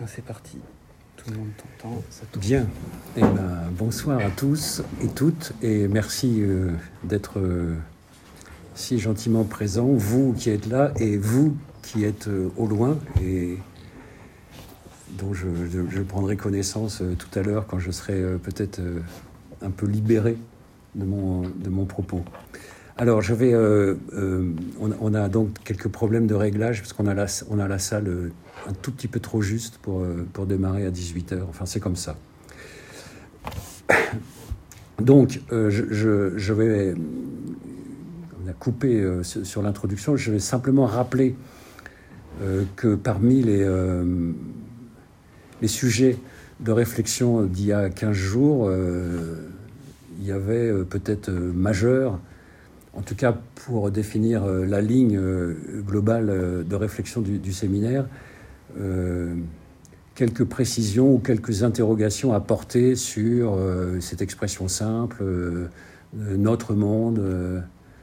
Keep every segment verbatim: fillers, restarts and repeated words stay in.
c'est parti. Tout le monde t'entend. Ça tourne. Bien. Eh ben, bonsoir à tous et toutes, et merci euh, d'être euh, si gentiment présents, vous qui êtes là et vous qui êtes euh, au loin, et dont je, je, je prendrai connaissance euh, tout à l'heure quand je serai euh, peut-être euh, un peu libéré de mon, de mon propos. Alors, je vais, euh, euh, on, on a donc quelques problèmes de réglage, parce qu'on a la, on a la salle euh, un tout petit peu trop juste pour, euh, pour démarrer à dix-huit heures. Enfin, c'est comme ça. Donc, euh, je, je, je vais... On a coupé euh, sur l'introduction. Je vais simplement rappeler euh, que parmi les, euh, les sujets de réflexion d'il y a quinze jours, euh, il y avait euh, peut-être euh, majeur, en tout cas pour définir euh, la ligne euh, globale euh, de réflexion du, du séminaire, euh, quelques précisions ou quelques interrogations à porter sur euh, cette expression simple, euh, notre monde, euh,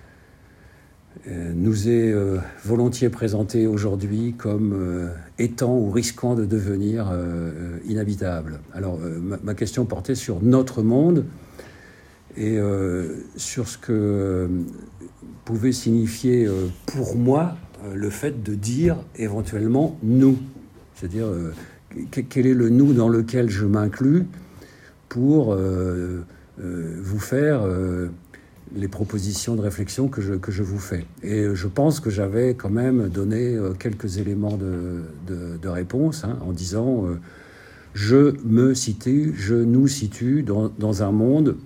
euh, nous est euh, volontiers présenté aujourd'hui comme euh, étant ou risquant de devenir euh, inhabitable. Alors, euh, ma, ma question portait sur notre monde et euh, sur ce que euh, pouvait signifier euh, pour moi euh, le fait de dire éventuellement nous. C'est-à-dire, euh, quel est le nous dans lequel je m'inclus pour euh, euh, vous faire euh, les propositions de réflexion que je, que je vous fais. Et je pense que j'avais quand même donné euh, quelques éléments de, de, de réponse, hein, en disant euh, je me situe, je nous situe dans, dans un monde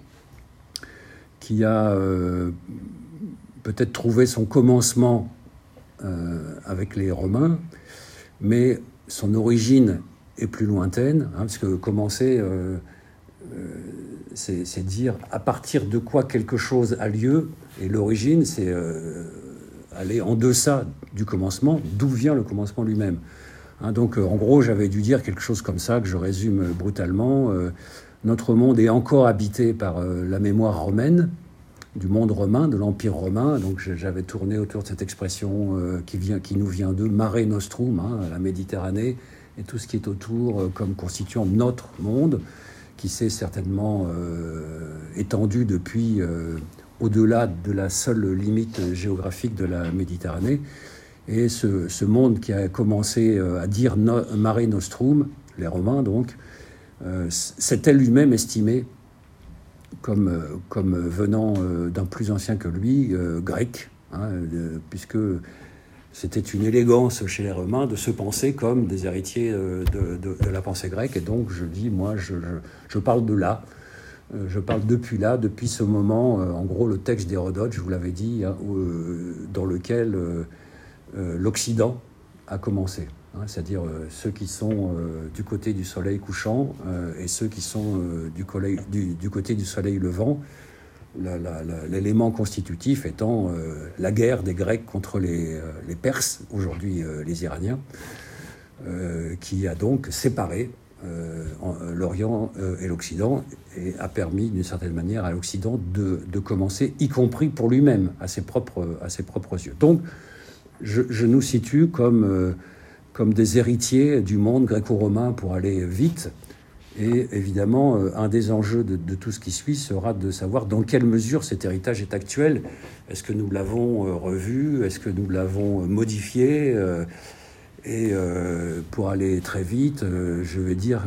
qui a euh, peut-être trouvé son commencement euh, avec les Romains, mais son origine est plus lointaine, hein, parce que commencer, euh, euh, c'est, c'est dire à partir de quoi quelque chose a lieu, et l'origine, c'est euh, aller en deçà du commencement, d'où vient le commencement lui-même. Hein, donc, euh, en gros, j'avais dû dire quelque chose comme ça, que je résume brutalement. Euh, notre monde est encore habité par euh, la mémoire romaine, du monde romain, de l'Empire romain. Donc j'avais tourné autour de cette expression euh, qui, vient, qui nous vient de Mare Nostrum, hein, la Méditerranée, et tout ce qui est autour euh, comme constituant notre monde, qui s'est certainement euh, étendu depuis euh, au-delà de la seule limite géographique de la Méditerranée. Et ce, ce monde qui a commencé euh, à dire no, Mare Nostrum, les Romains donc, euh, s'était lui-même estimé Comme, comme venant euh, d'un plus ancien que lui, euh, grec, hein, euh, puisque c'était une élégance chez les Romains de se penser comme des héritiers euh, de, de, de la pensée grecque. Et donc, je dis, moi, je, je, je parle de là, euh, je parle depuis là, depuis ce moment, euh, en gros, le texte d'Hérodote, je vous l'avais dit, hein, où, euh, dans lequel euh, euh, l'Occident a commencé. Hein, c'est-à-dire euh, ceux qui sont euh, du côté du soleil couchant euh, et ceux qui sont euh, du, collègue, du, du côté du soleil levant, la, la, la, l'élément constitutif étant euh, la guerre des Grecs contre les, euh, les Perses, aujourd'hui euh, les Iraniens, euh, qui a donc séparé euh, en, l'Orient euh, et l'Occident, et a permis d'une certaine manière à l'Occident de, de commencer, y compris pour lui-même, à ses propres, à ses propres yeux. Donc, je, je nous situe comme... Euh, comme des héritiers du monde gréco-romain pour aller vite. Et évidemment, un des enjeux de, de tout ce qui suit sera de savoir dans quelle mesure cet héritage est actuel. Est-ce que nous l'avons revu? Est-ce que nous l'avons modifié? Et pour aller très vite, je vais dire,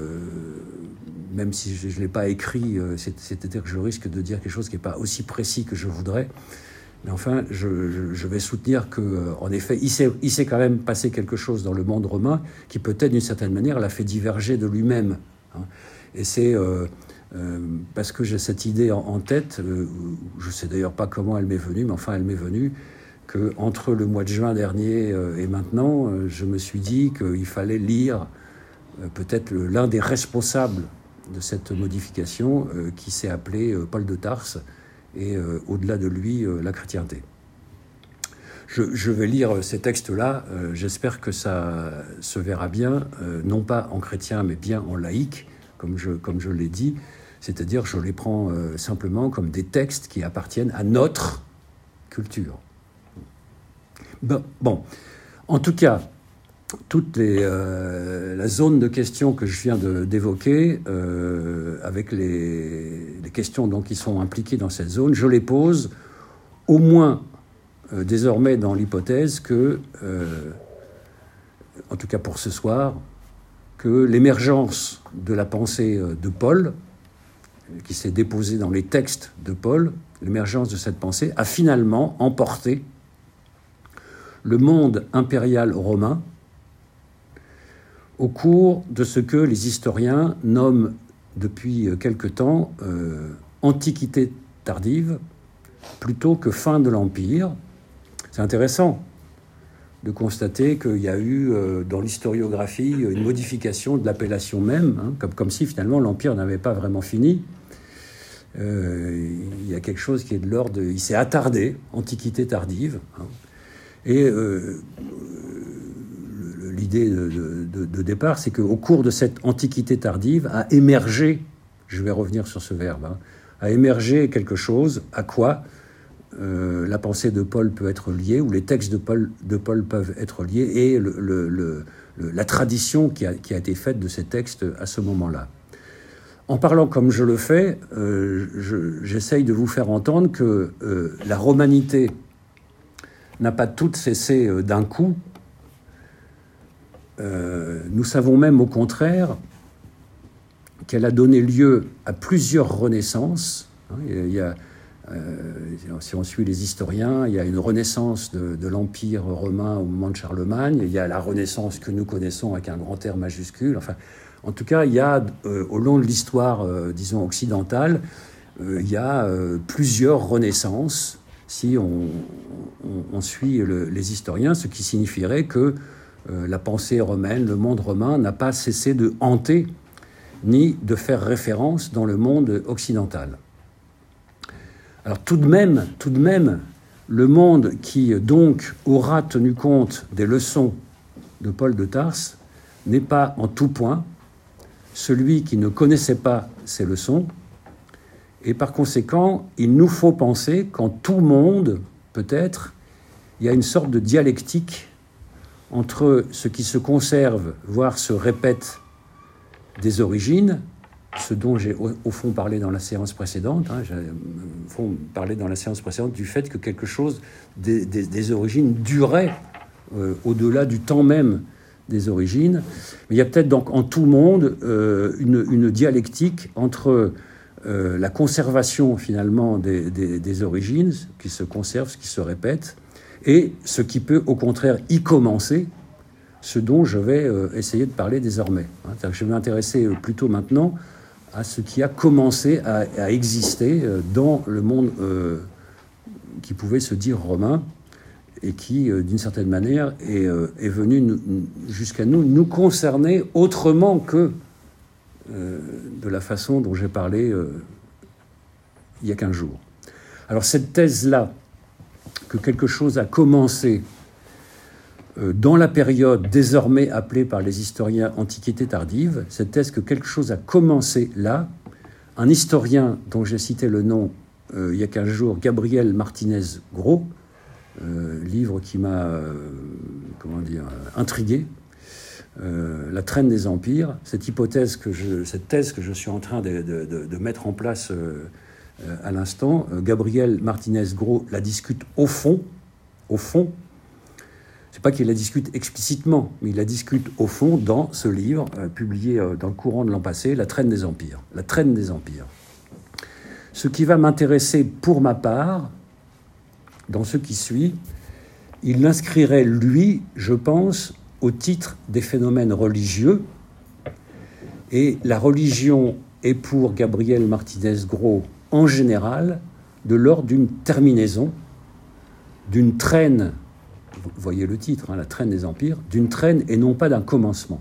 même si je ne l'ai pas écrit, c'est-à-dire que je risque de dire quelque chose qui n'est pas aussi précis que je voudrais. Mais enfin, je, je, je vais soutenir qu'en effet, il s'est, il s'est quand même passé quelque chose dans le monde romain qui peut-être, d'une certaine manière, l'a fait diverger de lui-même. Hein. Et c'est euh, euh, parce que j'ai cette idée en, en tête, euh, je ne sais d'ailleurs pas comment elle m'est venue, mais enfin, elle m'est venue, qu'entre le mois de juin dernier euh, et maintenant, euh, je me suis dit qu'il fallait lire euh, peut-être le, l'un des responsables de cette modification, euh, qui s'est appelé euh, Paul de Tarse, et euh, au-delà de lui, euh, la chrétienté. Je, je vais lire ces textes-là, euh, j'espère que ça se verra bien, euh, non pas en chrétien, mais bien en laïque, comme je, comme je l'ai dit, c'est-à-dire je les prends euh, simplement comme des textes qui appartiennent à notre culture. Bon, bon. En tout cas, toute les, euh, la zone de questions que je viens de, d'évoquer, euh, avec les, les questions donc, qui sont impliquées dans cette zone, je les pose au moins euh, désormais dans l'hypothèse que, euh, en tout cas pour ce soir, que l'émergence de la pensée de Paul, qui s'est déposée dans les textes de Paul, l'émergence de cette pensée a finalement emporté le monde impérial romain au cours de ce que les historiens nomment depuis quelque temps euh, Antiquité tardive, plutôt que fin de l'Empire. C'est intéressant de constater qu'il y a eu euh, dans l'historiographie une modification de l'appellation même, hein, comme, comme si finalement l'Empire n'avait pas vraiment fini. Euh, il y a quelque chose qui est de l'ordre, de, il s'est attardé, Antiquité tardive. Hein, et euh, l'idée de, de, de départ, c'est qu'au cours de cette Antiquité tardive a émergé, je vais revenir sur ce verbe, hein, a émergé quelque chose, à quoi euh, la pensée de Paul peut être liée, ou les textes de Paul, de Paul peuvent être liés, et le, le, le, le, la tradition qui a, qui a été faite de ces textes à ce moment-là. En parlant comme je le fais, euh, je, j'essaye de vous faire entendre que euh, la romanité n'a pas toute cessé euh, d'un coup. Euh, nous savons même au contraire qu'elle a donné lieu à plusieurs renaissances. Hein, il y a, euh, si on suit les historiens, il y a une renaissance de, de l'Empire romain au moment de Charlemagne, il y a la renaissance que nous connaissons avec un grand R majuscule. Enfin, en tout cas, il y a, euh, au long de l'histoire, euh, disons, occidentale, euh, il y a euh, plusieurs renaissances, si on, on, on suit le, les historiens, ce qui signifierait que euh, la pensée romaine, le monde romain, n'a pas cessé de hanter ni de faire référence dans le monde occidental. Alors tout de même, tout de même, le monde qui donc aura tenu compte des leçons de Paul de Tarse n'est pas en tout point celui qui ne connaissait pas ces leçons, et par conséquent, il nous faut penser qu'en tout monde, peut-être, il y a une sorte de dialectique entre ce qui se conserve, voire se répète des origines, ce dont j'ai au, au fond parlé dans la séance précédente, hein, j'ai au fond parlé dans la séance précédente du fait que quelque chose des, des, des origines durait euh, au-delà du temps même des origines. Mais il y a peut-être donc en tout monde euh, une, une dialectique entre euh, la conservation finalement des, des, des origines, ce qui se conserve, ce qui se répète, et ce qui peut au contraire y commencer, ce dont je vais euh, essayer de parler désormais. Hein, je vais m'intéresser plutôt maintenant à ce qui a commencé à, à exister euh, dans le monde euh, qui pouvait se dire romain, et qui, euh, d'une certaine manière, est, euh, est venu nous, jusqu'à nous, nous concerner autrement que euh, de la façon dont j'ai parlé euh, il y a quinze jours. Alors cette thèse-là, que quelque chose a commencé euh, dans la période désormais appelée par les historiens Antiquité tardive, cette thèse que quelque chose a commencé là, un historien dont j'ai cité le nom euh, il y a quinze jours, Gabriel Martinez-Gros, Euh, livre qui m'a, euh, comment dire, intrigué, euh, La traîne des empires, cette hypothèse que je, cette thèse que je suis en train de, de, de, de mettre en place euh, euh, à l'instant, euh, Gabriel Martinez-Gros la discute au fond, au fond, c'est pas qu'il la discute explicitement, mais il la discute au fond dans ce livre, euh, publié euh, dans le courant de l'an passé, La traîne des empires, La traîne des empires. Ce qui va m'intéresser pour ma part, dans ce qui suit, il l'inscrirait, lui, je pense, au titre des phénomènes religieux. Et la religion est pour Gabriel Martinez-Gros, en général, de l'ordre d'une terminaison, d'une traîne, vous voyez le titre, hein, La traîne des empires, d'une traîne et non pas d'un commencement.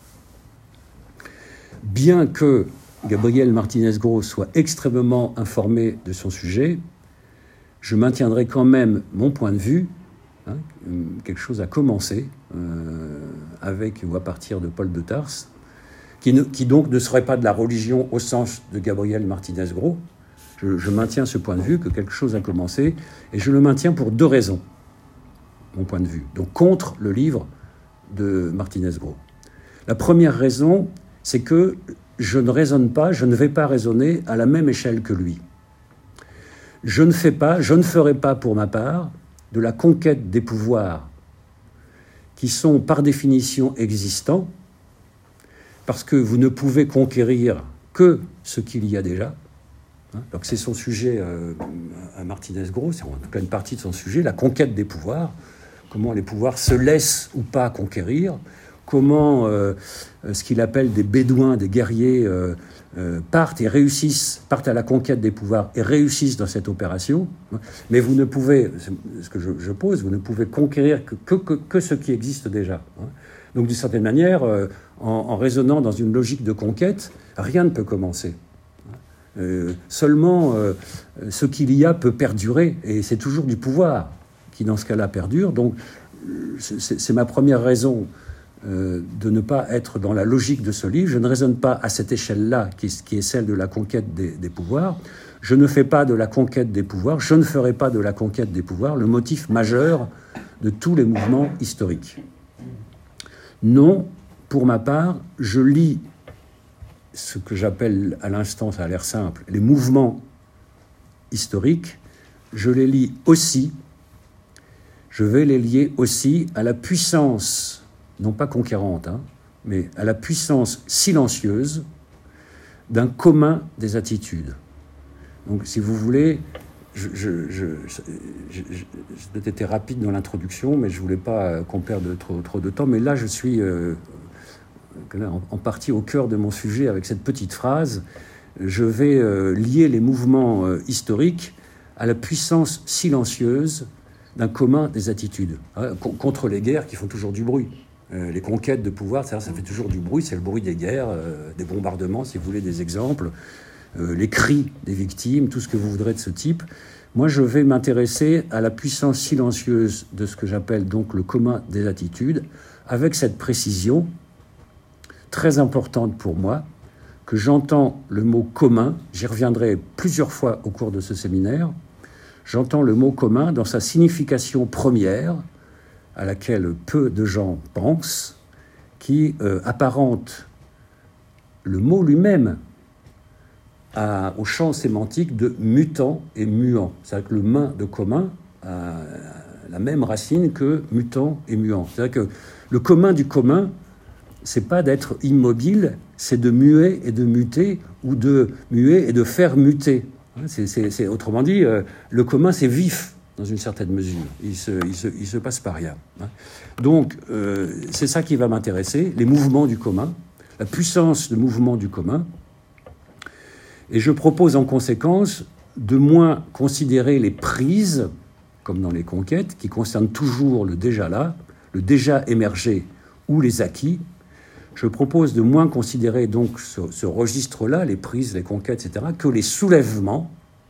Bien que Gabriel Martinez-Gros soit extrêmement informé de son sujet, je maintiendrai quand même mon point de vue, hein, quelque chose a commencé euh, avec ou à partir de Paul de Tarse, qui, ne, qui donc ne serait pas de la religion au sens de Gabriel Martinez-Gros. Je, je maintiens ce point de vue, que quelque chose a commencé, et je le maintiens pour deux raisons, mon point de vue. Donc contre le livre de Martinez-Gros. La première raison, c'est que je ne raisonne pas, je ne vais pas raisonner à la même échelle que lui. Je ne fais pas, je ne ferai pas pour ma part de la conquête des pouvoirs qui sont par définition existants, parce que vous ne pouvez conquérir que ce qu'il y a déjà. Donc c'est son sujet euh, à Martinez-Gros, c'est en tout cas une partie de son sujet, la conquête des pouvoirs, comment les pouvoirs se laissent ou pas conquérir, comment euh, ce qu'il appelle des bédouins, des guerriers, euh, euh, partent et réussissent, partent à la conquête des pouvoirs et réussissent dans cette opération. Mais vous ne pouvez, ce que je, je pose, vous ne pouvez conquérir que, que, que, que ce qui existe déjà. Donc d'une certaine manière, euh, en, en raisonnant dans une logique de conquête, rien ne peut commencer. Euh, seulement euh, ce qu'il y a peut perdurer, et c'est toujours du pouvoir qui dans ce cas-là perdure. Donc c'est, c'est ma première raison euh, de ne pas être dans la logique de ce livre. Je ne raisonne pas à cette échelle-là qui, qui est celle de la conquête des, des pouvoirs. Je ne fais pas de la conquête des pouvoirs, je ne ferai pas de la conquête des pouvoirs le motif majeur de tous les mouvements historiques. Non, pour ma part, je lis ce que j'appelle à l'instant, ça a l'air simple, les mouvements historiques, je les lis aussi, je vais les lier aussi à la puissance, non pas conquérante, hein, mais à la puissance silencieuse d'un commun des attitudes. Donc, si vous voulez, je, je, je, je, je, j'ai été rapide dans l'introduction, mais je ne voulais pas qu'on perde trop, trop de temps, mais là, je suis... Euh, en partie au cœur de mon sujet avec cette petite phrase, je vais euh, lier les mouvements euh, historiques à la puissance silencieuse d'un commun des attitudes, hein, contre les guerres qui font toujours du bruit. Euh, les conquêtes de pouvoir, ça, ça fait toujours du bruit, c'est le bruit des guerres, euh, des bombardements, si vous voulez, des exemples, euh, les cris des victimes, tout ce que vous voudrez de ce type. Moi, je vais m'intéresser à la puissance silencieuse de ce que j'appelle donc le commun des attitudes, avec cette précision très importante pour moi, que j'entends le mot commun, j'y reviendrai plusieurs fois au cours de ce séminaire, j'entends le mot commun dans sa signification première, à laquelle peu de gens pensent, qui euh, apparente le mot lui-même à, au champ sémantique de mutant et muant. C'est-à-dire que le main de commun a la même racine que mutant et muant. C'est-à-dire que le commun du commun, c'est pas d'être immobile, c'est de muer et de muter, ou de muer et de faire muter. C'est, c'est, c'est, autrement dit, euh, le commun, c'est vif, dans une certaine mesure. Il se, il se, il se passe pas rien. Donc, euh, c'est ça qui va m'intéresser, les mouvements du commun, la puissance de mouvement du commun. Et je propose en conséquence de moins considérer les prises, comme dans les conquêtes, qui concernent toujours le déjà là, le déjà émergé ou les acquis. Je propose de moins considérer donc ce, ce registre-là, les prises, les conquêtes, et cetera, que les soulèvements,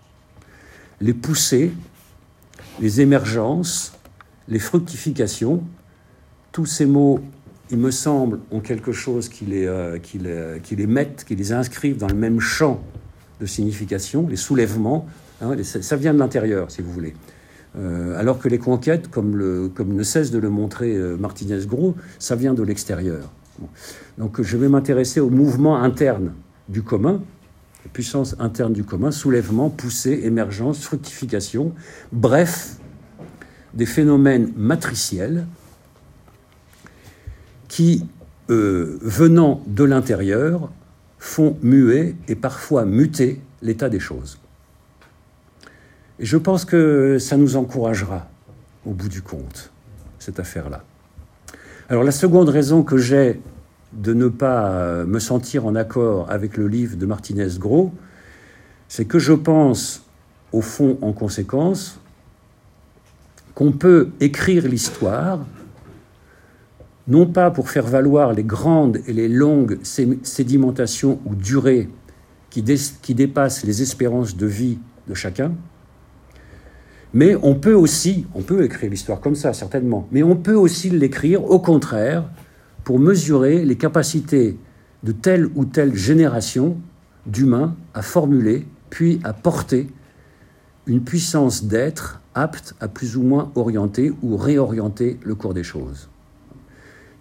les poussées, les émergences, les fructifications. Tous ces mots, il me semble, ont quelque chose qui les, euh, qui les, qui les mettent, qui les inscrivent dans le même champ de signification. Les soulèvements, hein, les, ça vient de l'intérieur, si vous voulez. Euh, alors que les conquêtes, comme, le, comme ne cesse de le montrer euh, Martinez-Gros, ça vient de l'extérieur. Bon. Donc je vais m'intéresser au mouvement interne du commun, la puissance interne du commun, soulèvement, poussée, émergence, fructification, bref, des phénomènes matriciels qui, euh, venant de l'intérieur, font muer et parfois muter l'état des choses. Et je pense que ça nous encouragera, au bout du compte, cette affaire-là. Alors la seconde raison que j'ai de ne pas me sentir en accord avec le livre de Martinez-Gros, c'est que je pense, au fond, en conséquence, qu'on peut écrire l'histoire, non pas pour faire valoir les grandes et les longues sédimentations ou durées qui, dé- qui dépassent les espérances de vie de chacun, mais on peut aussi, on peut écrire l'histoire comme ça, certainement, mais on peut aussi l'écrire, au contraire, pour mesurer les capacités de telle ou telle génération d'humains à formuler, puis à porter une puissance d'être apte à plus ou moins orienter ou réorienter le cours des choses.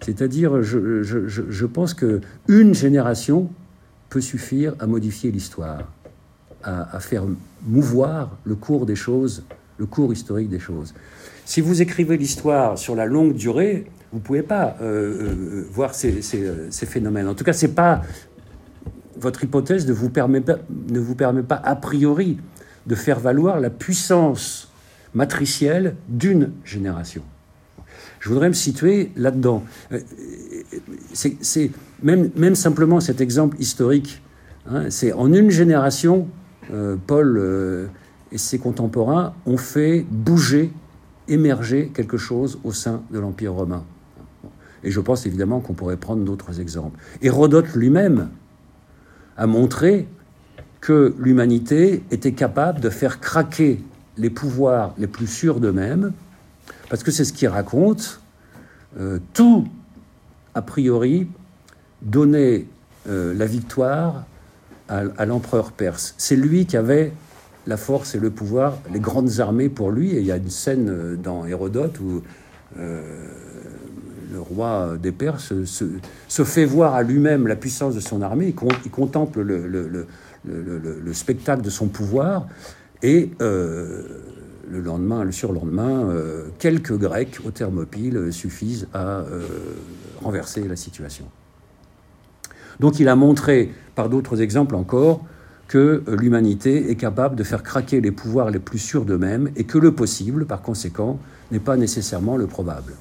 C'est-à-dire, je, je, je, je pense qu'une génération peut suffire à modifier l'histoire, à, à faire mouvoir le cours des choses, le cours historique des choses. Si vous écrivez l'histoire sur la longue durée, vous ne pouvez pas euh, euh, voir ces, ces, ces phénomènes. En tout cas, c'est pas, votre hypothèse ne vous, permet pas, ne vous permet pas a priori de faire valoir la puissance matricielle d'une génération. Je voudrais me situer là-dedans. C'est, c'est même, même simplement cet exemple historique. Hein, c'est en une génération, euh, Paul euh, et ses contemporains ont fait bouger, émerger quelque chose au sein de l'Empire romain. Et je pense évidemment qu'on pourrait prendre d'autres exemples. Hérodote lui-même a montré que l'humanité était capable de faire craquer les pouvoirs les plus sûrs d'eux-mêmes, parce que c'est ce qu'il raconte, euh, tout, a priori, donnait euh, la victoire à, à l'empereur perse. C'est lui qui avait la force et le pouvoir, les grandes armées pour lui, et il y a une scène dans Hérodote où euh, le roi des Perses se, se fait voir à lui-même la puissance de son armée, il, con, il contemple le, le, le, le, le, le spectacle de son pouvoir, et euh, le lendemain, le surlendemain, euh, quelques Grecs aux Thermopyles suffisent à euh, renverser la situation. Donc il a montré, par d'autres exemples encore, que l'humanité est capable de faire craquer les pouvoirs les plus sûrs d'eux-mêmes et que le possible, par conséquent, n'est pas nécessairement le probable.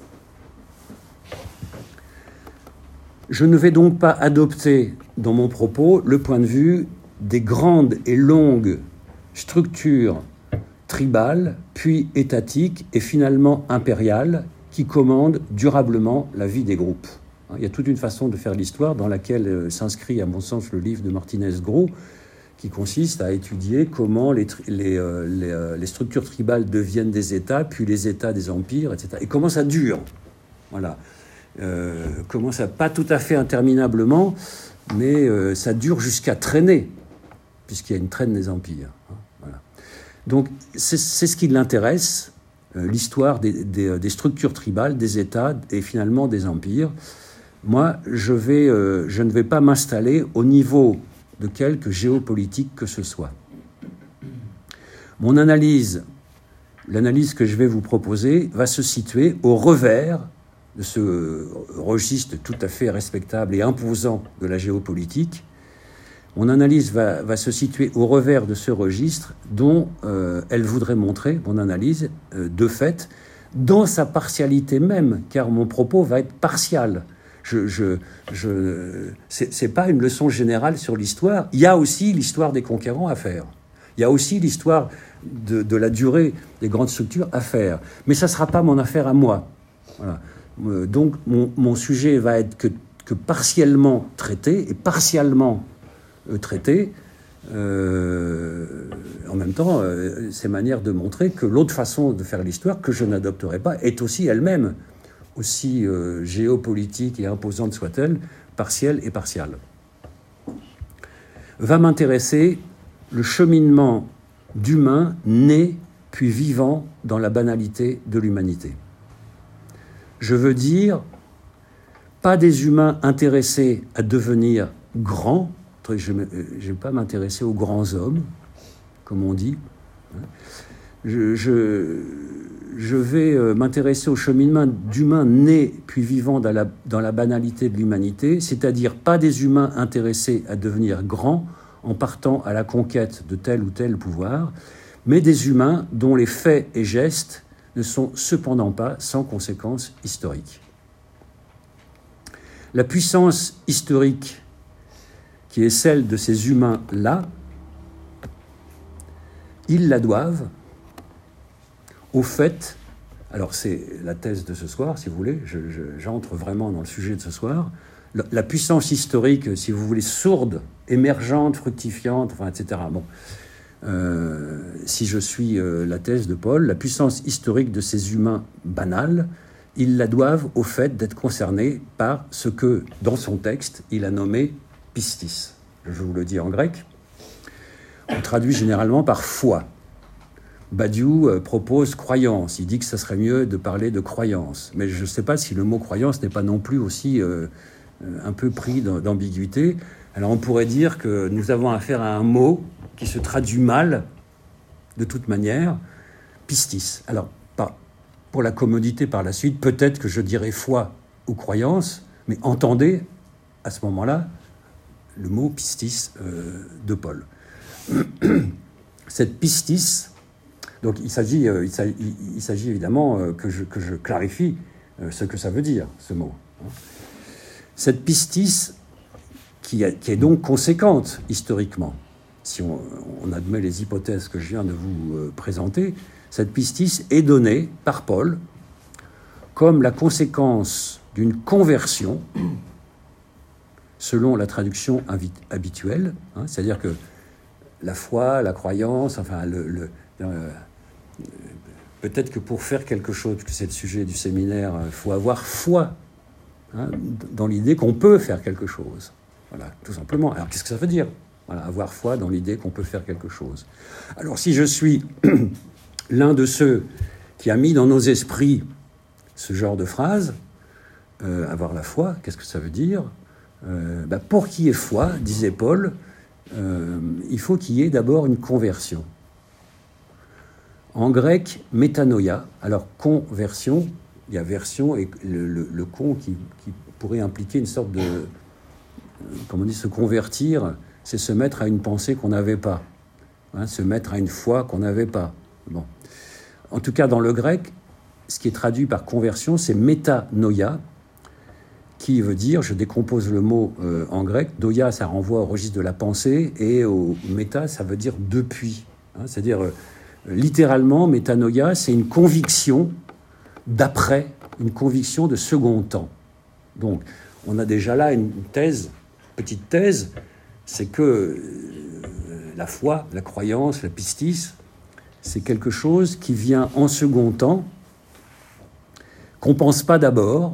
Je ne vais donc pas adopter dans mon propos le point de vue des grandes et longues structures tribales, puis étatiques et finalement impériales qui commandent durablement la vie des groupes. Il y a toute une façon de faire l'histoire dans laquelle s'inscrit, à mon sens, le livre de Martinez-Gros, qui consiste à étudier comment les, les, les, les structures tribales deviennent des États, puis les États des empires, et cetera. Et comment ça dure. Voilà. Euh, comment ça, pas tout à fait interminablement, mais euh, ça dure jusqu'à traîner, puisqu'il y a une traîne des empires. Voilà. Donc, c'est, c'est ce qui l'intéresse, euh, l'histoire des, des, des structures tribales, des États et finalement des empires. Moi, je, vais, euh, je ne vais pas m'installer au niveau de quelque géopolitique que ce soit. Mon analyse, l'analyse que je vais vous proposer, va se situer au revers de ce registre tout à fait respectable et imposant de la géopolitique. Mon analyse va, va se situer au revers de ce registre dont euh, elle voudrait montrer, mon analyse, euh, de fait, dans sa partialité même, car mon propos va être partial. Je, je, je, c'est, c'est pas une leçon générale sur l'histoire. Il y a aussi l'histoire des conquérants à faire. Il y a aussi l'histoire de, de la durée des grandes structures à faire. Mais ça ne sera pas mon affaire à moi. Voilà. Donc, mon, mon sujet va être que, que partiellement traité, et partiellement euh, traité, euh, en même temps, euh, c'est manière de montrer que l'autre façon de faire l'histoire, que je n'adopterai pas, est aussi elle-même, aussi euh, géopolitique et imposante soit-elle, partielle et partiale. Va m'intéresser le cheminement d'humains nés puis vivants dans la banalité de l'humanité. Je veux dire, pas des humains intéressés à devenir grands, je ne vais pas m'intéresser aux grands hommes, comme on dit. Je, je, je vais m'intéresser au cheminement d'humains nés puis vivants dans la, dans la banalité de l'humanité, c'est-à-dire pas des humains intéressés à devenir grands en partant à la conquête de tel ou tel pouvoir, mais des humains dont les faits et gestes ne sont cependant pas sans conséquences historiques. La puissance historique qui est celle de ces humains-là, ils la doivent au fait, alors c'est la thèse de ce soir, si vous voulez, je, je, j'entre vraiment dans le sujet de ce soir, la, la puissance historique, si vous voulez, sourde, émergente, fructifiante, enfin, et cetera. Bon, euh, si je suis euh, la thèse de Paul, la puissance historique de ces humains banals, ils la doivent au fait d'être concernés par ce que, dans son texte, il a nommé pistis. Je vous le dis en grec. On traduit généralement par foi. Badiou euh, propose croyance. Il dit que ça serait mieux de parler de croyance. Mais je ne sais pas si le mot croyance n'est pas non plus aussi euh, un peu pris d'ambiguïté. Alors on pourrait dire que nous avons affaire à un mot qui se traduit mal, de toute manière, pistis. Alors, pas pour la commodité par la suite, peut-être que je dirais foi ou croyance, mais entendez à ce moment-là le mot pistis euh, de Paul. Cette pistis, donc il s'agit, euh, il s'agit, il s'agit évidemment euh, que, je, que je clarifie euh, ce que ça veut dire, ce mot. Cette pistis, qui, a, qui est donc conséquente historiquement, si on, on admet les hypothèses que je viens de vous euh, présenter, cette pistis est donnée par Paul comme la conséquence d'une conversion, selon la traduction habituelle, hein, c'est-à-dire que la foi, la croyance, enfin, le, le, euh, peut-être que pour faire quelque chose, puisque c'est le sujet du séminaire, il faut avoir foi, hein, dans l'idée qu'on peut faire quelque chose. Voilà, tout simplement. Alors, qu'est-ce que ça veut dire ? Voilà, avoir foi dans l'idée qu'on peut faire quelque chose. Alors, si je suis l'un de ceux qui a mis dans nos esprits ce genre de phrase, euh, avoir la foi, qu'est-ce que ça veut dire ? euh, bah, Pour qu'il y ait foi, disait Paul, euh, il faut qu'il y ait d'abord une conversion. En grec, métanoïa. Alors, conversion, il y a version et le, le, le con qui, qui pourrait impliquer une sorte de... Euh, comment on dit, se convertir, c'est se mettre à une pensée qu'on n'avait pas. Hein, se mettre à une foi qu'on n'avait pas. Bon. En tout cas, dans le grec, ce qui est traduit par conversion, c'est métanoïa, qui veut dire, je décompose le mot euh, en grec, doia, ça renvoie au registre de la pensée, et au méta, ça veut dire depuis. Hein, c'est-à-dire, euh, littéralement, métanoïa, c'est une conviction d'après, une conviction de second temps. Donc, on a déjà là une thèse, petite thèse, c'est que euh, la foi, la croyance, la pistis, c'est quelque chose qui vient en second temps, qu'on ne pense pas d'abord,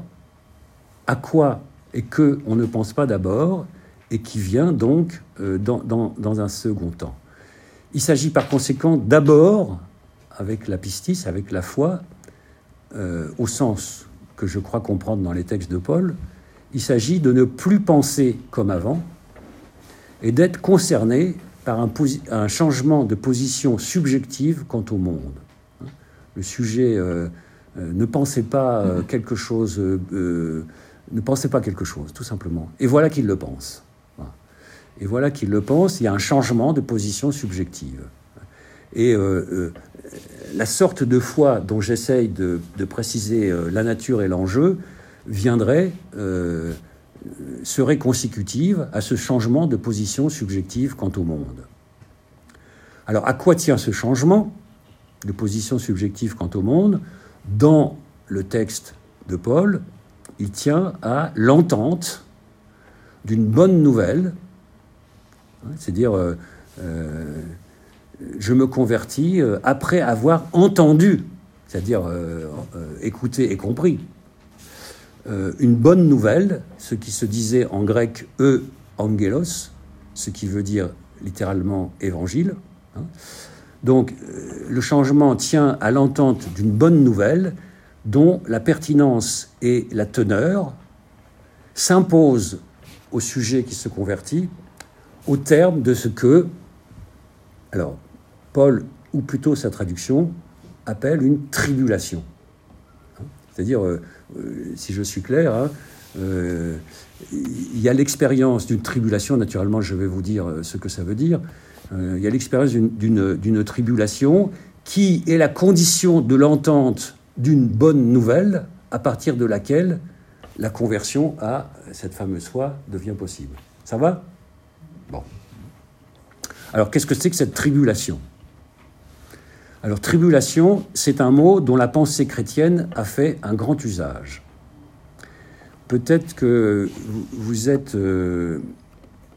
à quoi et que on ne pense pas d'abord, et qui vient donc euh, dans, dans, dans un second temps. Il s'agit par conséquent d'abord, avec la pistis, avec la foi, euh, au sens que je crois comprendre dans les textes de Paul, il s'agit de ne plus penser comme avant et d'être concerné par un, posi- un changement de position subjective quant au monde. Le sujet euh, euh, ne pensait pas euh, quelque chose, euh, ne pensait pas quelque chose, tout simplement. Et voilà qu'il le pense. Voilà. Et voilà qu'il le pense. Il y a un changement de position subjective. Et euh, euh, la sorte de foi dont j'essaye de, de préciser euh, la nature et l'enjeu viendrait, euh, serait consécutive à ce changement de position subjective quant au monde. Alors, à quoi tient ce changement de position subjective quant au monde ? Dans le texte de Paul, il tient à l'entente d'une bonne nouvelle, c'est-à-dire, euh, euh, je me convertis euh, après avoir entendu, c'est-à-dire euh, euh, écouté et compris, euh, une bonne nouvelle, ce qui se disait en grec « e angelos », ce qui veut dire littéralement « évangile ». Hein. Donc, euh, le changement tient à l'entente d'une bonne nouvelle dont la pertinence et la teneur s'imposent au sujet qui se convertit au terme de ce que, alors, Paul, ou plutôt sa traduction, appelle une tribulation. C'est-à-dire, euh, euh, si je suis clair, hein, euh, il y a l'expérience d'une tribulation, naturellement je vais vous dire ce que ça veut dire, euh, il y a l'expérience d'une, d'une, d'une tribulation qui est la condition de l'entente d'une bonne nouvelle à partir de laquelle la conversion à cette fameuse foi devient possible. Ça va ? Bon. Alors, qu'est-ce que c'est que cette tribulation ? Alors, tribulation, c'est un mot dont la pensée chrétienne a fait un grand usage. Peut-être que vous êtes... Euh,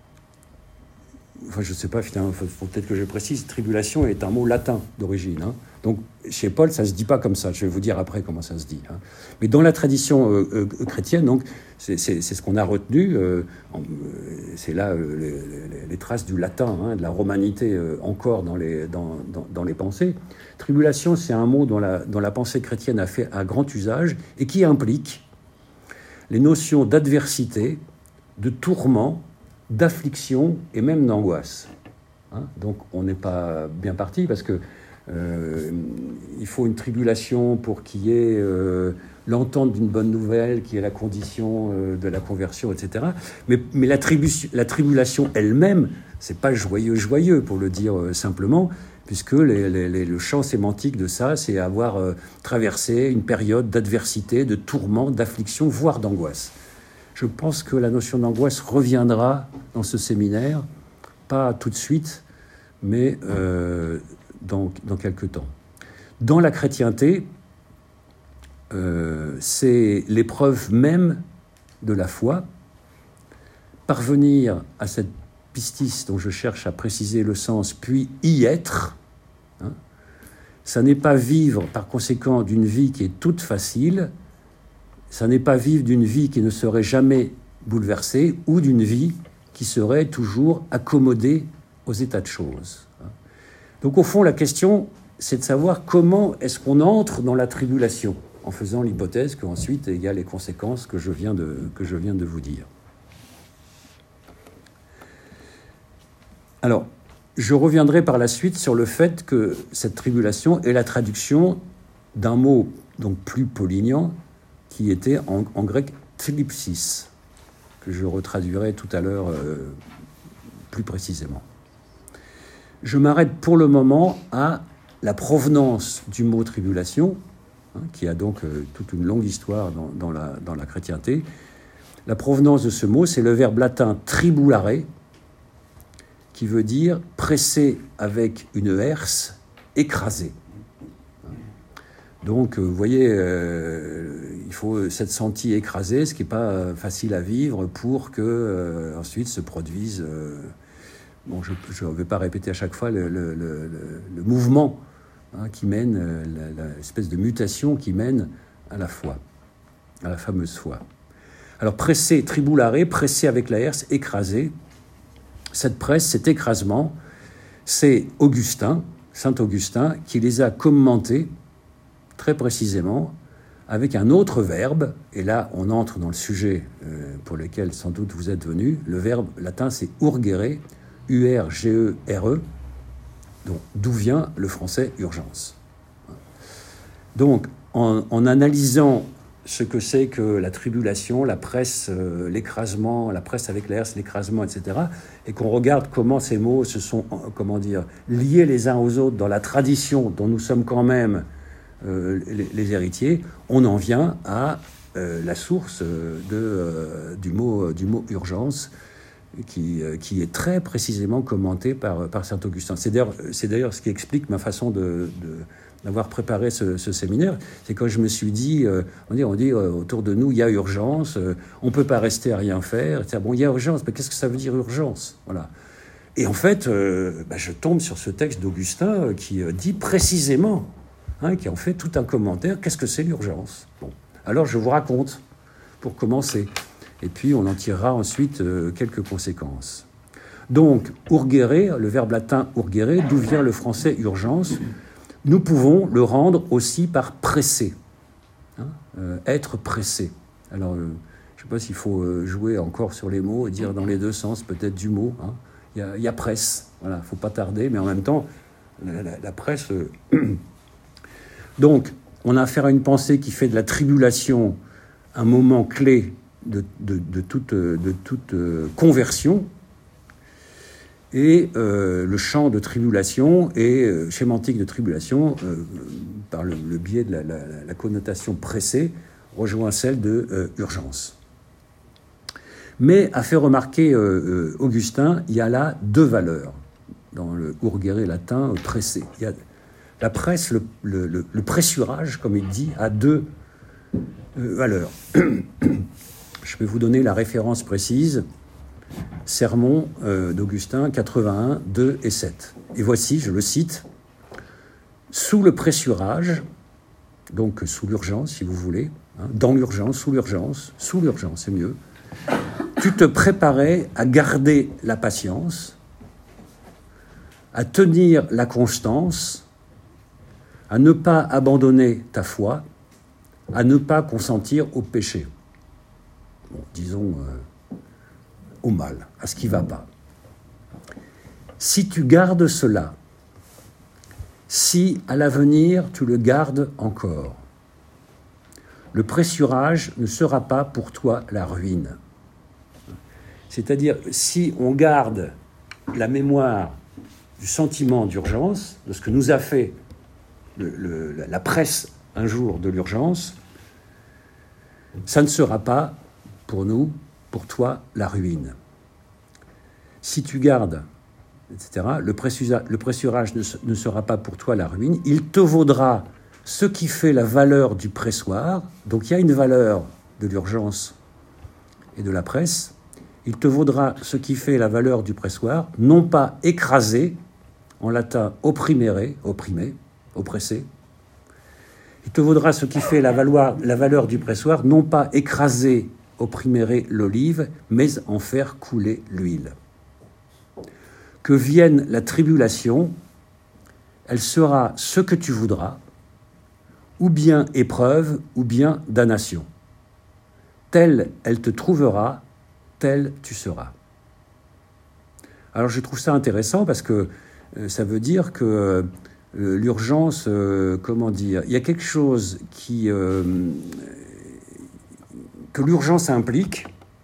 enfin, je ne sais pas, finalement, il faut, faut peut-être que je précise, tribulation est un mot latin d'origine. Hein. Donc, chez Paul, ça ne se dit pas comme ça. Je vais vous dire après comment ça se dit. Hein. Mais dans la tradition euh, euh, chrétienne, donc, c'est, c'est, c'est ce qu'on a retenu. Euh, en, c'est là euh, les, les, les traces du latin, hein, de la romanité euh, encore dans les, dans, dans, dans les pensées. Tribulation, c'est un mot dont la, dont la pensée chrétienne a fait un grand usage et qui implique les notions d'adversité, de tourment, d'affliction et même d'angoisse. Hein. Donc, on n'est pas bien parti parce que Euh, il faut une tribulation pour qu'il y ait euh, l'entente d'une bonne nouvelle, qui est la condition euh, de la conversion, et cetera. Mais, mais la, tribu- la tribulation elle-même, c'est pas joyeux, joyeux, pour le dire euh, simplement, puisque les, les, les, le champ sémantique de ça, c'est avoir euh, traversé une période d'adversité, de tourment, d'affliction, voire d'angoisse. Je pense que la notion d'angoisse reviendra dans ce séminaire, pas tout de suite, mais euh, Dans, dans quelque temps. Dans la chrétienté, euh, c'est l'épreuve même de la foi. Parvenir à cette pistis dont je cherche à préciser le sens, puis y être, hein, ça n'est pas vivre par conséquent d'une vie qui est toute facile, ça n'est pas vivre d'une vie qui ne serait jamais bouleversée ou d'une vie qui serait toujours accommodée aux états de choses. Donc au fond, la question, c'est de savoir comment est-ce qu'on entre dans la tribulation, en faisant l'hypothèse qu'ensuite il y a les conséquences que je viens de, que je viens de vous dire. Alors, je reviendrai par la suite sur le fait que cette tribulation est la traduction d'un mot donc plus polygnant qui était en, en grec thlipsis, que je retraduirai tout à l'heure euh, plus précisément. Je m'arrête pour le moment à la provenance du mot tribulation, hein, qui a donc euh, toute une longue histoire dans, dans, la, dans la chrétienté. La provenance de ce mot, c'est le verbe latin tribulare, qui veut dire presser avec une herse, écraser. Donc, vous voyez, euh, il faut s'être senti écrasé, ce qui n'est pas facile à vivre pour que euh, ensuite se produise... Euh, Bon, je ne vais pas répéter à chaque fois le, le, le, le mouvement hein, qui mène, l'espèce de mutation qui mène à la foi, à la fameuse foi. Alors, presser, tribulare, presser avec la herse, écraser. Cette presse, cet écrasement, c'est Augustin, saint Augustin, qui les a commentés très précisément avec un autre verbe, et là, on entre dans le sujet euh, pour lequel sans doute vous êtes venus. Le verbe latin, c'est urgere, U R G E R E, donc d'où vient le français urgence. Donc, en, en analysant ce que c'est que la tribulation, la presse, euh, l'écrasement, la presse avec la herse, l'écrasement, et cetera, et qu'on regarde comment ces mots se sont, comment dire, liés les uns aux autres dans la tradition dont nous sommes quand même euh, les, les héritiers, on en vient à euh, la source de, euh, du, mot, du mot urgence, Qui, qui est très précisément commenté par, par saint Augustin. C'est d'ailleurs, c'est d'ailleurs ce qui explique ma façon de, de, d'avoir préparé ce, ce séminaire. C'est quand je me suis dit, euh, on dit, on dit euh, autour de nous, il y a urgence, euh, on ne peut pas rester à rien faire. Bon, il y a urgence, mais qu'est-ce que ça veut dire urgence? Voilà. Et en fait, euh, bah, je tombe sur ce texte d'Augustin euh, qui euh, dit précisément, hein, qui en fait tout un commentaire, qu'est-ce que c'est l'urgence? Bon. Alors je vous raconte, pour commencer. Et puis, on en tirera ensuite euh, quelques conséquences. Donc, urgere, le verbe latin urgere, d'où vient le français urgence, nous pouvons le rendre aussi par presser, hein, euh, être pressé. Alors, euh, je ne sais pas s'il faut euh, jouer encore sur les mots et dire dans les deux sens peut-être du mot. Hein. Il y a, il y a presse, voilà, il ne faut pas tarder, mais en même temps, la, la, la presse... Euh... Donc, on a affaire à une pensée qui fait de la tribulation un moment clé De, de, de toute, de toute euh, conversion, et euh, le champ de tribulation et euh, schématique de tribulation, euh, par le, le biais de la, la, la connotation pressée, rejoint celle de euh, urgence. Mais, a fait remarquer euh, euh, Augustin, il y a là deux valeurs dans le urgere latin euh, pressé. Il y a la presse, le, le, le, le pressurage, comme il dit, a deux euh, valeurs. Je vais vous donner la référence précise, Sermon euh, d'Augustin, quatre-vingt-un, deux et sept. Et voici, je le cite, sous le pressurage, donc sous l'urgence, si vous voulez, hein, dans l'urgence, sous l'urgence, sous l'urgence, c'est mieux, tu te préparais à garder la patience, à tenir la constance, à ne pas abandonner ta foi, à ne pas consentir au péché. Bon, disons euh, au mal, à ce qui ne va pas. Si tu gardes cela, si à l'avenir tu le gardes encore, le pressurage ne sera pas pour toi la ruine. C'est-à-dire, si on garde la mémoire du sentiment d'urgence, de ce que nous a fait le, le, la presse un jour de l'urgence, ça ne sera pas pour nous, pour toi, la ruine. Si tu gardes, et cetera, le pressurage, le pressurage ne, ne sera pas pour toi la ruine, il te vaudra ce qui fait la valeur du pressoir, donc il y a une valeur de l'urgence et de la presse, il te vaudra ce qui fait la valeur du pressoir, non pas écrasé, en latin opprimere, opprimé, oppressé, il te vaudra ce qui fait la, valoir, la valeur du pressoir, non pas écraser, opprimere l'olive, mais en faire couler l'huile. Que vienne la tribulation, elle sera ce que tu voudras, ou bien épreuve, ou bien damnation. Telle elle te trouvera, tel tu seras. Alors je trouve ça intéressant parce que euh, ça veut dire que euh, l'urgence, euh, comment dire, il y a quelque chose qui, euh, que l'urgence implique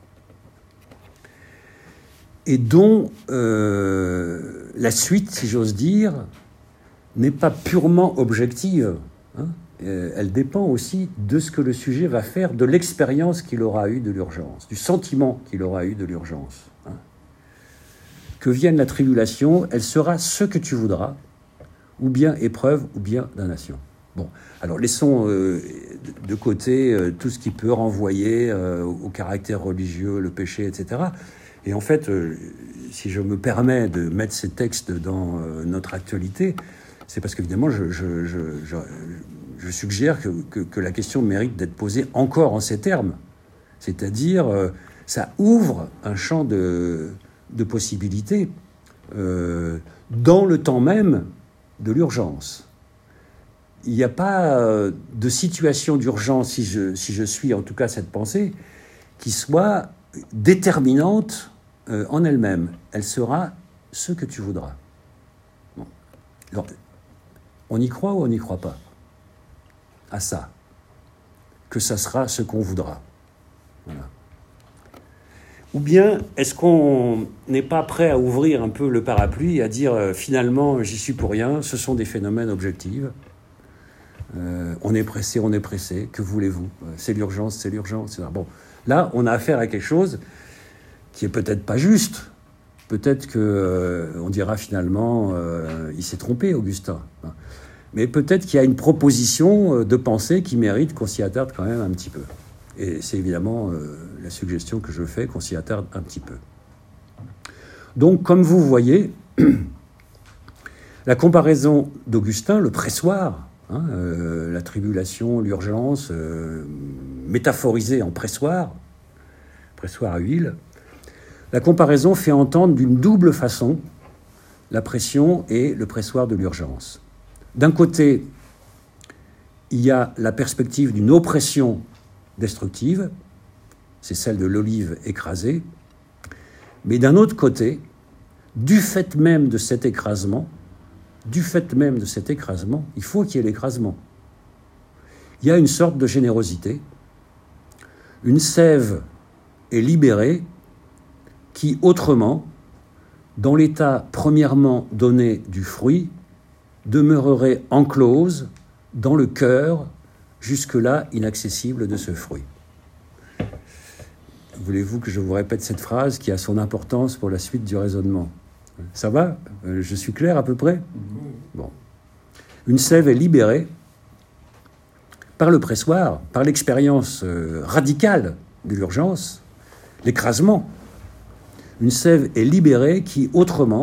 et dont euh, la suite, si j'ose dire, n'est pas purement objective. Hein. Elle dépend aussi de ce que le sujet va faire, de l'expérience qu'il aura eue de l'urgence, du sentiment qu'il aura eu de l'urgence. Hein. Que vienne la tribulation, elle sera ce que tu voudras, ou bien épreuve, ou bien damnation. Bon, alors laissons euh, de côté euh, tout ce qui peut renvoyer euh, au caractère religieux, le péché, et cetera. Et en fait, euh, si je me permets de mettre ces textes dans euh, notre actualité, c'est parce qu'évidemment, je, je, je, je, je suggère que, que, que la question mérite d'être posée encore en ces termes. C'est-à-dire, euh, ça ouvre un champ de, de possibilités euh, dans le temps même de l'urgence. Il n'y a pas euh, de situation d'urgence, si je, si je suis en tout cas cette pensée, qui soit déterminante euh, en elle-même. Elle sera ce que tu voudras. Bon. Alors, on y croit ou on n'y croit pas à ça, que ça sera ce qu'on voudra. Voilà. Ou bien, est-ce qu'on n'est pas prêt à ouvrir un peu le parapluie et à dire euh, finalement, j'y suis pour rien, ce sont des phénomènes objectifs, euh, on est pressé, on est pressé, que voulez-vous ? C'est l'urgence, c'est l'urgence, et cetera. Bon, là, on a affaire à quelque chose qui est peut-être pas juste. Peut-être qu'on euh, dira finalement, euh, il s'est trompé, Augustin. Mais peut-être qu'il y a une proposition de pensée qui mérite qu'on s'y attarde quand même un petit peu. Et c'est évidemment euh, la suggestion que je fais, qu'on s'y attarde un petit peu. Donc, comme vous voyez, la comparaison d'Augustin, le pressoir, hein, euh, la tribulation, l'urgence, euh, métaphorisée en pressoir, pressoir à huile, la comparaison fait entendre d'une double façon la pression et le pressoir de l'urgence. D'un côté, il y a la perspective d'une oppression destructive, c'est celle de l'olive écrasée, mais d'un autre côté, du fait même de cet écrasement, du fait même de cet écrasement, il faut qu'il y ait l'écrasement. Il y a une sorte de générosité, une sève est libérée qui, autrement, dans l'état premièrement donné du fruit, demeurerait enclose dans le cœur, jusque-là inaccessible de ce fruit. Voulez-vous que je vous répète cette phrase qui a son importance pour la suite du raisonnement ? Ça va ? Je suis clair à peu près ? Bon. Une sève est libérée par le pressoir, par l'expérience radicale de l'urgence, l'écrasement. Une sève est libérée qui, autrement,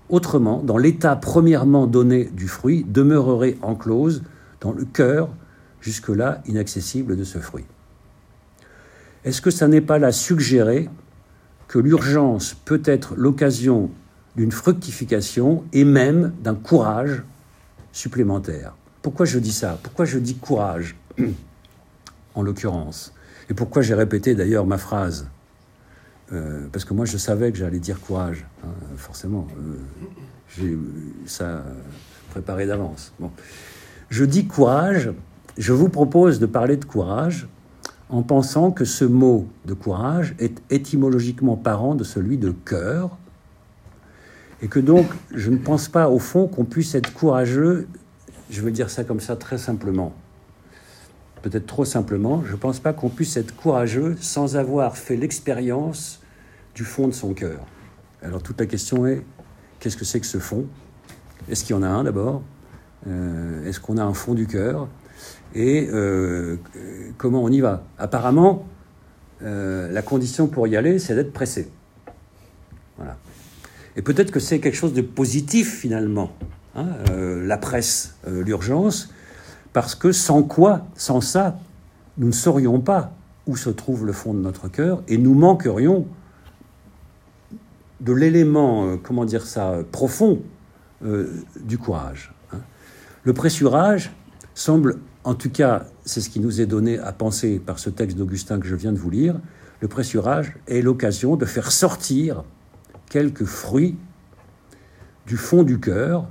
autrement, dans l'état premièrement donné du fruit, demeurerait enclose dans le cœur, jusque-là inaccessible de ce fruit. Est-ce que ça n'est pas là suggérer que l'urgence peut être l'occasion d'une fructification et même d'un courage supplémentaire? Pourquoi je dis ça? Pourquoi je dis courage, en l'occurrence? Et pourquoi j'ai répété d'ailleurs ma phrase? euh, Parce que moi je savais que j'allais dire courage, hein, forcément. Euh, j'ai ça préparé d'avance. Bon. Je dis courage, je vous propose de parler de courage en pensant que ce mot de courage est étymologiquement parent de celui de cœur, et que donc je ne pense pas au fond qu'on puisse être courageux, je veux dire ça comme ça très simplement, peut-être trop simplement, je ne pense pas qu'on puisse être courageux sans avoir fait l'expérience du fond de son cœur. Alors toute la question est, qu'est-ce que c'est que ce fond? Est-ce qu'il y en a un d'abord? euh, Est-ce qu'on a un fond du cœur? Et euh, comment on y va? Apparemment, euh, la condition pour y aller, c'est d'être pressé. Voilà. Et peut-être que c'est quelque chose de positif, finalement, hein, euh, la presse, euh, l'urgence, parce que sans quoi, sans ça, nous ne saurions pas où se trouve le fond de notre cœur, et nous manquerions de l'élément, euh, comment dire ça, profond euh, du courage. Hein. Le pressurage semble, en tout cas, c'est ce qui nous est donné à penser par ce texte d'Augustin que je viens de vous lire, le pressurage est l'occasion de faire sortir quelques fruits du fond du cœur,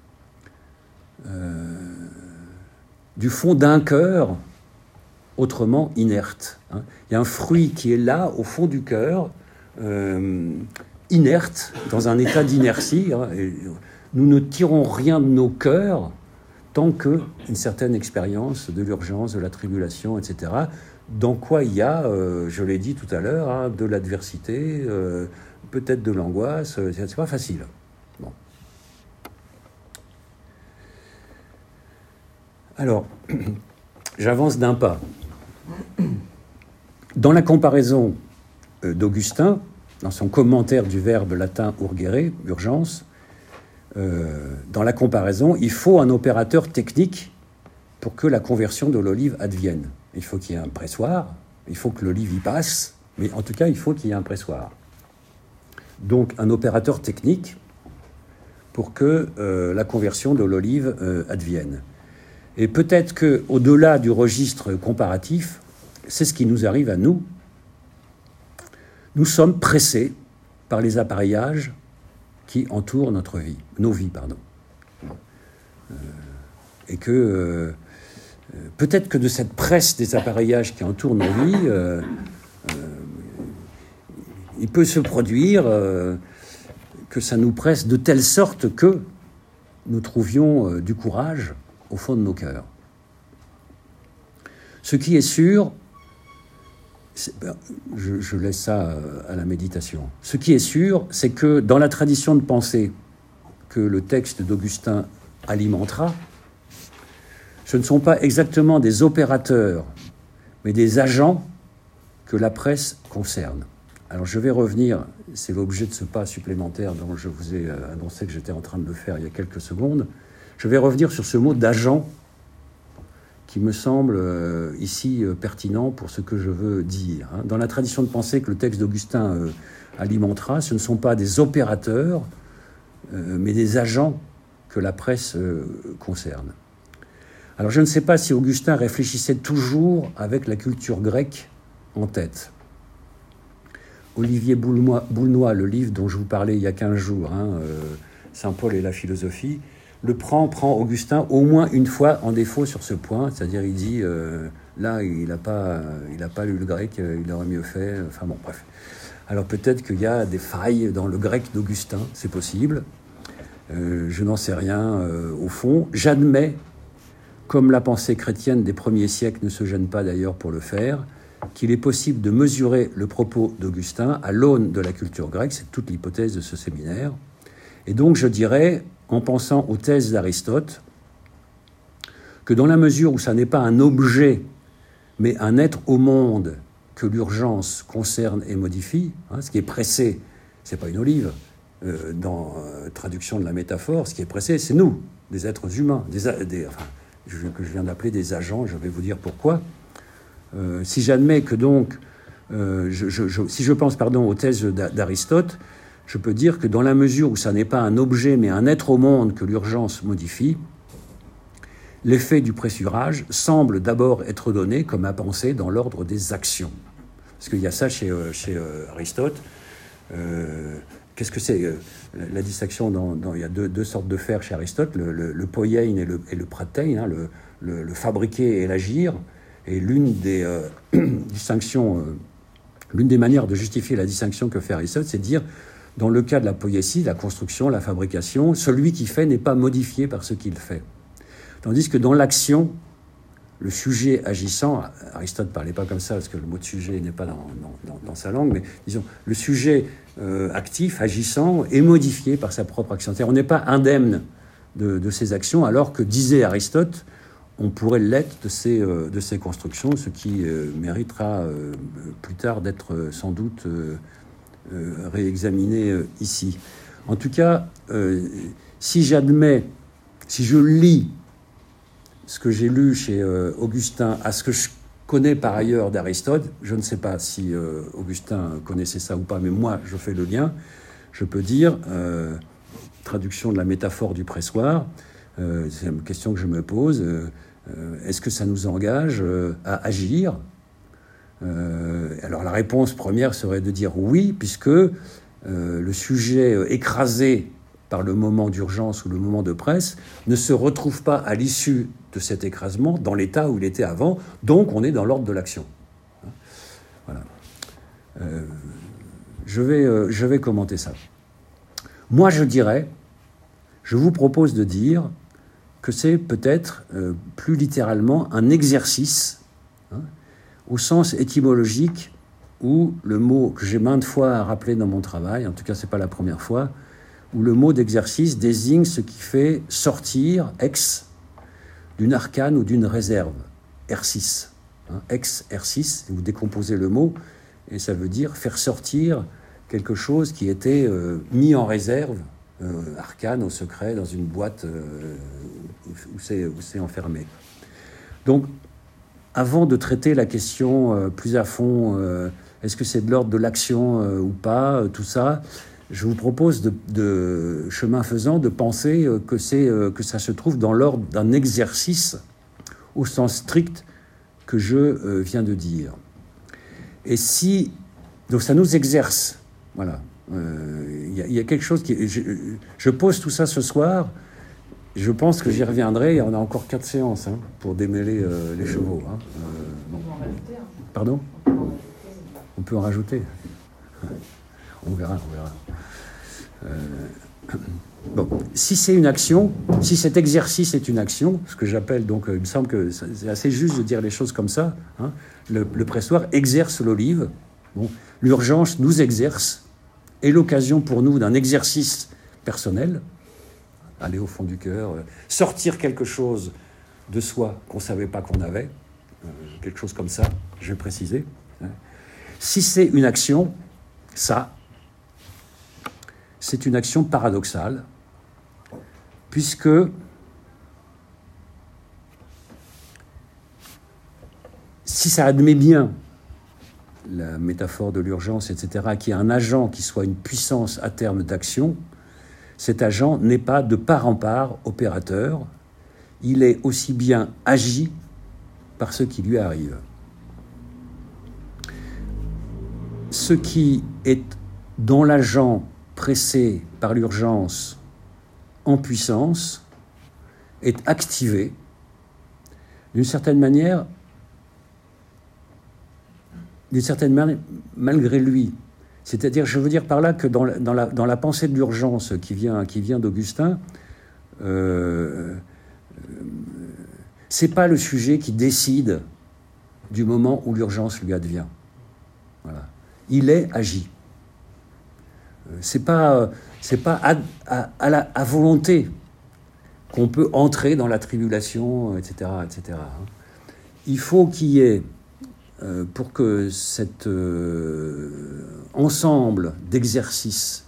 euh, du fond d'un cœur autrement inerte. Hein. Il y a un fruit qui est là, au fond du cœur, euh, inerte, dans un état d'inertie. Hein, et nous ne tirons rien de nos cœurs tant qu'une certaine expérience de l'urgence, de la tribulation, et cetera, dans quoi il y a, euh, je l'ai dit tout à l'heure, hein, de l'adversité, euh, peut-être de l'angoisse, euh, c'est pas facile. Bon. Alors, j'avance d'un pas. Dans la comparaison euh, d'Augustin, dans son commentaire du verbe latin urgere, urgence, Euh, dans la comparaison, il faut un opérateur technique pour que la conversion de l'olive advienne. Il faut qu'il y ait un pressoir, il faut que l'olive y passe, mais en tout cas, il faut qu'il y ait un pressoir. Donc, un opérateur technique pour que euh, la conversion de l'olive euh, advienne. Et peut-être qu'au-delà du registre comparatif, c'est ce qui nous arrive à nous. Nous sommes pressés par les appareillages qui entourent notre vie, nos vies, pardon. Euh, et que euh, peut-être que de cette presse des appareillages qui entourent nos vies, euh, euh, il peut se produire euh, que ça nous presse de telle sorte que nous trouvions euh, du courage au fond de nos cœurs. Ce qui est sûr, c'est, ben, je, je laisse ça à la méditation. Ce qui est sûr, c'est que dans la tradition de pensée que le texte d'Augustin alimentera, ce ne sont pas exactement des opérateurs, mais des agents que la presse concerne. Alors je vais revenir, c'est l'objet de ce pas supplémentaire dont je vous ai annoncé que j'étais en train de le faire il y a quelques secondes, je vais revenir sur ce mot d'agent qui me semble euh, ici euh, pertinent pour ce que je veux dire. Hein. Dans la tradition de pensée que le texte d'Augustin euh, alimentera, ce ne sont pas des opérateurs, euh, mais des agents que la presse euh, concerne. Alors je ne sais pas si Augustin réfléchissait toujours avec la culture grecque en tête. Olivier Boulnois, le livre dont je vous parlais il y a quinze jours, hein, euh, Saint-Paul et la philosophie, le prend, prend Augustin au moins une fois en défaut sur ce point, c'est-à-dire il dit, euh, là, il n'a pas, il n'a pas lu le grec, il aurait mieux fait, enfin bon, bref. Alors peut-être qu'il y a des failles dans le grec d'Augustin, c'est possible, euh, je n'en sais rien euh, au fond. J'admets, comme la pensée chrétienne des premiers siècles ne se gêne pas d'ailleurs pour le faire, qu'il est possible de mesurer le propos d'Augustin à l'aune de la culture grecque, c'est toute l'hypothèse de ce séminaire, et donc je dirais, en pensant aux thèses d'Aristote, que dans la mesure où ça n'est pas un objet, mais un être au monde que l'urgence concerne et modifie, hein, ce qui est pressé, c'est pas une olive, euh, dans euh, traduction de la métaphore, ce qui est pressé, c'est nous, des êtres humains, des, des, enfin, je, que je viens d'appeler des agents, je vais vous dire pourquoi. Euh, si j'admets que donc, euh, je, je, je, si je pense pardon, aux thèses d'Aristote, je peux dire que dans la mesure où ça n'est pas un objet, mais un être au monde que l'urgence modifie, l'effet du pressurage semble d'abord être donné comme à penser dans l'ordre des actions. Parce qu'il y a ça chez, euh, chez euh, Aristote. Euh, qu'est-ce que c'est euh, la distinction dans, dans, il y a deux, deux sortes de faire chez Aristote, le, le, le poiein et le, et le pratein, hein, le, le, le fabriquer et l'agir. Et l'une des euh, distinctions, euh, l'une des manières de justifier la distinction que fait Aristote, c'est de dire, dans le cas de la poiesie, la construction, la fabrication, celui qui fait n'est pas modifié par ce qu'il fait. Tandis que dans l'action, le sujet agissant, Aristote ne parlait pas comme ça parce que le mot de sujet n'est pas dans, dans, dans sa langue, mais disons, le sujet euh, actif, agissant, est modifié par sa propre action. C'est-à-dire, on n'est pas indemne de, de ses actions, alors que, disait Aristote, on pourrait l'être de ces, euh, de ces constructions, ce qui euh, méritera euh, plus tard d'être euh, sans doute euh, euh, réexaminé euh, ici. En tout cas, euh, si j'admets, si je lis ce que j'ai lu chez euh, Augustin à ce que je connais par ailleurs d'Aristote, je ne sais pas si euh, Augustin connaissait ça ou pas, mais moi je fais le lien, je peux dire, euh, traduction de la métaphore du pressoir, euh, c'est une question que je me pose, euh, euh, est-ce que ça nous engage euh, à agir ? euh, Alors la réponse première serait de dire oui, puisque euh, le sujet euh, écrasé par le moment d'urgence ou le moment de presse, ne se retrouve pas à l'issue de cet écrasement dans l'état où il était avant, donc on est dans l'ordre de l'action. Voilà. Euh, je vais, euh, je vais commenter ça. Moi, je dirais, je vous propose de dire que c'est peut-être euh, plus littéralement un exercice, hein, au sens étymologique où le mot que j'ai maintes fois rappelé dans mon travail, en tout cas c'est pas la première fois, où le mot d'exercice désigne ce qui fait sortir, ex, d'une arcane ou d'une réserve, ersis. Hein, ex, ersis, vous décomposez le mot, et ça veut dire faire sortir quelque chose qui était euh, mis en réserve, euh, arcane, au secret, dans une boîte euh, où c'est, où c'est enfermé. Donc, avant de traiter la question euh, plus à fond, euh, est-ce que c'est de l'ordre de l'action euh, ou pas, euh, tout ça, je vous propose, de, de chemin faisant, de penser que, c'est, que ça se trouve dans l'ordre d'un exercice au sens strict que je viens de dire. Et si... Donc ça nous exerce. Voilà. Il euh, y, y a quelque chose qui... Je, je pose tout ça ce soir. Je pense que j'y reviendrai. On a encore quatre séances hein, pour démêler euh, les chevaux. Hein. Euh, bon. On peut en rajouter. Hein. Pardon ? On peut en rajouter. On verra, on verra. Euh, bon, si c'est une action, si cet exercice est une action, ce que j'appelle donc, il me semble que c'est assez juste de dire les choses comme ça, hein, le, le pressoir exerce l'olive, bon, l'urgence nous exerce, est l'occasion pour nous d'un exercice personnel, aller au fond du cœur, euh, sortir quelque chose de soi qu'on ne savait pas qu'on avait, euh, quelque chose comme ça, je vais préciser. Hein. Si c'est une action, ça, c'est une action paradoxale, puisque si ça admet bien la métaphore de l'urgence, et cetera, qu'il y a un agent qui soit une puissance à terme d'action, cet agent n'est pas de part en part opérateur, il est aussi bien agi par ce qui lui arrive. Ce qui est dans l'agent pressé par l'urgence en puissance, est activé d'une certaine manière, d'une certaine manière, malgré lui. C'est-à-dire, je veux dire par là que dans la, dans la, dans la pensée de l'urgence qui vient, qui vient d'Augustin, euh, euh, c'est pas le sujet qui décide du moment où l'urgence lui advient. Voilà. Il est agi. C'est pas, c'est pas à, à, à, la, à volonté qu'on peut entrer dans la tribulation, et cetera, et cetera. Il faut qu'il y ait, euh, pour que cet euh, ensemble d'exercices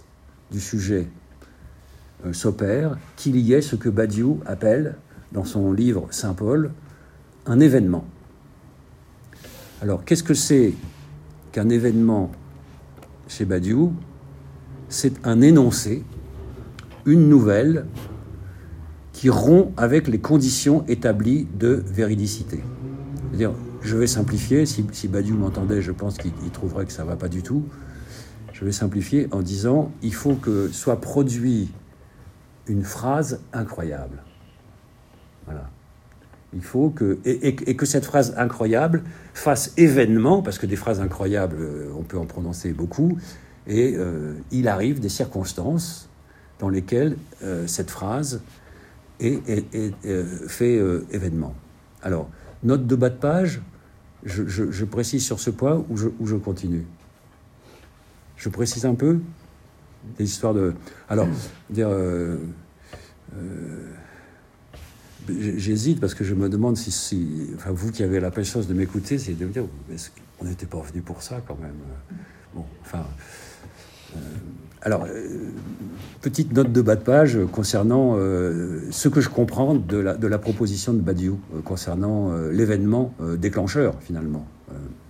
du sujet euh, s'opère, qu'il y ait ce que Badiou appelle, dans son livre Saint-Paul, un événement. Alors, qu'est-ce que c'est qu'un événement chez Badiou? C'est un énoncé, une nouvelle qui rompt avec les conditions établies de véridicité. C'est-à-dire, je vais simplifier, si, si Badiou m'entendait, je pense qu'il trouverait que ça ne va pas du tout. Je vais simplifier en disant, il faut que soit produit une phrase incroyable. Voilà. Il faut que, et, et, et que cette phrase incroyable fasse événement, parce que des phrases incroyables, on peut en prononcer beaucoup, et euh, il arrive des circonstances dans lesquelles euh, cette phrase est, est, est, est, fait euh, événement. Alors, note de bas de page, je, je, je précise sur ce point ou je, ou je continue. Je précise un peu des histoires de... Alors, dire... Euh, euh, j'hésite parce que je me demande si, si... Enfin, vous qui avez la patience de m'écouter, c'est de me dire, est-ce qu'on n'était pas venu pour ça quand même? Bon, enfin... Euh, alors, euh, petite note de bas de page concernant euh, ce que je comprends de la, de la proposition de Badiou, euh, concernant euh, l'événement euh, déclencheur, finalement. Euh,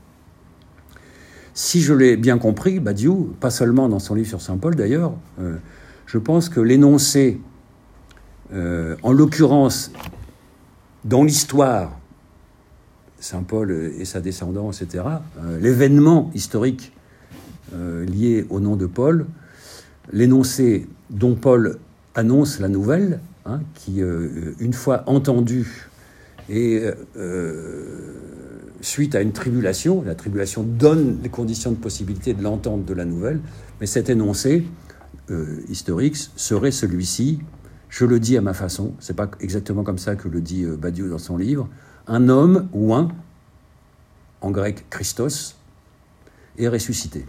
si je l'ai bien compris, Badiou, pas seulement dans son livre sur Saint-Paul d'ailleurs, euh, je pense que l'énoncé, euh, en l'occurrence, dans l'histoire, Saint-Paul et sa descendance, et cetera, euh, l'événement historique euh, lié au nom de Paul, l'énoncé dont Paul annonce la nouvelle, hein, qui, euh, une fois entendue et euh, suite à une tribulation, la tribulation donne les conditions de possibilité de l'entente de la nouvelle, mais cet énoncé euh, historique serait celui-ci, je le dis à ma façon, c'est pas exactement comme ça que le dit euh, Badiou dans son livre, un homme ou un, en grec Christos, est ressuscité.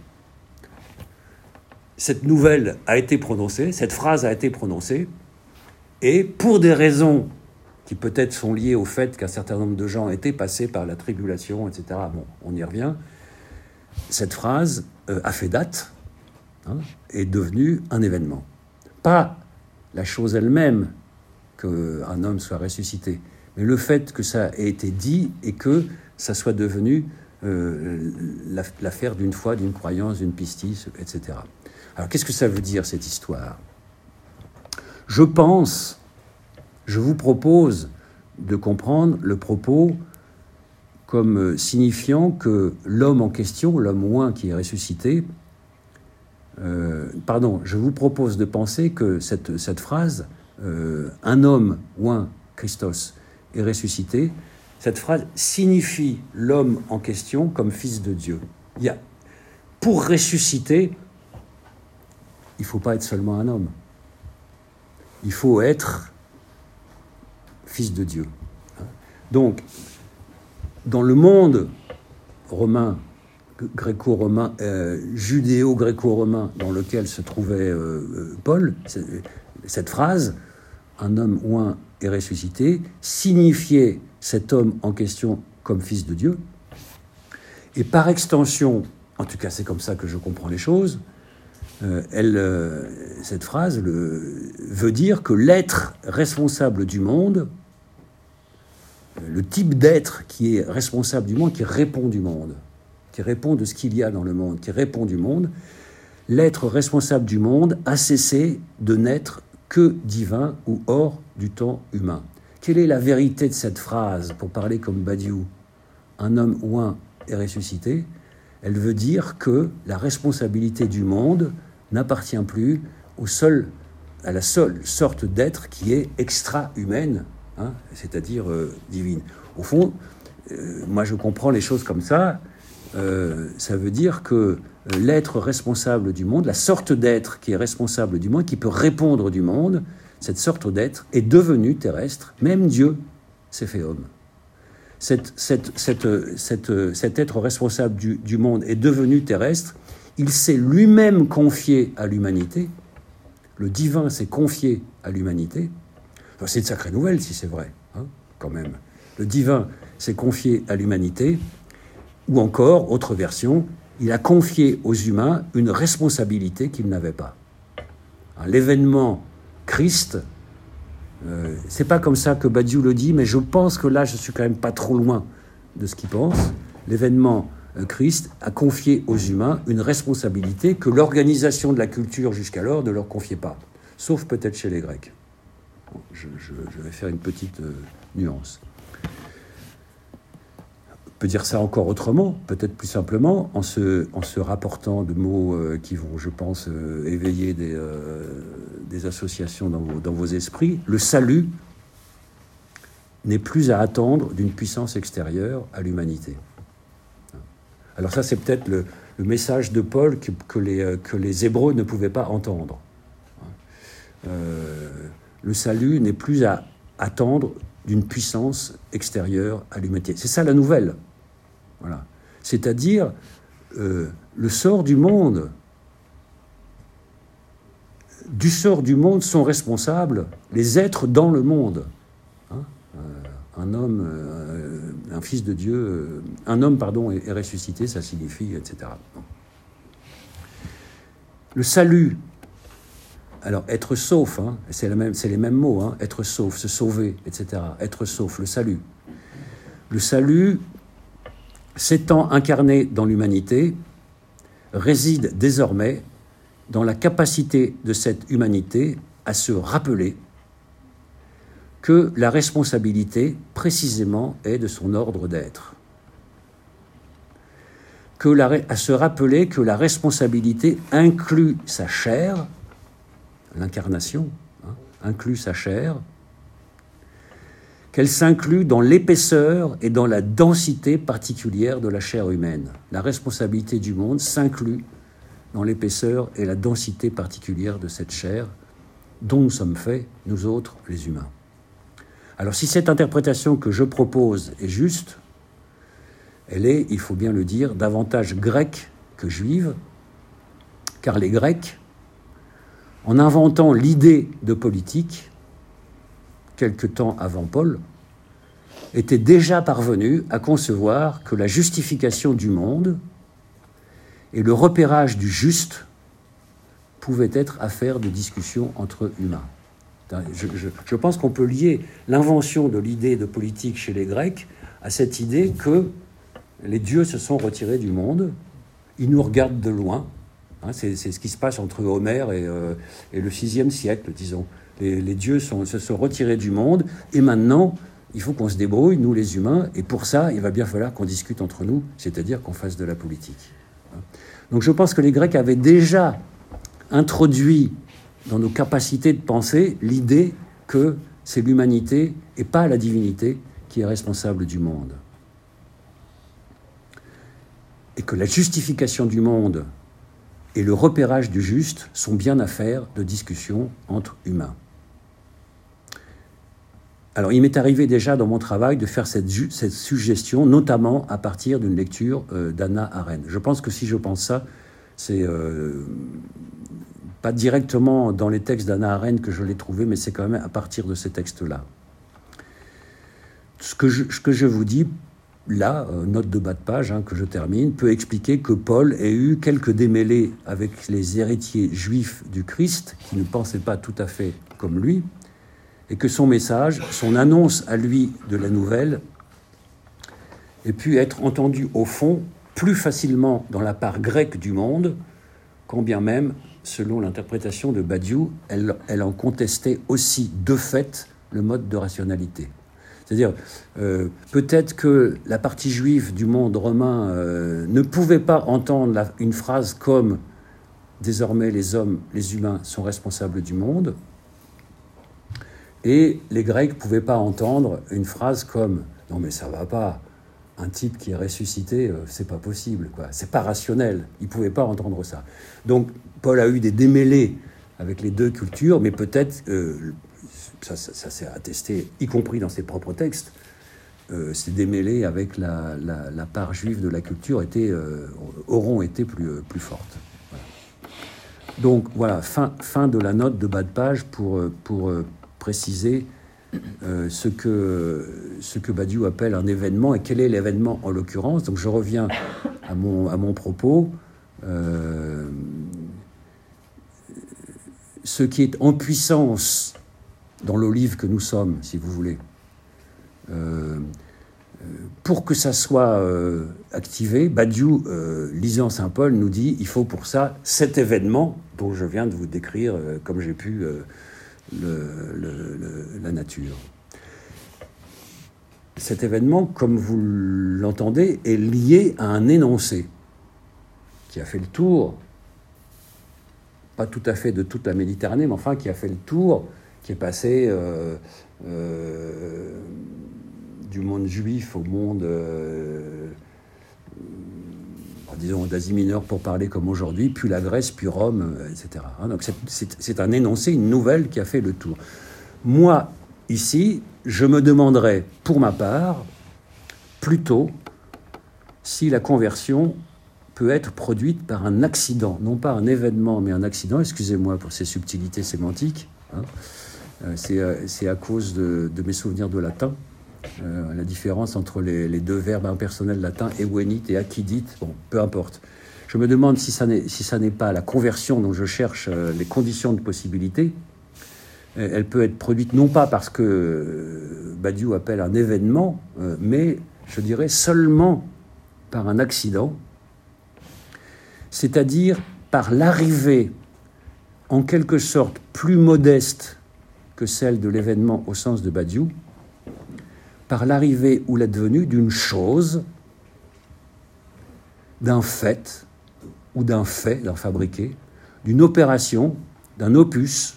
Cette nouvelle a été prononcée, cette phrase a été prononcée, et pour des raisons qui peut-être sont liées au fait qu'un certain nombre de gens étaient passés par la tribulation, et cetera, bon, on y revient, cette phrase euh, a fait date, hein, est devenue un événement. Pas la chose elle-même, qu'un homme soit ressuscité, mais le fait que ça ait été dit et que ça soit devenu euh, l'affaire d'une foi, d'une croyance, d'une pistis, et cetera. Alors, qu'est-ce que ça veut dire, cette histoire? Je pense, je vous propose de comprendre le propos comme signifiant que l'homme en question, l'homme ouin qui est ressuscité, euh, pardon, je vous propose de penser que cette, cette phrase, euh, un homme ouin, Christos, est ressuscité, cette phrase signifie l'homme en question comme fils de Dieu. Il y a, pour ressusciter, il ne faut pas être seulement un homme. Il faut être fils de Dieu. Donc, dans le monde romain, gréco-romain, euh, judéo-gréco-romain, dans lequel se trouvait euh, Paul, cette phrase, un homme ouin est ressuscité, signifiait cet homme en question comme fils de Dieu. Et par extension, en tout cas c'est comme ça que je comprends les choses, Euh, elle, euh, cette phrase le, veut dire que l'être responsable du monde, euh, le type d'être qui est responsable du monde, qui répond du monde, qui répond de ce qu'il y a dans le monde, qui répond du monde, l'être responsable du monde a cessé de n'être que divin ou hors du temps humain. Quelle est la vérité de cette phrase, pour parler comme Badiou, un homme ouin est ressuscité? Elle veut dire que la responsabilité du monde n'appartient plus au seul, à la seule sorte d'être qui est extra-humaine, hein, c'est-à-dire euh, divine. Au fond, euh, moi je comprends les choses comme ça, euh, ça veut dire que euh, l'être responsable du monde, la sorte d'être qui est responsable du monde, qui peut répondre du monde, cette sorte d'être est devenue terrestre, même Dieu s'est fait homme. Cette, cette, cette, cette, cet être responsable du, du monde est devenu terrestre, il s'est lui-même confié à l'humanité, le divin s'est confié à l'humanité, enfin, c'est une sacrée nouvelle si c'est vrai, hein, quand même. Le divin s'est confié à l'humanité, ou encore, autre version, il a confié aux humains une responsabilité qu'ils n'avaient pas. Hein, l'événement Christ, euh, c'est pas comme ça que Badiou le dit, mais je pense que là, je suis quand même pas trop loin de ce qu'il pense. L'événement euh, Christ a confié aux humains une responsabilité que l'organisation de la culture jusqu'alors ne leur confiait pas, sauf peut-être chez les Grecs. Bon, je, je, je vais faire une petite euh, nuance. On peut dire ça encore autrement, peut-être plus simplement, en se, en se rapportant de mots euh, qui vont, je pense, euh, éveiller des, euh, des associations dans vos, dans vos esprits. Le salut n'est plus à attendre d'une puissance extérieure à l'humanité. Alors ça, c'est peut-être le, le message de Paul que, que, les, que les Hébreux ne pouvaient pas entendre. Euh, le salut n'est plus à attendre d'une puissance extérieure à l'humanité. C'est ça la nouvelle. Voilà. C'est-à-dire, euh, le sort du monde, du sort du monde sont responsables les êtres dans le monde. Hein, euh, un homme, euh, un fils de Dieu, euh, un homme, pardon, est, est ressuscité, ça signifie, et cetera. Le salut, alors être sauf, hein, c'est, la même, c'est les mêmes mots, hein, être sauf, se sauver, et cetera. Être sauf, le salut. Le salut, s'étant incarné dans l'humanité, réside désormais dans la capacité de cette humanité à se rappeler que la responsabilité, précisément, est de son ordre d'être. Que la, à se rappeler que la responsabilité inclut sa chair, l'incarnation, hein, inclut sa chair, qu'elle s'inclut dans l'épaisseur et dans la densité particulière de la chair humaine. La responsabilité du monde s'inclut dans l'épaisseur et la densité particulière de cette chair dont nous sommes faits, nous autres, les humains. Alors si cette interprétation que je propose est juste, elle est, il faut bien le dire, davantage grecque que juive, car les Grecs, en inventant l'idée de politique, quelque temps avant Paul, étaient déjà parvenus à concevoir que la justification du monde et le repérage du juste pouvaient être affaire de discussion entre humains. Je, je, je pense qu'on peut lier l'invention de l'idée de politique chez les Grecs à cette idée que les dieux se sont retirés du monde, ils nous regardent de loin. Hein, c'est, c'est ce qui se passe entre Homère et, euh, et le sixième siècle, disons. Les, les dieux sont, se sont retirés du monde, et maintenant, il faut qu'on se débrouille, nous les humains, et pour ça, il va bien falloir qu'on discute entre nous, c'est-à-dire qu'on fasse de la politique. Donc je pense que les Grecs avaient déjà introduit dans nos capacités de penser l'idée que c'est l'humanité et pas la divinité qui est responsable du monde. Et que la justification du monde et le repérage du juste sont bien affaires de discussion entre humains. Alors, il m'est arrivé déjà dans mon travail de faire cette, ju- cette suggestion, notamment à partir d'une lecture euh, d'Hannah Arendt. Je pense que si je pense ça, c'est euh, pas directement dans les textes d'Hannah Arendt que je l'ai trouvé, mais c'est quand même à partir de ces textes-là. Ce que je, ce que je vous dis, là, euh, note de bas de page, hein, que je termine, peut expliquer que Paul ait eu quelques démêlés avec les héritiers juifs du Christ, qui ne pensaient pas tout à fait comme lui, et que son message, son annonce à lui de la nouvelle, ait pu être entendu au fond plus facilement dans la part grecque du monde, quand bien même, selon l'interprétation de Badiou, elle, elle en contestait aussi de fait le mode de rationalité. C'est-à-dire, euh, peut-être que la partie juive du monde romain euh, ne pouvait pas entendre la, une phrase comme « Désormais, les hommes, les humains sont responsables du monde », et les Grecs ne pouvaient pas entendre une phrase comme « Non mais ça va pas, un type qui est ressuscité, euh, c'est pas possible, quoi. C'est pas rationnel. » Ils ne pouvaient pas entendre ça. Donc Paul a eu des démêlés avec les deux cultures, mais peut-être, euh, ça, ça, ça s'est attesté, y compris dans ses propres textes, euh, ces démêlés avec la, la, la part juive de la culture étaient, euh, auront été plus, plus fortes. Voilà. Donc voilà, fin, fin de la note de bas de page pour... pour préciser euh, ce, que, ce que Badiou appelle un événement et quel est l'événement en l'occurrence. Donc je reviens à mon, à mon propos. Euh, ce qui est en puissance dans l'olive que nous sommes, si vous voulez, euh, pour que ça soit euh, activé, Badiou, euh, lisant Saint Paul, nous dit il faut pour ça cet événement dont je viens de vous décrire, euh, comme j'ai pu, euh, le, le, le, la nature. Cet événement, comme vous l'entendez, est lié à un énoncé qui a fait le tour, pas tout à fait de toute la Méditerranée, mais enfin qui a fait le tour, qui est passé euh, euh, du monde juif au monde, euh, disons, d'Asie mineure pour parler comme aujourd'hui, puis la Grèce, puis Rome, et cetera. Donc c'est, c'est, c'est un énoncé, une nouvelle qui a fait le tour. Moi, ici, je me demanderais, pour ma part, plutôt si la conversion peut être produite par un accident, non pas un événement, mais un accident. Excusez-moi pour ces subtilités sémantiques. Hein. C'est, c'est à cause de, de mes souvenirs de latin. Euh, la différence entre les, les deux verbes impersonnels latins, evenit et accidit, bon, peu importe. Je me demande si ça n'est, si ça n'est pas la conversion dont je cherche euh, les conditions de possibilité. Euh, elle peut être produite non pas parce que euh, Badiou appelle un événement, euh, mais je dirais seulement par un accident, c'est-à-dire par l'arrivée en quelque sorte plus modeste que celle de l'événement au sens de Badiou, par l'arrivée ou l'advenue d'une chose, d'un fait ou d'un fait, d'un fabriqué, d'une opération, d'un opus,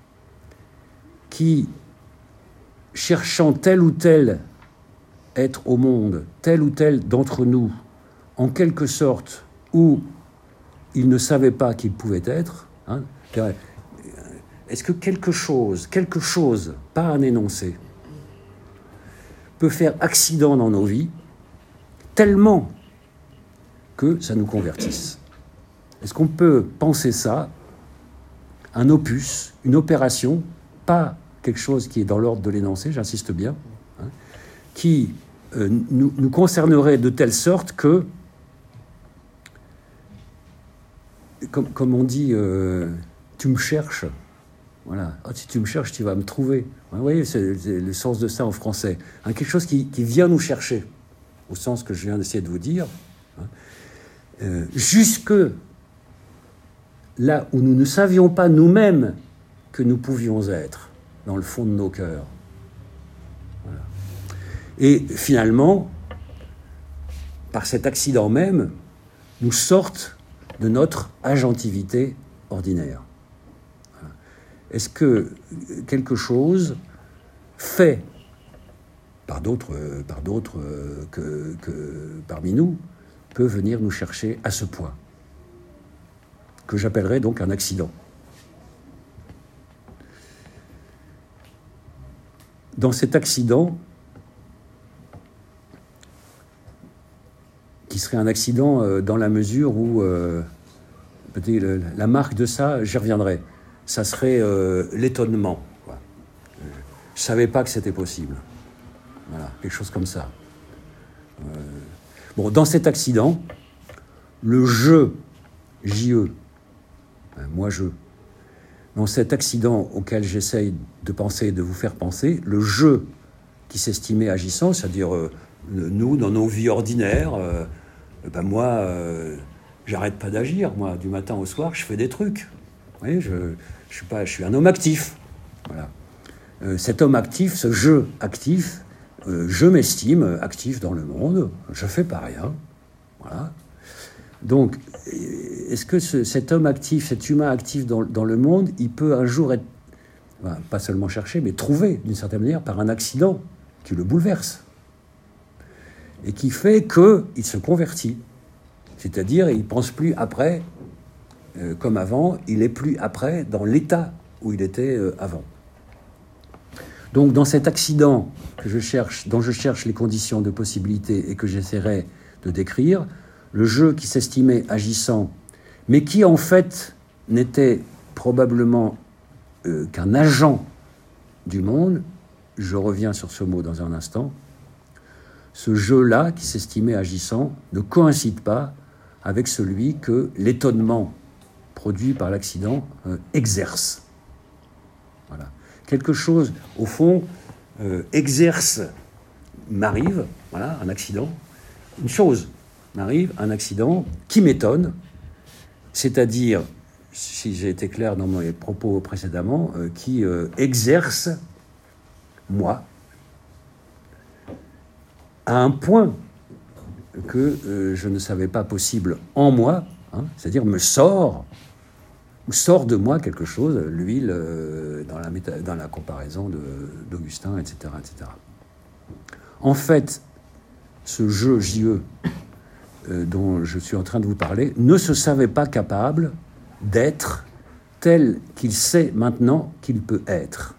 qui, cherchant tel ou tel être au monde, tel ou tel d'entre nous, en quelque sorte, où il ne savait pas qu'il pouvait être, hein, est-ce que quelque chose, quelque chose, pas un énoncé, peut faire accident dans nos vies, tellement que ça nous convertisse? Est-ce qu'on peut penser ça, un opus, une opération, pas quelque chose qui est dans l'ordre de l'énoncé, j'insiste bien, hein, qui euh, nous, nous concernerait de telle sorte que, comme, comme on dit, euh, tu me cherches, voilà. Oh, si tu me cherches, tu vas me trouver. Vous voyez, c'est, c'est le sens de ça en français. Hein, quelque chose qui, qui vient nous chercher, au sens que je viens d'essayer de vous dire, hein, euh, jusque là où nous ne savions pas nous-mêmes que nous pouvions être, dans le fond de nos cœurs. Voilà. Et finalement, par cet accident même, nous sortent de notre agentivité ordinaire. Est-ce que quelque chose fait par d'autres, par d'autres que, que parmi nous peut venir nous chercher à ce point, que j'appellerais donc un accident? Dans cet accident, qui serait un accident dans la mesure où, euh, peut-être la marque de ça, j'y reviendrai, ça serait euh, l'étonnement. Quoi. Euh, je ne savais pas que c'était possible. Voilà, quelque chose comme ça. Euh, bon, dans cet accident, le je, J E, hein, moi je, dans cet accident auquel j'essaye de penser, de vous faire penser, le je qui s'estimait agissant, c'est-à-dire euh, nous, dans nos vies ordinaires, euh, ben moi, euh, j'arrête pas d'agir. Moi, du matin au soir, je fais des trucs. Vous voyez, je, je suis pas, je suis un homme actif. Voilà. Euh, cet homme actif, ce je actif, euh, je m'estime actif dans le monde. Je fais pas rien. Voilà. Donc, est-ce que ce, cet homme actif, cet humain actif dans, dans le monde, il peut un jour être, ben, pas seulement cherché, mais trouvé d'une certaine manière par un accident qui le bouleverse et qui fait qu'il se convertit. C'est-à-dire, il ne pense plus après euh, comme avant, il n'est plus après dans l'état où il était euh, avant. Donc, dans cet accident que je cherche, dont je cherche les conditions de possibilité et que j'essaierai de décrire, le je qui s'estimait agissant, mais qui en fait n'était probablement euh, qu'un agent du monde, je reviens sur ce mot dans un instant, ce je-là qui s'estimait agissant ne coïncide pas avec celui que l'étonnement produit par l'accident euh, exerce. Voilà. Quelque chose, au fond, euh, exerce, m'arrive, voilà, un accident, une chose m'arrive, un accident qui m'étonne, c'est-à-dire, si j'ai été clair dans mes propos précédemment, euh, qui euh, exerce, moi, à un point que euh, je ne savais pas possible en moi, hein, c'est-à-dire me sort, ou sort de moi quelque chose, l'huile euh, dans, la méta- dans la comparaison de, d'Augustin, et cetera, et cetera. En fait, ce jeu J E euh, dont je suis en train de vous parler ne se savait pas capable d'être tel qu'il sait maintenant qu'il peut être.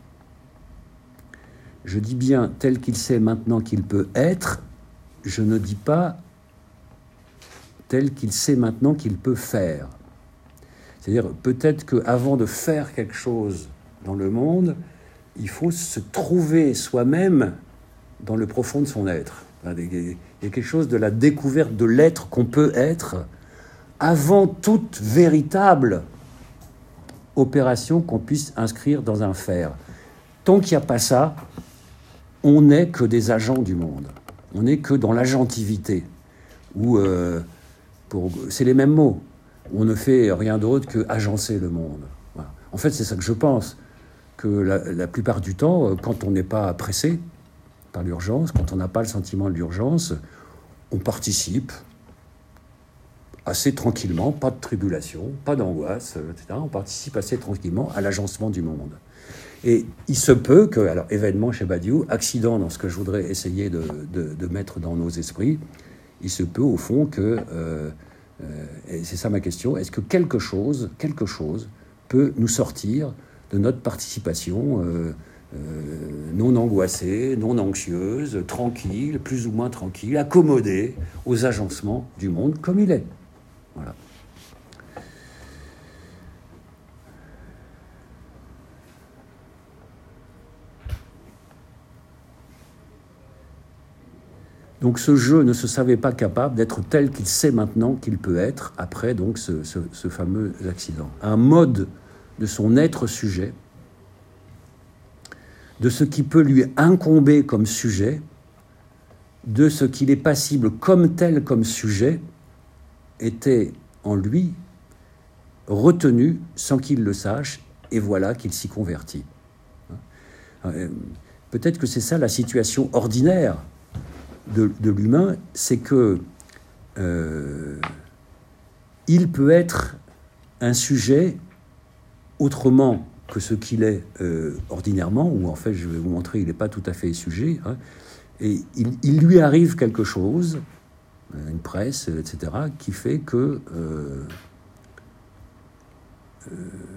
Je dis bien tel qu'il sait maintenant qu'il peut être, je ne dis pas tel qu'il sait maintenant qu'il peut faire. C'est-à-dire, peut-être qu'avant de faire quelque chose dans le monde, il faut se trouver soi-même dans le profond de son être. Il y a quelque chose de la découverte de l'être qu'on peut être avant toute véritable opération qu'on puisse inscrire dans un faire. Tant qu'il n'y a pas ça, on n'est que des agents du monde. On n'est que dans l'agentivité. Où, euh, pour, c'est les mêmes mots. On ne fait rien d'autre que agencer le monde. Voilà. En fait, c'est ça que je pense. Que la, la plupart du temps, quand on n'est pas pressé par l'urgence, quand on n'a pas le sentiment de l'urgence, on participe assez tranquillement, pas de tribulation, pas d'angoisse, et cetera. On participe assez tranquillement à l'agencement du monde. Et il se peut que, alors événement chez Badiou, accident dans ce que je voudrais essayer de, de, de mettre dans nos esprits, il se peut au fond que, euh, euh, et c'est ça ma question, est-ce que quelque chose, quelque chose peut nous sortir de notre participation euh, euh, non angoissée, non anxieuse, tranquille, plus ou moins tranquille, accommodée aux agencements du monde comme il est. Voilà. Donc ce jeu ne se savait pas capable d'être tel qu'il sait maintenant qu'il peut être, après donc ce, ce, ce fameux accident. Un mode de son être sujet, de ce qui peut lui incomber comme sujet, de ce qu'il est passible comme tel comme sujet, était en lui retenu sans qu'il le sache, et voilà qu'il s'y convertit. Peut-être que c'est ça la situation ordinaire de, de l'humain, c'est que euh, il peut être un sujet autrement que ce qu'il est euh, ordinairement, ou en fait, je vais vous montrer, il n'est pas tout à fait sujet, hein, et il, il lui arrive quelque chose, une presse, et cetera, qui fait que euh, euh,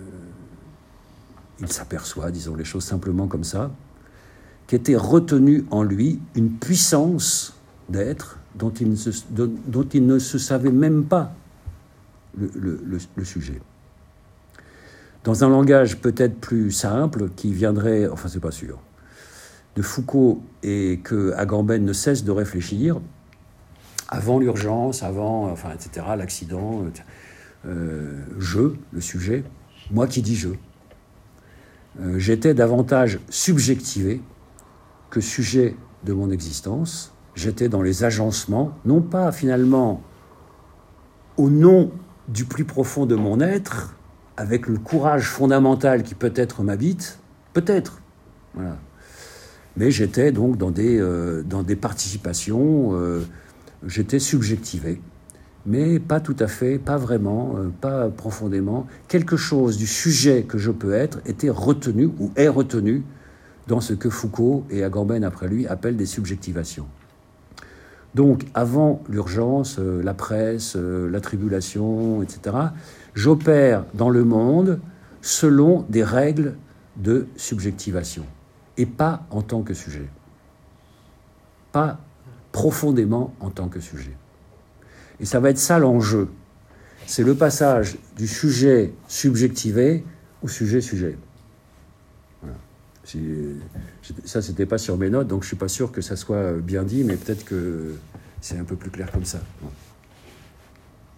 il s'aperçoit, disons les choses simplement comme ça, qu'était retenue en lui une puissance d'être dont il ne se, dont, dont il ne se savait même pas le, le, le, le sujet. Dans un langage peut-être plus simple, qui viendrait, enfin c'est pas sûr, de Foucault et que Agamben ne cesse de réfléchir, avant l'urgence, avant, enfin, et cetera, l'accident, euh, je, le sujet, moi qui dis je, euh, j'étais davantage subjectivé que sujet de mon existence, j'étais dans les agencements, non pas finalement au nom du plus profond de mon être, avec le courage fondamental qui peut-être m'habite, peut-être, voilà. Mais j'étais donc dans des, euh, dans des participations, euh, j'étais subjectivé, mais pas tout à fait, pas vraiment, euh, pas profondément. Quelque chose du sujet que je peux être était retenu, ou est retenu, dans ce que Foucault et Agamben après lui appellent des subjectivations. Donc, avant l'urgence, euh, la presse, euh, la tribulation, et cetera, j'opère dans le monde selon des règles de subjectivation, et pas en tant que sujet. Pas profondément en tant que sujet. Et ça va être ça l'enjeu. C'est le passage du sujet subjectivé au sujet-sujet. Voilà. Si, ça, c'était pas sur mes notes, donc je suis pas sûr que ça soit bien dit, mais peut-être que c'est un peu plus clair comme ça.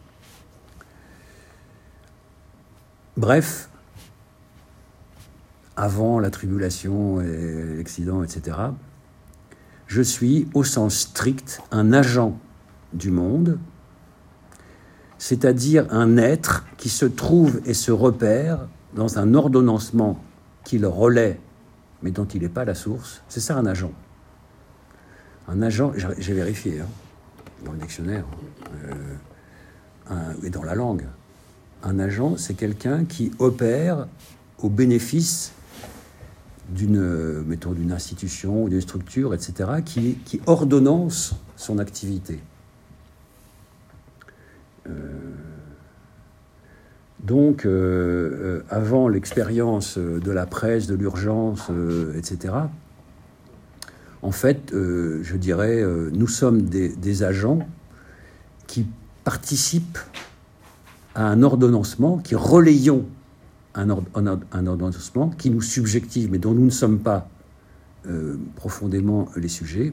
Bref, avant la tribulation et l'accident, et cetera. Je suis, au sens strict, un agent du monde, c'est-à-dire un être qui se trouve et se repère dans un ordonnancement qui le relaie, mais dont il n'est pas la source. C'est ça un agent. Un agent, j'ai vérifié hein, dans le dictionnaire, euh, un, et dans la langue. Un agent, c'est quelqu'un qui opère au bénéfice d'une, mettons, d'une institution ou d'une structure, et cetera, qui, qui ordonnance son activité. Euh, donc, euh, avant l'expérience de la presse, de l'urgence, euh, et cetera, en fait, euh, je dirais, euh, nous sommes des, des agents qui participent à un ordonnancement, qui relayons un, or, un, un ordonnancement qui nous subjective, mais dont nous ne sommes pas euh, profondément les sujets.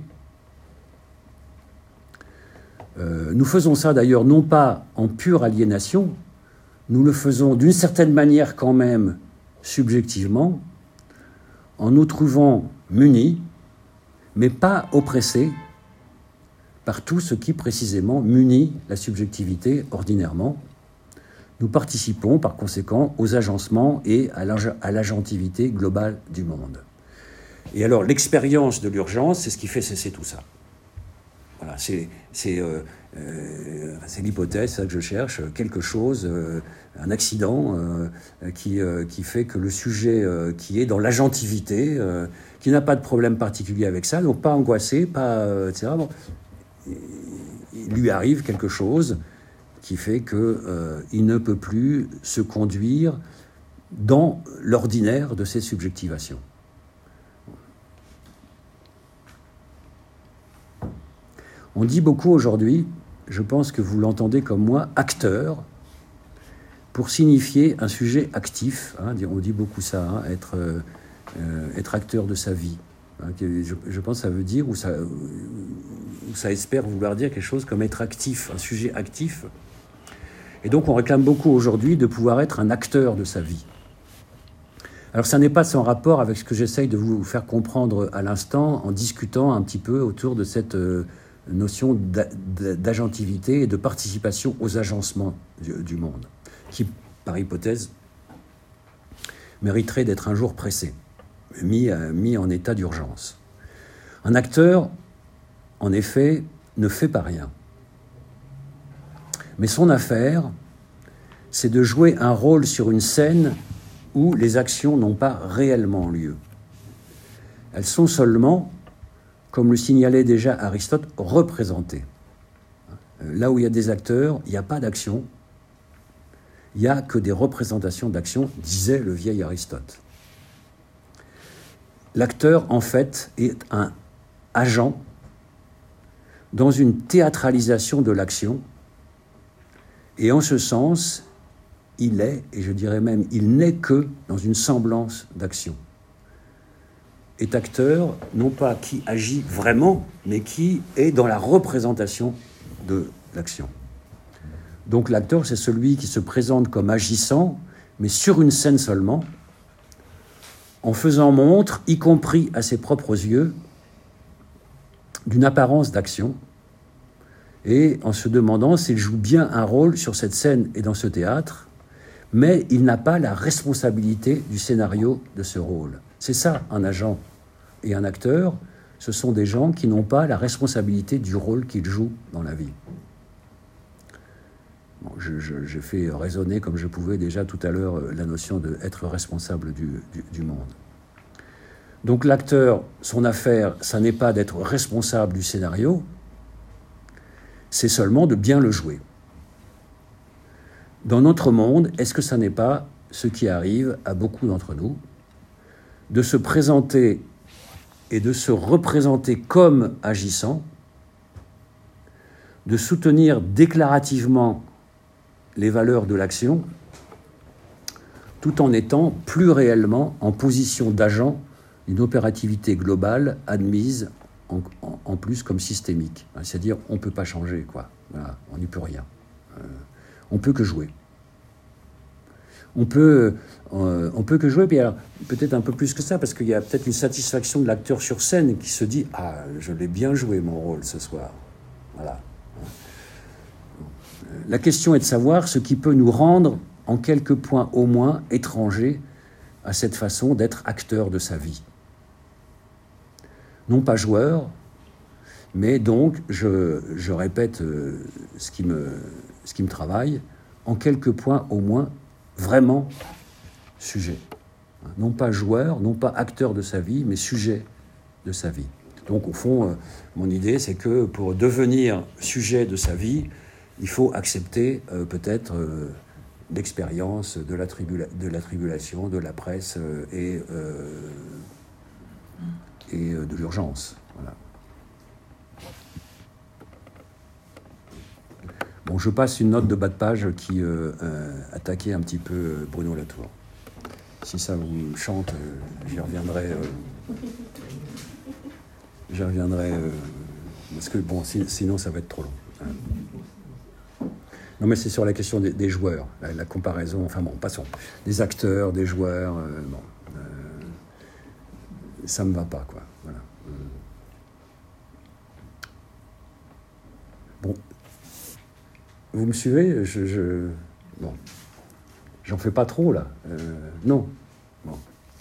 Euh, nous faisons ça d'ailleurs non pas en pure aliénation, nous le faisons d'une certaine manière quand même subjectivement, en nous trouvant munis, mais pas oppressés par tout ce qui précisément munit la subjectivité ordinairement. Nous participons par conséquent aux agencements et à l'agentivité globale du monde. Et alors l'expérience de l'urgence, c'est ce qui fait cesser tout ça. Voilà, c'est euh, euh, l'hypothèse, c'est ça que je cherche, quelque chose, euh, un accident euh, qui, euh, qui fait que le sujet euh, qui est dans l'agentivité, euh, qui n'a pas de problème particulier avec ça, donc pas angoissé, pas, euh, et cetera. Bon, il lui arrive quelque chose qui fait qu'il euh, ne peut plus se conduire dans l'ordinaire de ses subjectivations. On dit beaucoup aujourd'hui, je pense que vous l'entendez comme moi, acteur, pour signifier un sujet actif. Hein, on dit beaucoup ça, hein, être, euh, être acteur de sa vie. Hein, je, je pense que ça veut dire, ou ça, ou ça espère vouloir dire quelque chose comme être actif, un sujet actif. Et donc on réclame beaucoup aujourd'hui de pouvoir être un acteur de sa vie. Alors ça n'est pas sans rapport avec ce que j'essaye de vous faire comprendre à l'instant en discutant un petit peu autour de cette euh, notion d'agentivité et de participation aux agencements du, du monde, qui, par hypothèse, mériterait d'être un jour pressé, mis, euh, mis en état d'urgence. Un acteur, en effet, ne fait pas rien. Mais son affaire, c'est de jouer un rôle sur une scène où les actions n'ont pas réellement lieu. Elles sont seulement, comme le signalait déjà Aristote, représentées. Là où il y a des acteurs, il n'y a pas d'action, il n'y a que des représentations d'action, disait le vieil Aristote. L'acteur, en fait, est un agent dans une théâtralisation de l'action. Et en ce sens, il est, et je dirais même, il n'est que dans une semblance d'action. Est acteur, non pas qui agit vraiment, mais qui est dans la représentation de l'action. Donc l'acteur, c'est celui qui se présente comme agissant, mais sur une scène seulement, en faisant montre, y compris à ses propres yeux, d'une apparence d'action, et en se demandant s'il joue bien un rôle sur cette scène et dans ce théâtre, mais il n'a pas la responsabilité du scénario de ce rôle. C'est ça, un agent et un acteur, ce sont des gens qui n'ont pas la responsabilité du rôle qu'ils jouent dans la vie. Bon, je, je, j'ai fait résonner, comme je pouvais déjà tout à l'heure, la notion d'être responsable du, du, du monde. Donc l'acteur, son affaire, ça n'est pas d'être responsable du scénario, c'est seulement de bien le jouer. Dans notre monde, est-ce que ça n'est pas ce qui arrive à beaucoup d'entre nous, de se présenter et de se représenter comme agissant, de soutenir déclarativement les valeurs de l'action, tout en étant plus réellement en position d'agent d'une opérativité globale admise En, en, en plus comme systémique. C'est-à-dire, on ne peut pas changer, quoi. Voilà, on n'y peut rien. Euh, on ne peut que jouer. on peut, euh, on peut que jouer, puis alors, peut-être un peu plus que ça, parce qu'il y a peut-être une satisfaction de l'acteur sur scène qui se dit « Ah, je l'ai bien joué mon rôle ce soir. » Voilà. La question est de savoir ce qui peut nous rendre, en quelques points au moins, étrangers à cette façon d'être acteur de sa vie. Non pas joueur, mais donc, je, je répète euh, ce, qui me, ce qui me travaille, en quelques points au moins, vraiment sujet. Non pas joueur, non pas acteur de sa vie, mais sujet de sa vie. Donc, au fond, euh, mon idée, c'est que pour devenir sujet de sa vie, il faut accepter euh, peut-être euh, l'expérience de la, tribula- de la tribulation, de la presse euh, et, euh, et euh, de l'urgence. Voilà. Bon, je passe une note de bas de page qui euh, euh, attaquait un petit peu Bruno Latour. Si ça vous chante, euh, j'y reviendrai. Euh, j'y reviendrai euh, parce que bon, si, sinon ça va être trop long. Hein. Non, mais c'est sur la question des, des joueurs, la, la comparaison. Enfin bon, passons. Des acteurs, des joueurs. Euh, bon, euh, ça me va pas, quoi. Voilà. Bon. Vous me suivez? je, je... Bon. J'en fais pas trop, là. Euh, non. Bon.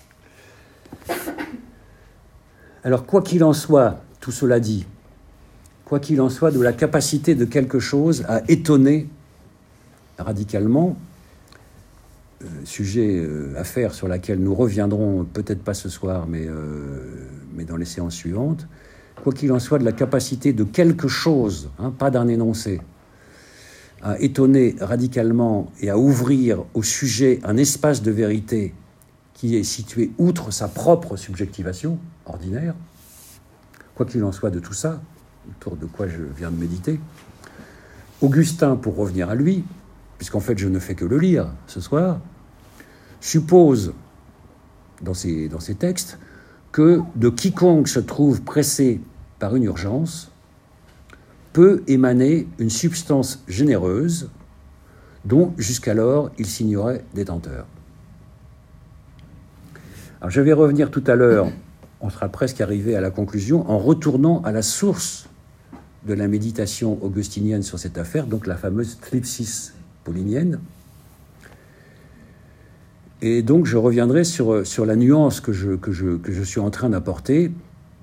Alors, quoi qu'il en soit, tout cela dit, quoi qu'il en soit, de la capacité de quelque chose à étonner radicalement, euh, sujet, euh, affaire sur laquelle nous reviendrons, peut-être pas ce soir, mais, euh, mais dans les séances suivantes, quoi qu'il en soit, de la capacité de quelque chose, hein, pas d'un énoncé, à étonner radicalement et à ouvrir au sujet un espace de vérité qui est situé outre sa propre subjectivation ordinaire, quoi qu'il en soit de tout ça, autour de quoi je viens de méditer, Augustin, pour revenir à lui, puisqu'en fait je ne fais que le lire ce soir, suppose dans ses, dans ses textes que de quiconque se trouve pressé par une urgence peut émaner une substance généreuse dont jusqu'alors il s'ignorait détenteur. Alors je vais revenir tout à l'heure, on sera presque arrivé à la conclusion, en retournant à la source de la méditation augustinienne sur cette affaire, donc la fameuse thlipsis paulinienne. Et donc je reviendrai sur, sur la nuance que je, que, je, que je suis en train d'apporter.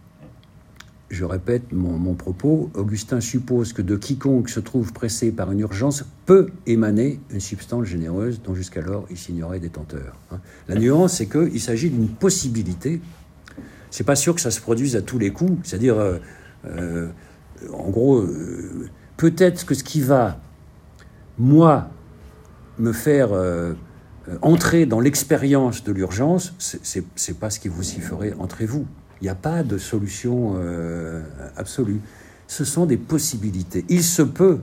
Je répète mon, mon propos. Augustin suppose que de quiconque se trouve pressé par une urgence peut émaner une substance généreuse dont jusqu'alors il s'ignorait détenteur. La nuance, c'est qu'il s'agit d'une possibilité. C'est pas sûr que ça se produise à tous les coups. C'est-à-dire, euh, euh, en gros, euh, peut-être que ce qui va, moi, me faire euh, entrer dans l'expérience de l'urgence, c'est, c'est, c'est pas ce qui vous y ferait entrer vous. Il n'y a pas de solution euh, absolue. Ce sont des possibilités. Il se peut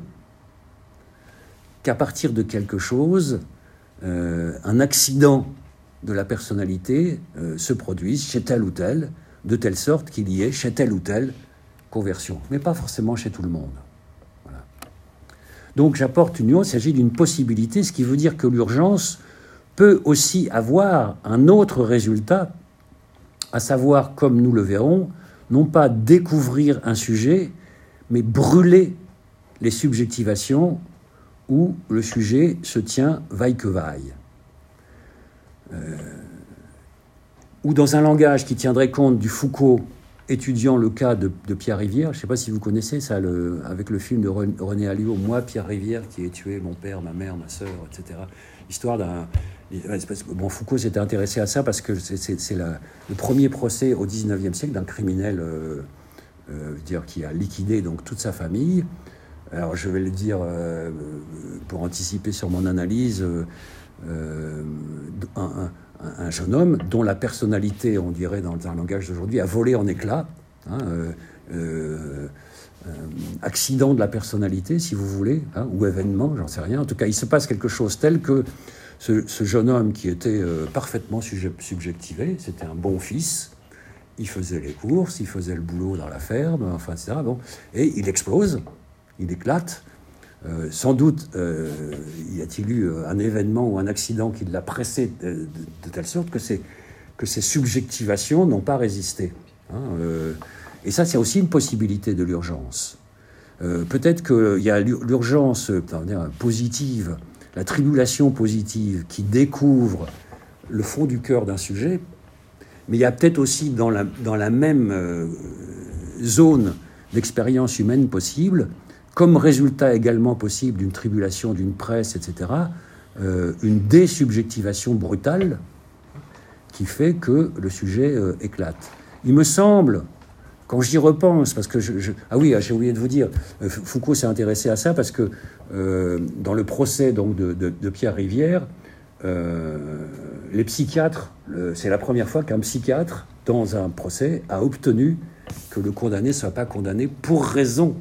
qu'à partir de quelque chose, euh, un accident de la personnalité euh, se produise chez tel ou tel, de telle sorte qu'il y ait chez telle ou telle conversion, mais pas forcément chez tout le monde. Voilà. Donc j'apporte une nuance, il s'agit d'une possibilité, ce qui veut dire que l'urgence peut aussi avoir un autre résultat, à savoir, comme nous le verrons, non pas découvrir un sujet, mais brûler les subjectivations où le sujet se tient vaille que vaille. Euh, ou dans un langage qui tiendrait compte du Foucault étudiant le cas de, de Pierre Rivière, je ne sais pas si vous connaissez ça, le, avec le film de René Alliot, moi, Pierre Rivière, qui ai tué mon père, ma mère, ma sœur, et cetera. L'histoire d'un... Bon, Foucault s'était intéressé à ça parce que c'est, c'est, c'est la, le premier procès au dix-neuvième siècle d'un criminel euh, euh, dire, qui a liquidé donc, toute sa famille. Alors je vais le dire euh, pour anticiper sur mon analyse, euh, euh, un, un, un jeune homme dont la personnalité, on dirait dans un langage d'aujourd'hui, a volé en éclats. Hein, euh, euh, euh, accident de la personnalité, si vous voulez, hein, ou événement, j'en sais rien. En tout cas, il se passe quelque chose tel que Ce, ce jeune homme qui était euh, parfaitement subjectivé, c'était un bon fils, il faisait les courses, il faisait le boulot dans la ferme, enfin, et cetera. Bon. Et il explose, il éclate, Euh, sans doute euh, y a-t-il eu un événement ou un accident qui l'a pressé de, de, de telle sorte que, c'est, que ces subjectivations n'ont pas résisté. Hein, euh, et ça, c'est aussi une possibilité de l'urgence. Euh, peut-être qu'il y a l'urgence dire, positive, la tribulation positive qui découvre le fond du cœur d'un sujet, mais il y a peut-être aussi dans la, dans la même euh, zone d'expérience humaine possible, comme résultat également possible d'une tribulation d'une presse, et cetera, euh, une désubjectivation brutale qui fait que le sujet euh, éclate. Il me semble, quand j'y repense, parce que je, je... Ah oui, j'ai oublié de vous dire, euh, Foucault s'est intéressé à ça parce que euh, dans le procès donc, de, de, de Pierre Rivière, euh, les psychiatres, le, c'est la première fois qu'un psychiatre, dans un procès, a obtenu que le condamné ne soit pas condamné pour raison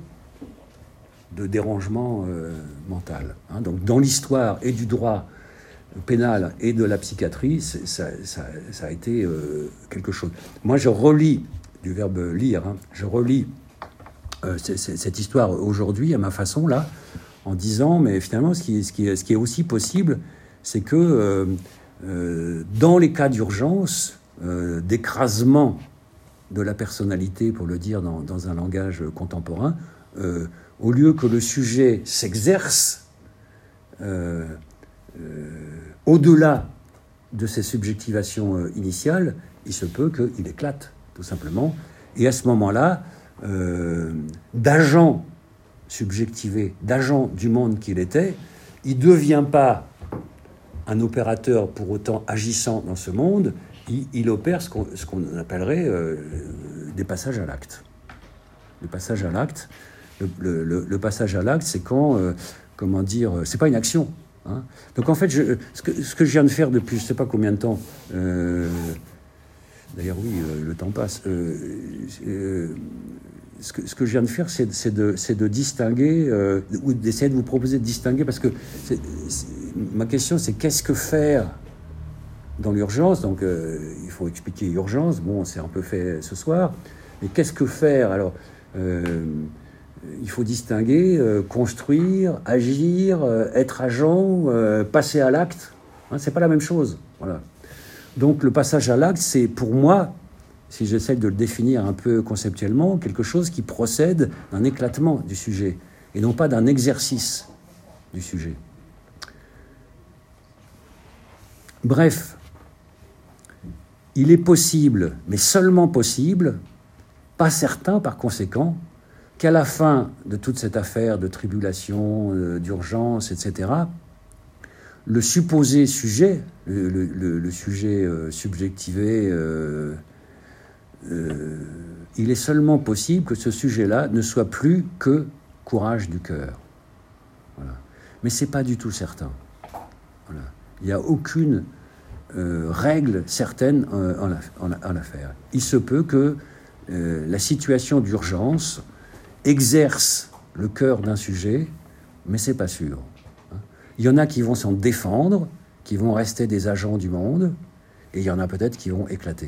de dérangement euh, mental. Hein. Donc dans l'histoire et du droit pénal et de la psychiatrie, ça, ça, ça a été euh, quelque chose. Moi, je relis, du verbe lire, hein, je relis euh, c- c- cette histoire aujourd'hui à ma façon, là, en disant, mais finalement, ce qui, ce qui, est, ce qui est aussi possible, c'est que euh, euh, dans les cas d'urgence, euh, d'écrasement de la personnalité, pour le dire dans, dans un langage contemporain, euh, au lieu que le sujet s'exerce euh, euh, au-delà de ses subjectivations euh, initiales, il se peut qu'il éclate, tout simplement. Et à ce moment-là, euh, d'agent subjectivé, d'agent du monde qu'il était, il ne devient pas un opérateur pour autant agissant dans ce monde, il, il opère ce qu'on, ce qu'on appellerait euh, des passages à l'acte. Le passage à l'acte, le, le, le passage à l'acte, c'est quand, euh, comment dire, c'est pas une action. Hein. Donc en fait, je, ce, que, ce que je viens de faire depuis je ne sais pas combien de temps, euh, d'ailleurs oui, euh, le temps passe, euh, euh, ce, que, ce que je viens de faire, c'est, c'est, de, c'est de distinguer, euh, ou d'essayer de vous proposer de distinguer, parce que c'est, c'est, ma question c'est qu'est-ce que faire dans l'urgence, donc euh, il faut expliquer urgence, bon c'est un peu fait ce soir, mais qu'est-ce que faire alors euh, il faut distinguer, euh, construire, agir, euh, être agent, euh, passer à l'acte. Hein, c'est pas la même chose. Voilà. Donc le passage à l'acte, c'est pour moi, si j'essaie de le définir un peu conceptuellement, quelque chose qui procède d'un éclatement du sujet et non pas d'un exercice du sujet. Bref, il est possible, mais seulement possible, pas certain par conséquent, qu'à la fin de toute cette affaire de tribulation, euh, d'urgence, et cetera, le supposé sujet, le, le, le, le sujet euh, subjectivé, euh, euh, il est seulement possible que ce sujet-là ne soit plus que courage du cœur. Voilà. Mais ce n'est pas du tout certain. Voilà. Il n'y a aucune euh, règle certaine euh, en, en, en affaire. Il se peut que euh, la situation d'urgence exerce le cœur d'un sujet, mais c'est pas sûr. Il y en a qui vont s'en défendre, qui vont rester des agents du monde, et il y en a peut-être qui vont éclater.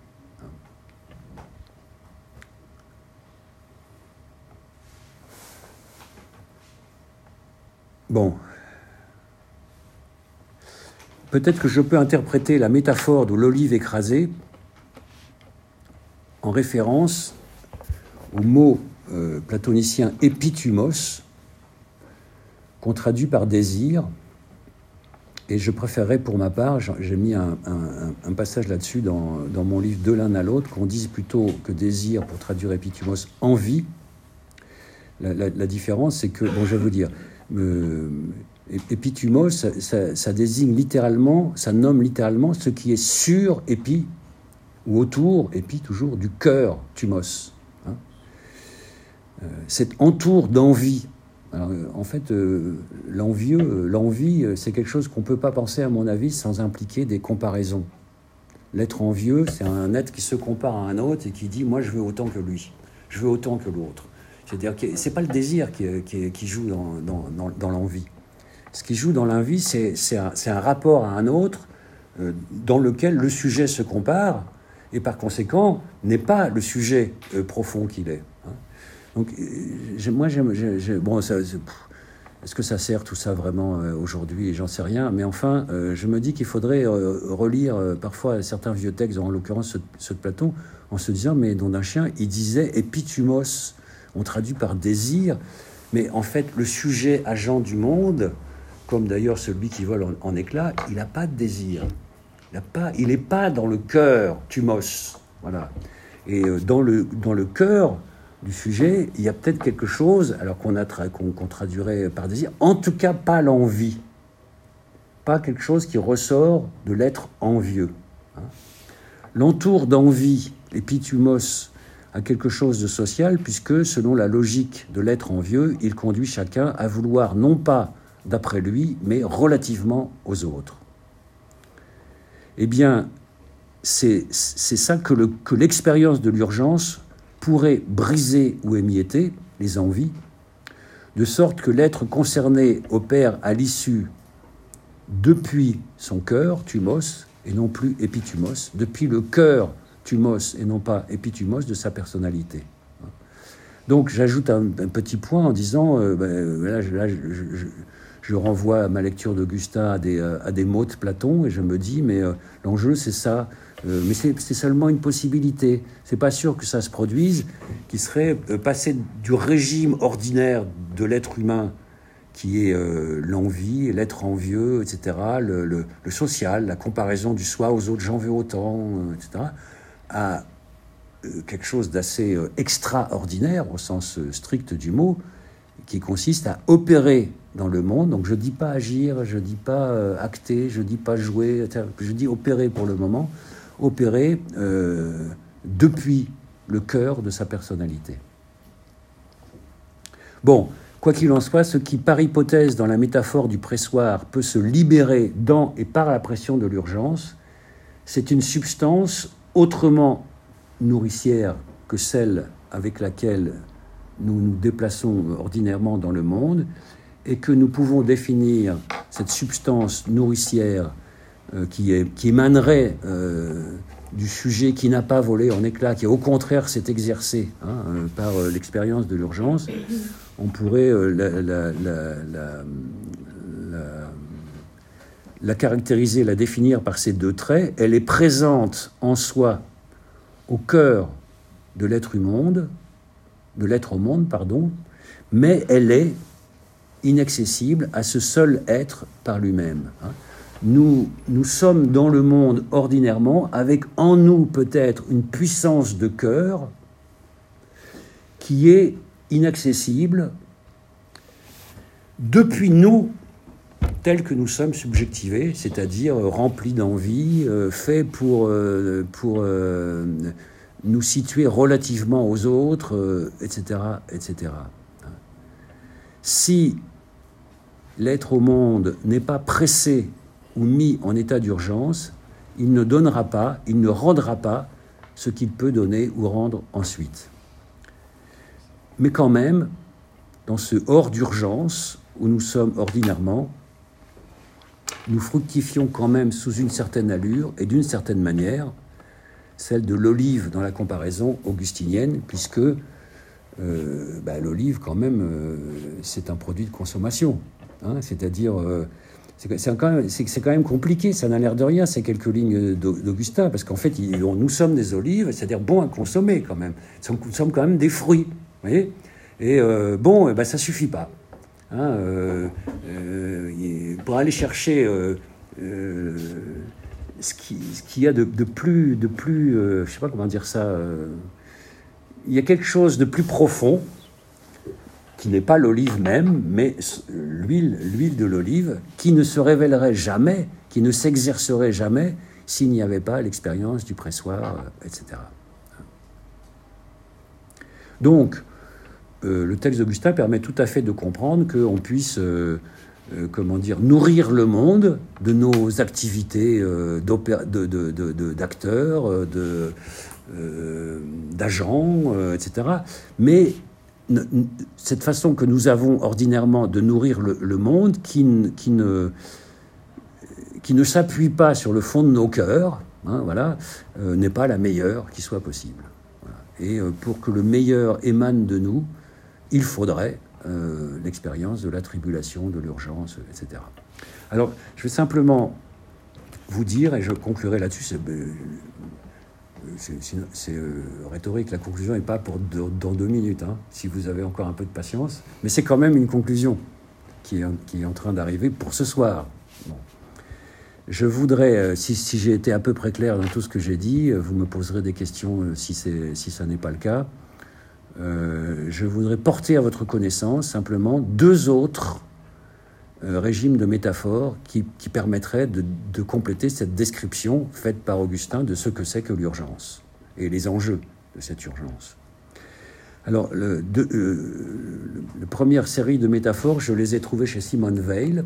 Bon. Peut-être que je peux interpréter la métaphore de l'olive écrasée en référence au mot Euh, platonicien épitumos, qu'on traduit par désir, et je préférerais pour ma part, j'ai mis un, un, un passage là-dessus dans, dans mon livre De l'un à l'autre, qu'on dise plutôt que désir pour traduire épitumos, envie. La, la, la différence, c'est que, bon, je vais vous dire, euh, épitumos, ça, ça, ça désigne littéralement, ça nomme littéralement ce qui est sur épi, ou autour, épi toujours, du cœur, tumos. C'est entour d'envie. Alors, en fait, euh, l'envieux, euh, l'envie, euh, c'est quelque chose qu'on ne peut pas penser, à mon avis, sans impliquer des comparaisons. L'être envieux, c'est un être qui se compare à un autre et qui dit « moi, je veux autant que lui, je veux autant que l'autre ». C'est-à-dire que ce n'est pas le désir qui, qui, qui joue dans, dans, dans, dans l'envie. Ce qui joue dans l'envie, c'est, c'est, un, c'est un rapport à un autre euh, dans lequel le sujet se compare et par conséquent n'est pas le sujet euh, profond qu'il est. Hein. Donc, moi, j'aime, j'aime, bon, ça, Est-ce que ça sert tout ça vraiment euh, aujourd'hui? J'en sais rien. Mais enfin, euh, je me dis qu'il faudrait euh, relire euh, parfois certains vieux textes, en l'occurrence ceux, ceux de Platon, en se disant, mais Nom d'un chien, il disait épitumos, on traduit par désir. Mais en fait, le sujet agent du monde, comme d'ailleurs celui qui vole en, en éclats, il n'a pas de désir. Il n'est pas dans le cœur, tumos. Voilà. Et euh, dans le, dans le cœur du sujet, il y a peut-être quelque chose, alors qu'on, a tra- qu'on, qu'on traduirait par désir, en tout cas pas l'envie. Pas quelque chose qui ressort de l'être envieux. Hein. L'entour d'envie, l'épitumos, a quelque chose de social, puisque selon la logique de l'être envieux, il conduit chacun à vouloir non pas d'après lui, mais relativement aux autres. Eh bien, c'est, c'est ça que, le, que l'expérience de l'urgence pourrait briser ou émietter, les envies, de sorte que l'être concerné opère à l'issue depuis son cœur, thumos, et non plus épitumos, depuis le cœur, thumos, et non pas épitumos, de sa personnalité. Donc j'ajoute un, un petit point en disant, euh, ben, là, là je, je, je renvoie à ma lecture d'Augustin à des, à des mots de Platon, et je me dis, mais euh, l'enjeu c'est ça, euh, mais c'est, c'est seulement une possibilité. C'est pas sûr que ça se produise, qui serait euh, passer du régime ordinaire de l'être humain, qui est euh, l'envie, l'être envieux, et cetera, le, le, le social, la comparaison du soi aux autres, j'en veux autant, euh, et cetera, à euh, quelque chose d'assez euh, extraordinaire, au sens euh, strict du mot, qui consiste à opérer dans le monde. Donc je ne dis pas agir, je ne dis pas euh, acter, je ne dis pas jouer, et cetera. Je dis opérer pour le moment, opérer euh, depuis le cœur de sa personnalité. Bon, quoi qu'il en soit, ce qui, par hypothèse, dans la métaphore du pressoir, peut se libérer dans et par la pression de l'urgence, c'est une substance autrement nourricière que celle avec laquelle nous nous déplaçons ordinairement dans le monde, et que nous pouvons définir cette substance nourricière euh, qui, est, qui émanerait euh, du sujet qui n'a pas volé en éclats, qui au contraire s'est exercé hein, euh, par euh, l'expérience de l'urgence. On pourrait euh, la, la, la, la, la, la caractériser, la définir par ces deux traits. Elle est présente en soi au cœur de l'être au monde, de l'être au monde, pardon, mais elle est inaccessible à ce seul être par lui-même. Nous, nous sommes dans le monde ordinairement, avec en nous peut-être une puissance de cœur qui est inaccessible depuis nous, tels que nous sommes subjectivés, c'est-à-dire remplis d'envie, euh, faits pour, euh, pour euh, nous situer relativement aux autres, euh, et cetera, et cetera. Si l'être au monde n'est pas pressé ou mis en état d'urgence, il ne donnera pas, il ne rendra pas ce qu'il peut donner ou rendre ensuite. Mais quand même, dans ce hors d'urgence où nous sommes ordinairement, nous fructifions quand même sous une certaine allure et d'une certaine manière, celle de l'olive dans la comparaison augustinienne, puisque euh, bah, l'olive, quand même, euh, c'est un produit de consommation. Hein, c'est-à-dire, euh, c'est, c'est, quand même, c'est, c'est quand même compliqué, ça n'a l'air de rien, ces quelques lignes d'Augustin, parce qu'en fait, il, on, nous sommes des olives, c'est-à-dire bons à consommer quand même. Nous sommes quand même des fruits, vous voyez. Et euh, bon, eh ben, ça suffit pas. Hein, euh, euh, pour aller chercher euh, euh, ce qu'il ce qu'il y a de, de plus, de plus euh, je sais pas comment dire ça, euh, il y a quelque chose de plus profond qui n'est pas l'olive même, mais l'huile, l'huile de l'olive, qui ne se révélerait jamais, qui ne s'exercerait jamais s'il n'y avait pas l'expérience du pressoir, et cetera. Donc, euh, le texte d'Augustin permet tout à fait de comprendre qu'on puisse, euh, euh, comment dire, nourrir le monde de nos activités euh, de, de, de, de, d'acteurs, de, euh, d'agents, euh, et cetera. Mais cette façon que nous avons ordinairement de nourrir le, le monde, qui, qui, ne, qui ne s'appuie pas sur le fond de nos cœurs, hein, voilà, euh, n'est pas la meilleure qui soit possible. Voilà. Et euh, pour que le meilleur émane de nous, il faudrait euh, l'expérience de la tribulation, de l'urgence, et cetera. Alors, je vais simplement vous dire, et je conclurai là-dessus, c'est, c'est, c'est, c'est euh, rhétorique, la conclusion n'est pas pour de, dans deux minutes, hein, si vous avez encore un peu de patience, mais c'est quand même une conclusion qui est, qui est en train d'arriver pour ce soir. Bon. Je voudrais, euh, si, si j'ai été à peu près clair dans tout ce que j'ai dit, euh, vous me poserez des questions euh, si, c'est, si ça n'est pas le cas. Euh, je voudrais porter à votre connaissance simplement deux autres euh, régimes de métaphores qui, qui permettraient de, de compléter cette description faite par Augustin de ce que c'est que l'urgence et les enjeux de cette urgence. Alors, le, de, euh, la première série de métaphores, je les ai trouvées chez Simone Weil.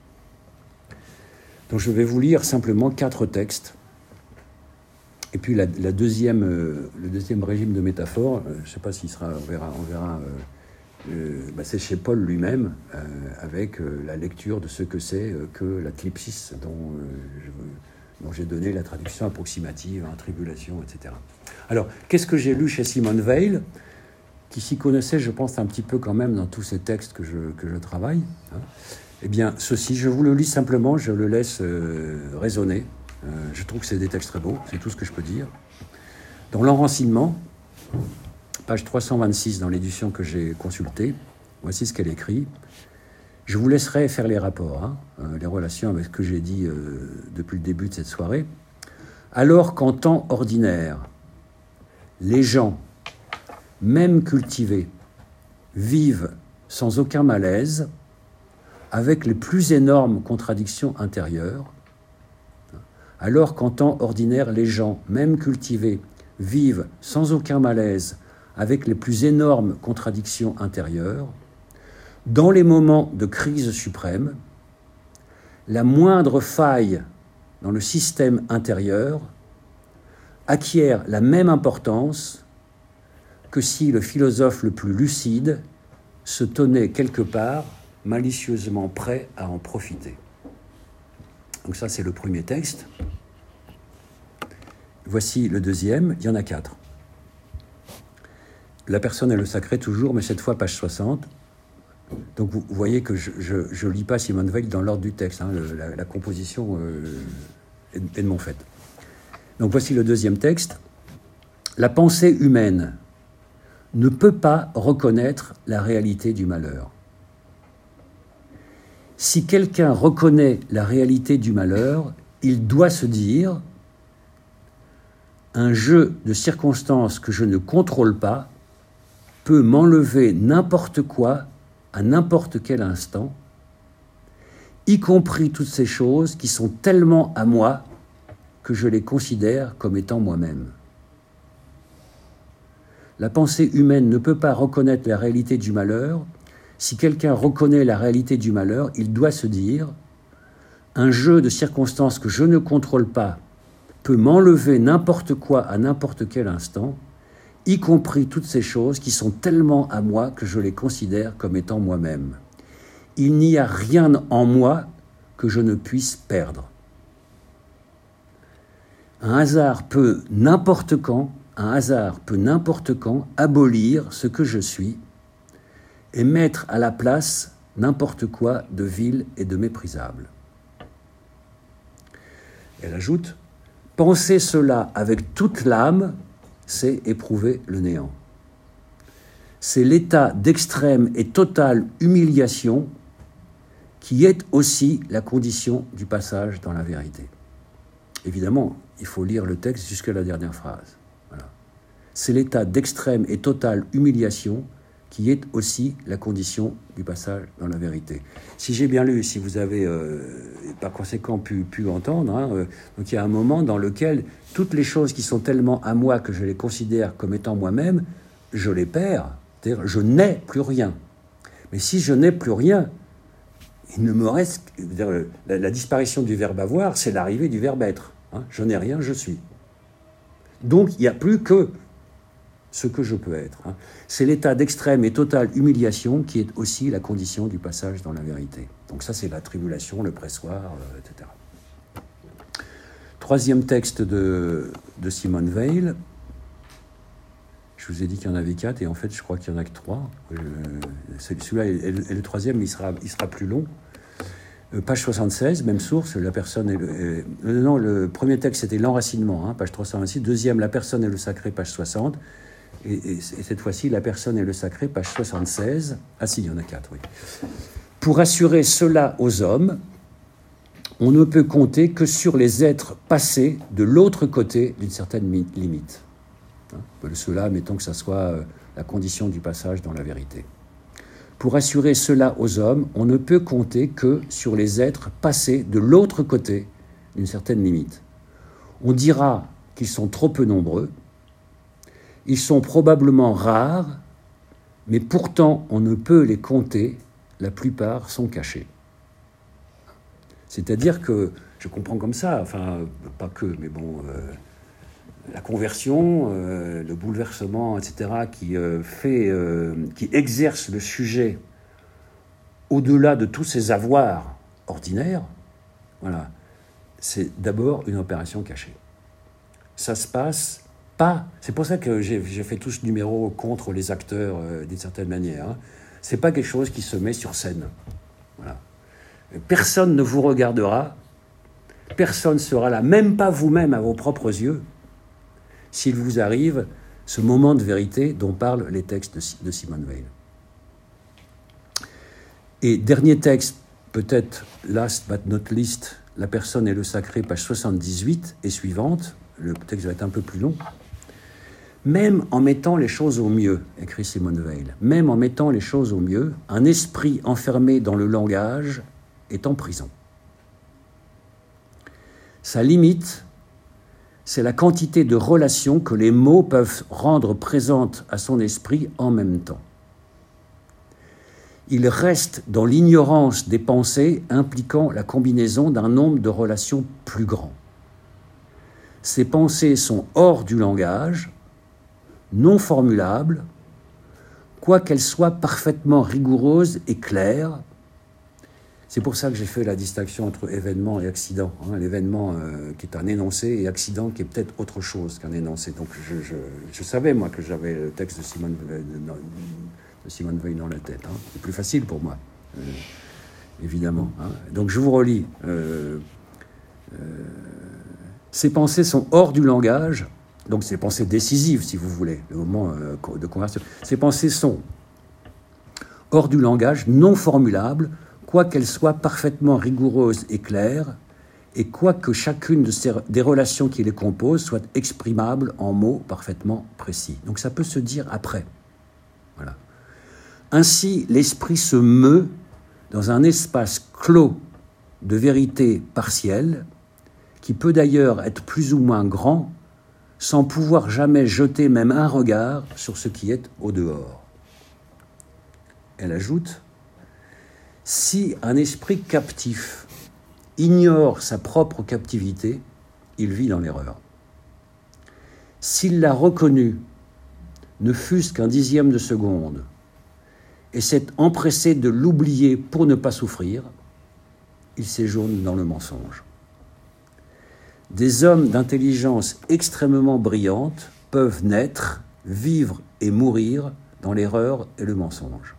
Donc je vais vous lire simplement quatre textes. Et puis la, la deuxième, euh, le deuxième régime de métaphore, euh, je ne sais pas s'il sera, on verra, on verra euh, euh, bah c'est chez Paul lui-même, euh, avec euh, la lecture de ce que c'est euh, que la thlipsis, dont, euh, je, dont j'ai donné la traduction approximative, hein, tribulation, et cetera. Alors, qu'est-ce que j'ai lu chez Simone Weil, qui s'y connaissait, je pense, un petit peu quand même dans tous ces textes que je, que je travaille, hein. Eh bien, ceci, je vous le lis simplement, je le laisse euh, résonner. Euh, je trouve que c'est des textes très beaux, c'est tout ce que je peux dire. Dans l'enracinement, page trois cent vingt-six dans l'édition que j'ai consultée, voici ce qu'elle écrit. Je vous laisserai faire les rapports, hein, euh, les relations avec ce que j'ai dit euh, depuis le début de cette soirée. Alors qu'en temps ordinaire, les gens, même cultivés, vivent sans aucun malaise, avec les plus énormes contradictions intérieures, alors qu'en temps ordinaire, les gens, même cultivés, vivent sans aucun malaise, avec les plus énormes contradictions intérieures, dans les moments de crise suprême, la moindre faille dans le système intérieur acquiert la même importance que si le philosophe le plus lucide se tenait quelque part malicieusement prêt à en profiter. Donc ça, c'est le premier texte. Voici le deuxième, il y en a quatre. La personne est le sacré toujours, mais cette fois, page soixante. Donc vous voyez que je ne lis pas Simone Weil dans l'ordre du texte, hein, le, la, la composition euh, est, est de mon fait. Donc voici le deuxième texte. La pensée humaine ne peut pas reconnaître la réalité du malheur. Si quelqu'un reconnaît la réalité du malheur, il doit se dire « Un jeu de circonstances que je ne contrôle pas peut m'enlever n'importe quoi à n'importe quel instant, y compris toutes ces choses qui sont tellement à moi que je les considère comme étant moi-même. » La pensée humaine ne peut pas reconnaître la réalité du malheur. Si quelqu'un reconnaît la réalité du malheur, il doit se dire « Un jeu de circonstances que je ne contrôle pas peut m'enlever n'importe quoi à n'importe quel instant, y compris toutes ces choses qui sont tellement à moi que je les considère comme étant moi-même. Il n'y a rien en moi que je ne puisse perdre. Un hasard peut n'importe quand, un hasard peut n'importe quand abolir ce que je suis et mettre à la place n'importe quoi de vil et de méprisable. Elle ajoute « Penser cela avec toute l'âme, c'est éprouver le néant. C'est l'état d'extrême et totale humiliation qui est aussi la condition du passage dans la vérité. » Évidemment, il faut lire le texte jusqu'à la dernière phrase. Voilà. C'est l'état d'extrême et totale humiliation qui est aussi la condition du passage dans la vérité. Si j'ai bien lu, si vous avez euh, par conséquent pu, pu entendre, hein, euh, donc il y a un moment dans lequel toutes les choses qui sont tellement à moi que je les considère comme étant moi-même, je les perds, c'est-à-dire je n'ai plus rien. Mais si je n'ai plus rien, il ne me reste... La, la disparition du verbe avoir, c'est l'arrivée du verbe être. Hein, je n'ai rien, je suis. Donc il n'y a plus que ce que je peux être. Hein. C'est l'état d'extrême et totale humiliation qui est aussi la condition du passage dans la vérité. Donc ça, c'est la tribulation, le pressoir, euh, et cetera. Troisième texte de, de Simone Weil. Je vous ai dit qu'il y en avait quatre, et en fait, je crois qu'il n'y en a que trois. Euh, celui-là est, est le troisième, il sera, il sera plus long. Euh, page soixante-seize, même source, la personne est... Le, euh, non, le premier texte, c'était l'enracinement, hein, page trois cent vingt-six. Deuxième, la personne et le sacré, page soixante. Et, et, et cette fois-ci, la personne et le sacré, page soixante-seize. Ah si, il y en a quatre, oui. Pour assurer cela aux hommes, on ne peut compter que sur les êtres passés de l'autre côté d'une certaine limite. Hein, cela, mettons que ça soit euh, la condition du passage dans la vérité. Pour assurer cela aux hommes, on ne peut compter que sur les êtres passés de l'autre côté d'une certaine limite. On dira qu'ils sont trop peu nombreux, ils sont probablement rares, mais pourtant on ne peut les compter, la plupart sont cachés. C'est-à-dire que, je comprends comme ça, enfin, pas que, mais bon, euh, la conversion, euh, le bouleversement, et cetera, qui, euh, fait, euh, qui exerce le sujet au-delà de tous ses avoirs ordinaires, voilà, c'est d'abord une opération cachée. Ça se passe pas... C'est pour ça que j'ai, j'ai fait tout ce numéro contre les acteurs, euh, d'une certaine manière. Hein. C'est pas quelque chose qui se met sur scène. Voilà. Personne ne vous regardera, personne ne sera là, même pas vous-même à vos propres yeux, s'il vous arrive ce moment de vérité dont parlent les textes de Simone Weil. Et dernier texte, peut-être last but not least, La personne et le sacré, page soixante-dix-huit et suivante, le texte va être un peu plus long. Même en mettant les choses au mieux, écrit Simone Weil, même en mettant les choses au mieux, un esprit enfermé dans le langage est en prison. Sa limite, c'est la quantité de relations que les mots peuvent rendre présentes à son esprit en même temps. Il reste dans l'ignorance des pensées impliquant la combinaison d'un nombre de relations plus grand. Ces pensées sont hors du langage, non formulables, quoiqu'elles soient parfaitement rigoureuses et claires. C'est pour ça que j'ai fait la distinction entre événement et accident. Hein, l'événement euh, qui est un énoncé et accident qui est peut-être autre chose qu'un énoncé. Donc je, je, je savais, moi, que j'avais le texte de Simone, de, de Simone Weil dans la tête. Hein. C'est plus facile pour moi, euh, évidemment. Hein. Donc je vous relis. Euh, euh, ces pensées sont hors du langage, donc ces pensées décisives, si vous voulez, le moment euh, de conversion. Ces pensées sont hors du langage, non formulables, quoiqu'elles soient parfaitement rigoureuses et claires, et quoique chacune de ces, des relations qui les composent soit exprimable en mots parfaitement précis. Donc ça peut se dire après. Voilà. Ainsi, l'esprit se meut dans un espace clos de vérité partielle, qui peut d'ailleurs être plus ou moins grand, sans pouvoir jamais jeter même un regard sur ce qui est au dehors. Elle ajoute: si un esprit captif ignore sa propre captivité, il vit dans l'erreur. S'il l'a reconnue, ne fût-ce qu'un dixième de seconde, et s'est empressé de l'oublier pour ne pas souffrir, il séjourne dans le mensonge. Des hommes d'intelligence extrêmement brillante peuvent naître, vivre et mourir dans l'erreur et le mensonge.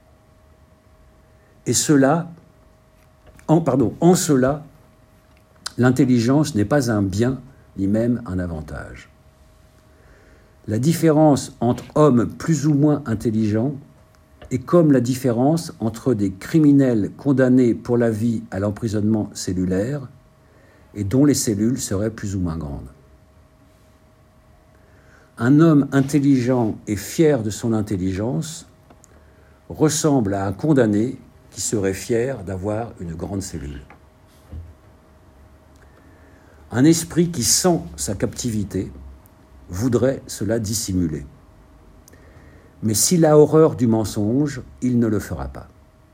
Et cela, en, pardon, en cela, l'intelligence n'est pas un bien, ni même un avantage. La différence entre hommes plus ou moins intelligents est comme la différence entre des criminels condamnés pour la vie à l'emprisonnement cellulaire et dont les cellules seraient plus ou moins grandes. Un homme intelligent et fier de son intelligence ressemble à un condamné qui serait fier d'avoir une grande cellule. Un esprit qui sent sa captivité voudrait cela dissimuler. Mais s'il a horreur du mensonge, il ne le fera pas.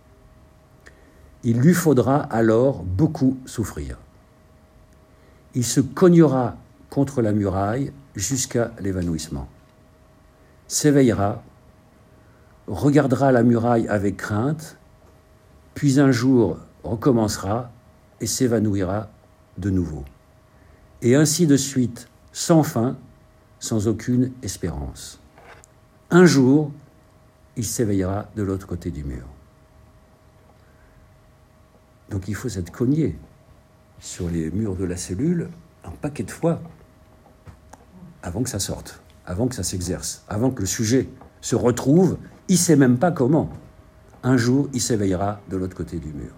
Il lui faudra alors beaucoup souffrir. Il se cognera contre la muraille jusqu'à l'évanouissement. S'éveillera, regardera la muraille avec crainte, puis un jour recommencera et s'évanouira de nouveau. Et ainsi de suite, sans fin, sans aucune espérance. Un jour, il s'éveillera de l'autre côté du mur. Donc il faut s'être cogné sur les murs de la cellule un paquet de fois avant que ça sorte, avant que ça s'exerce, avant que le sujet se retrouve, il ne sait même pas comment. Un jour, il s'éveillera de l'autre côté du mur.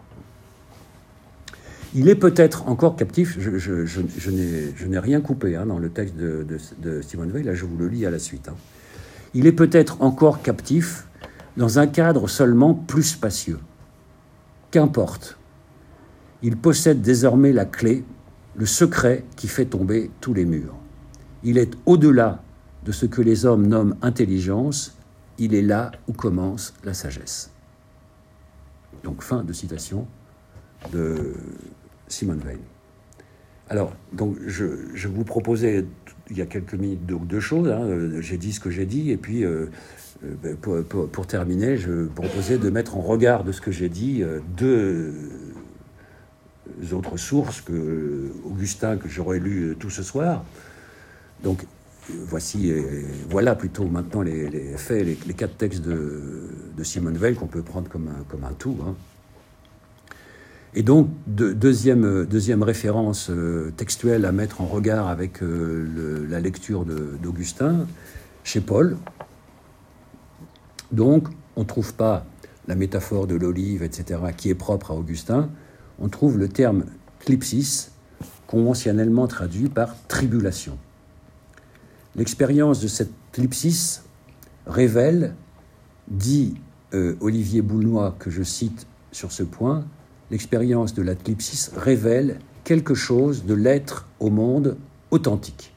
Il est peut-être encore captif, je, je, je, je, n'ai, je n'ai rien coupé hein, dans le texte de, de, de Simone Weil, là je vous le lis à la suite. Hein. Il est peut-être encore captif dans un cadre seulement plus spacieux. Qu'importe, il possède désormais la clé, le secret qui fait tomber tous les murs. Il est au-delà de ce que les hommes nomment intelligence, il est là où commence la sagesse. Donc, fin de citation de Simone Weil. Alors, donc, je, je vous proposais, il y a quelques minutes, deux, deux choses. Hein, j'ai dit ce que j'ai dit, et puis, euh, pour, pour, pour terminer, je proposais de mettre en regard de ce que j'ai dit euh, deux autres sources que Augustin, que j'aurais lu tout ce soir. Donc, voici, voilà plutôt maintenant les, les faits, les, les quatre textes de, de Simone Weil qu'on peut prendre comme un, comme un tout. Hein. Et donc, de, deuxième, deuxième référence euh, textuelle à mettre en regard avec euh, le, la lecture de, d'Augustin, chez Paul. Donc, on ne trouve pas la métaphore de l'olive, et cetera, qui est propre à Augustin. On trouve le terme klipsis, conventionnellement traduit par tribulation. L'expérience de cette klipsis révèle, dit euh, Olivier Boulnois, que je cite sur ce point, l'expérience de la klipsis révèle quelque chose de l'être au monde authentique.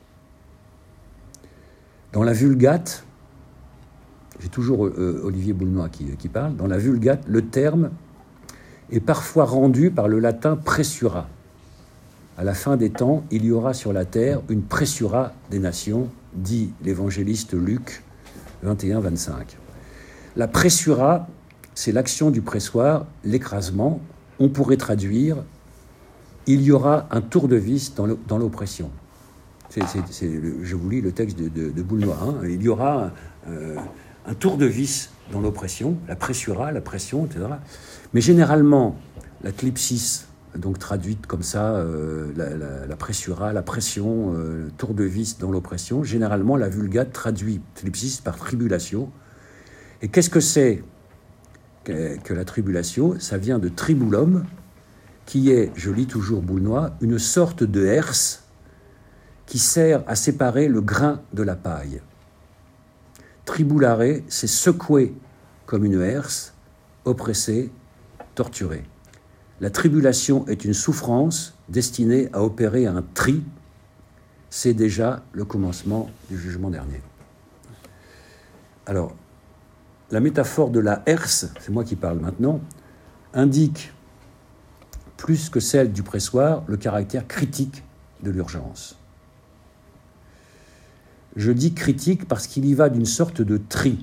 Dans la Vulgate, j'ai toujours euh, Olivier Boulnois qui, qui parle, dans la Vulgate, le terme est parfois rendu par le latin pressura. À la fin des temps, il y aura sur la terre une pressura des nations, dit l'évangéliste Luc vingt et un vingt-cinq. La pressura, c'est l'action du pressoir, l'écrasement. On pourrait traduire « il y aura un tournevis dans, dans l'oppression ». C'est, c'est, c'est, je vous lis le texte de, de, de Boulnois. Hein. Il y aura euh, un tournevis dans l'oppression, la pressura, la pression, et cetera. Mais généralement, la klipsis, donc traduite comme ça, euh, la, la, la pressura, la pression, euh, tour de vis dans l'oppression. Généralement, la Vulgate traduit klipsis par tribulation. Et qu'est-ce que c'est que, que la tribulation? Ça vient de tribulum, qui est, je lis toujours Boulnois, une sorte de herse qui sert à séparer le grain de la paille. Tribulare, c'est secouer comme une herse, oppressé, torturé. La tribulation est une souffrance destinée à opérer un tri. C'est déjà le commencement du jugement dernier. Alors, la métaphore de la herse, c'est moi qui parle maintenant, indique, plus que celle du pressoir, le caractère critique de l'urgence. Je dis critique parce qu'il y va d'une sorte de tri.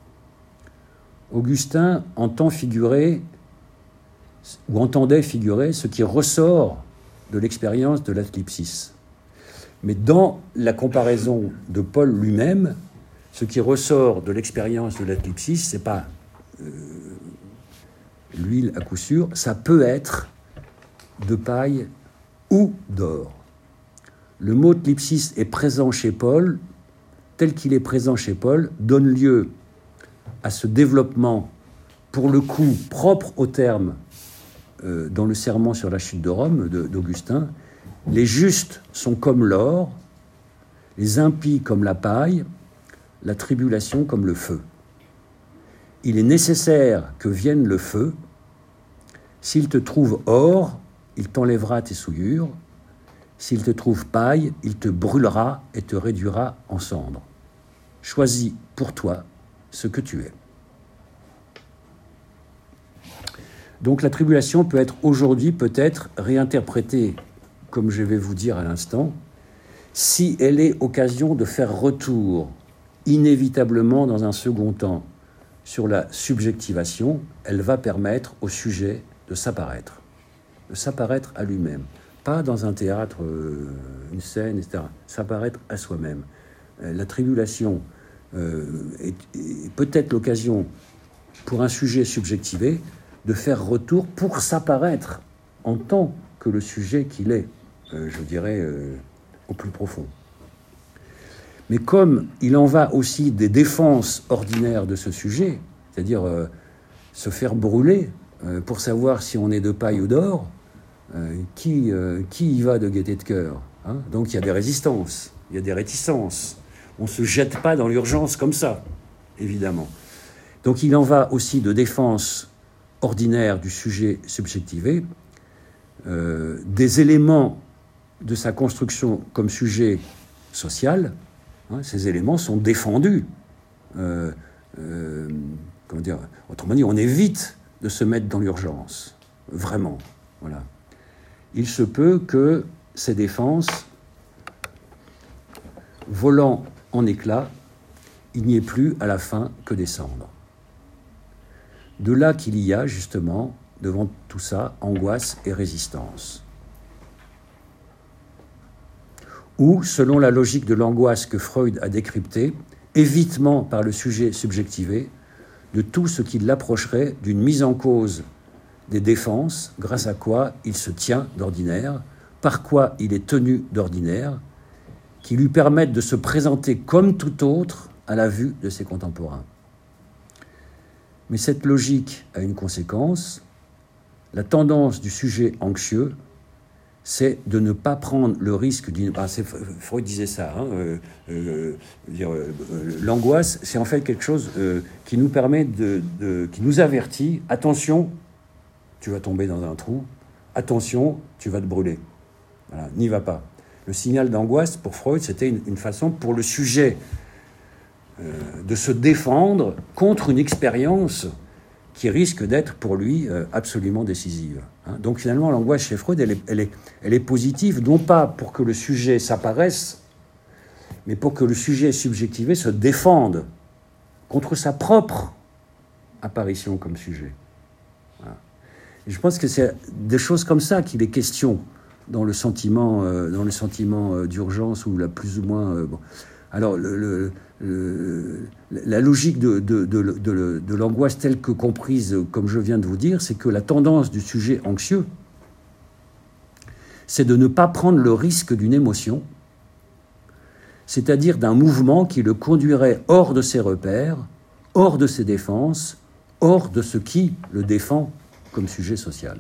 Augustin entend figurer ou entendait figurer ce qui ressort de l'expérience de la klipsis. Mais dans la comparaison de Paul lui-même, ce qui ressort de l'expérience de la klipsis, ce n'est pas euh, l'huile à coup sûr, ça peut être de paille ou d'or. Le mot klipsis est présent chez Paul, tel qu'il est présent chez Paul, donne lieu à ce développement, pour le coup, propre au terme euh, dans le sermon sur la chute de Rome de, d'Augustin. Les justes sont comme l'or, les impies comme la paille, la tribulation comme le feu. Il est nécessaire que vienne le feu. S'il te trouve or, il t'enlèvera tes souillures. S'il te trouve paille, il te brûlera et te réduira en cendres. Choisis pour toi ce que tu es. Donc la tribulation peut être aujourd'hui peut-être réinterprétée, comme je vais vous dire à l'instant, si elle est occasion de faire retour inévitablement dans un second temps sur la subjectivation, elle va permettre au sujet de s'apparaître, de s'apparaître à lui-même, pas dans un théâtre, une scène, et cetera, s'apparaître à soi-même. La tribulation euh, est, est peut-être l'occasion pour un sujet subjectivé de faire retour pour s'apparaître en tant que le sujet qu'il est, euh, je dirais, euh, au plus profond. Mais comme il en va aussi des défenses ordinaires de ce sujet, c'est-à-dire euh, se faire brûler euh, pour savoir si on est de paille ou d'or, euh, qui, euh, qui y va de gaieté de cœur, hein? Donc il y a des résistances, il y a des réticences. On ne se jette pas dans l'urgence comme ça, évidemment. Donc il en va aussi de défense ordinaire du sujet subjectivé, euh, des éléments de sa construction comme sujet social. Hein, ces éléments sont défendus. Euh, euh, comment dire, autrement dit, on évite de se mettre dans l'urgence, vraiment. Voilà. Il se peut que ces défenses, volant en éclats, il n'y ait plus à la fin que des cendres. De là qu'il y a, justement, devant tout ça, angoisse et résistance. Ou, selon la logique de l'angoisse que Freud a décryptée, évitement par le sujet subjectivé de tout ce qui l'approcherait d'une mise en cause des défenses, grâce à quoi il se tient d'ordinaire, par quoi il est tenu d'ordinaire, qui lui permettent de se présenter comme tout autre à la vue de ses contemporains. Mais cette logique a une conséquence. La tendance du sujet anxieux, c'est de ne pas prendre le risque d'une... Ah, c'est, Freud disait ça. Hein, euh, euh, dire, euh, l'angoisse, c'est en fait quelque chose euh, qui nous permet de, de... qui nous avertit. Attention, tu vas tomber dans un trou. Attention, tu vas te brûler. Voilà, n'y va pas. Le signal d'angoisse, pour Freud, c'était une, une façon pour le sujet euh, de se défendre contre une expérience qui risque d'être pour lui euh, absolument décisive. Hein. Donc finalement, l'angoisse chez Freud, elle est, elle, est, elle est positive, non pas pour que le sujet s'apparaisse, mais pour que le sujet subjectivé se défende contre sa propre apparition comme sujet. Voilà. Et je pense que c'est des choses comme ça qu'il est question dans le sentiment, euh, dans le sentiment euh, d'urgence, ou la plus ou moins... Euh, bon. Alors, le, le, le, la logique de, de, de, de, de l'angoisse telle que comprise, comme je viens de vous dire, c'est que la tendance du sujet anxieux, c'est de ne pas prendre le risque d'une émotion, c'est-à-dire d'un mouvement qui le conduirait hors de ses repères, hors de ses défenses, hors de ce qui le défend comme sujet social.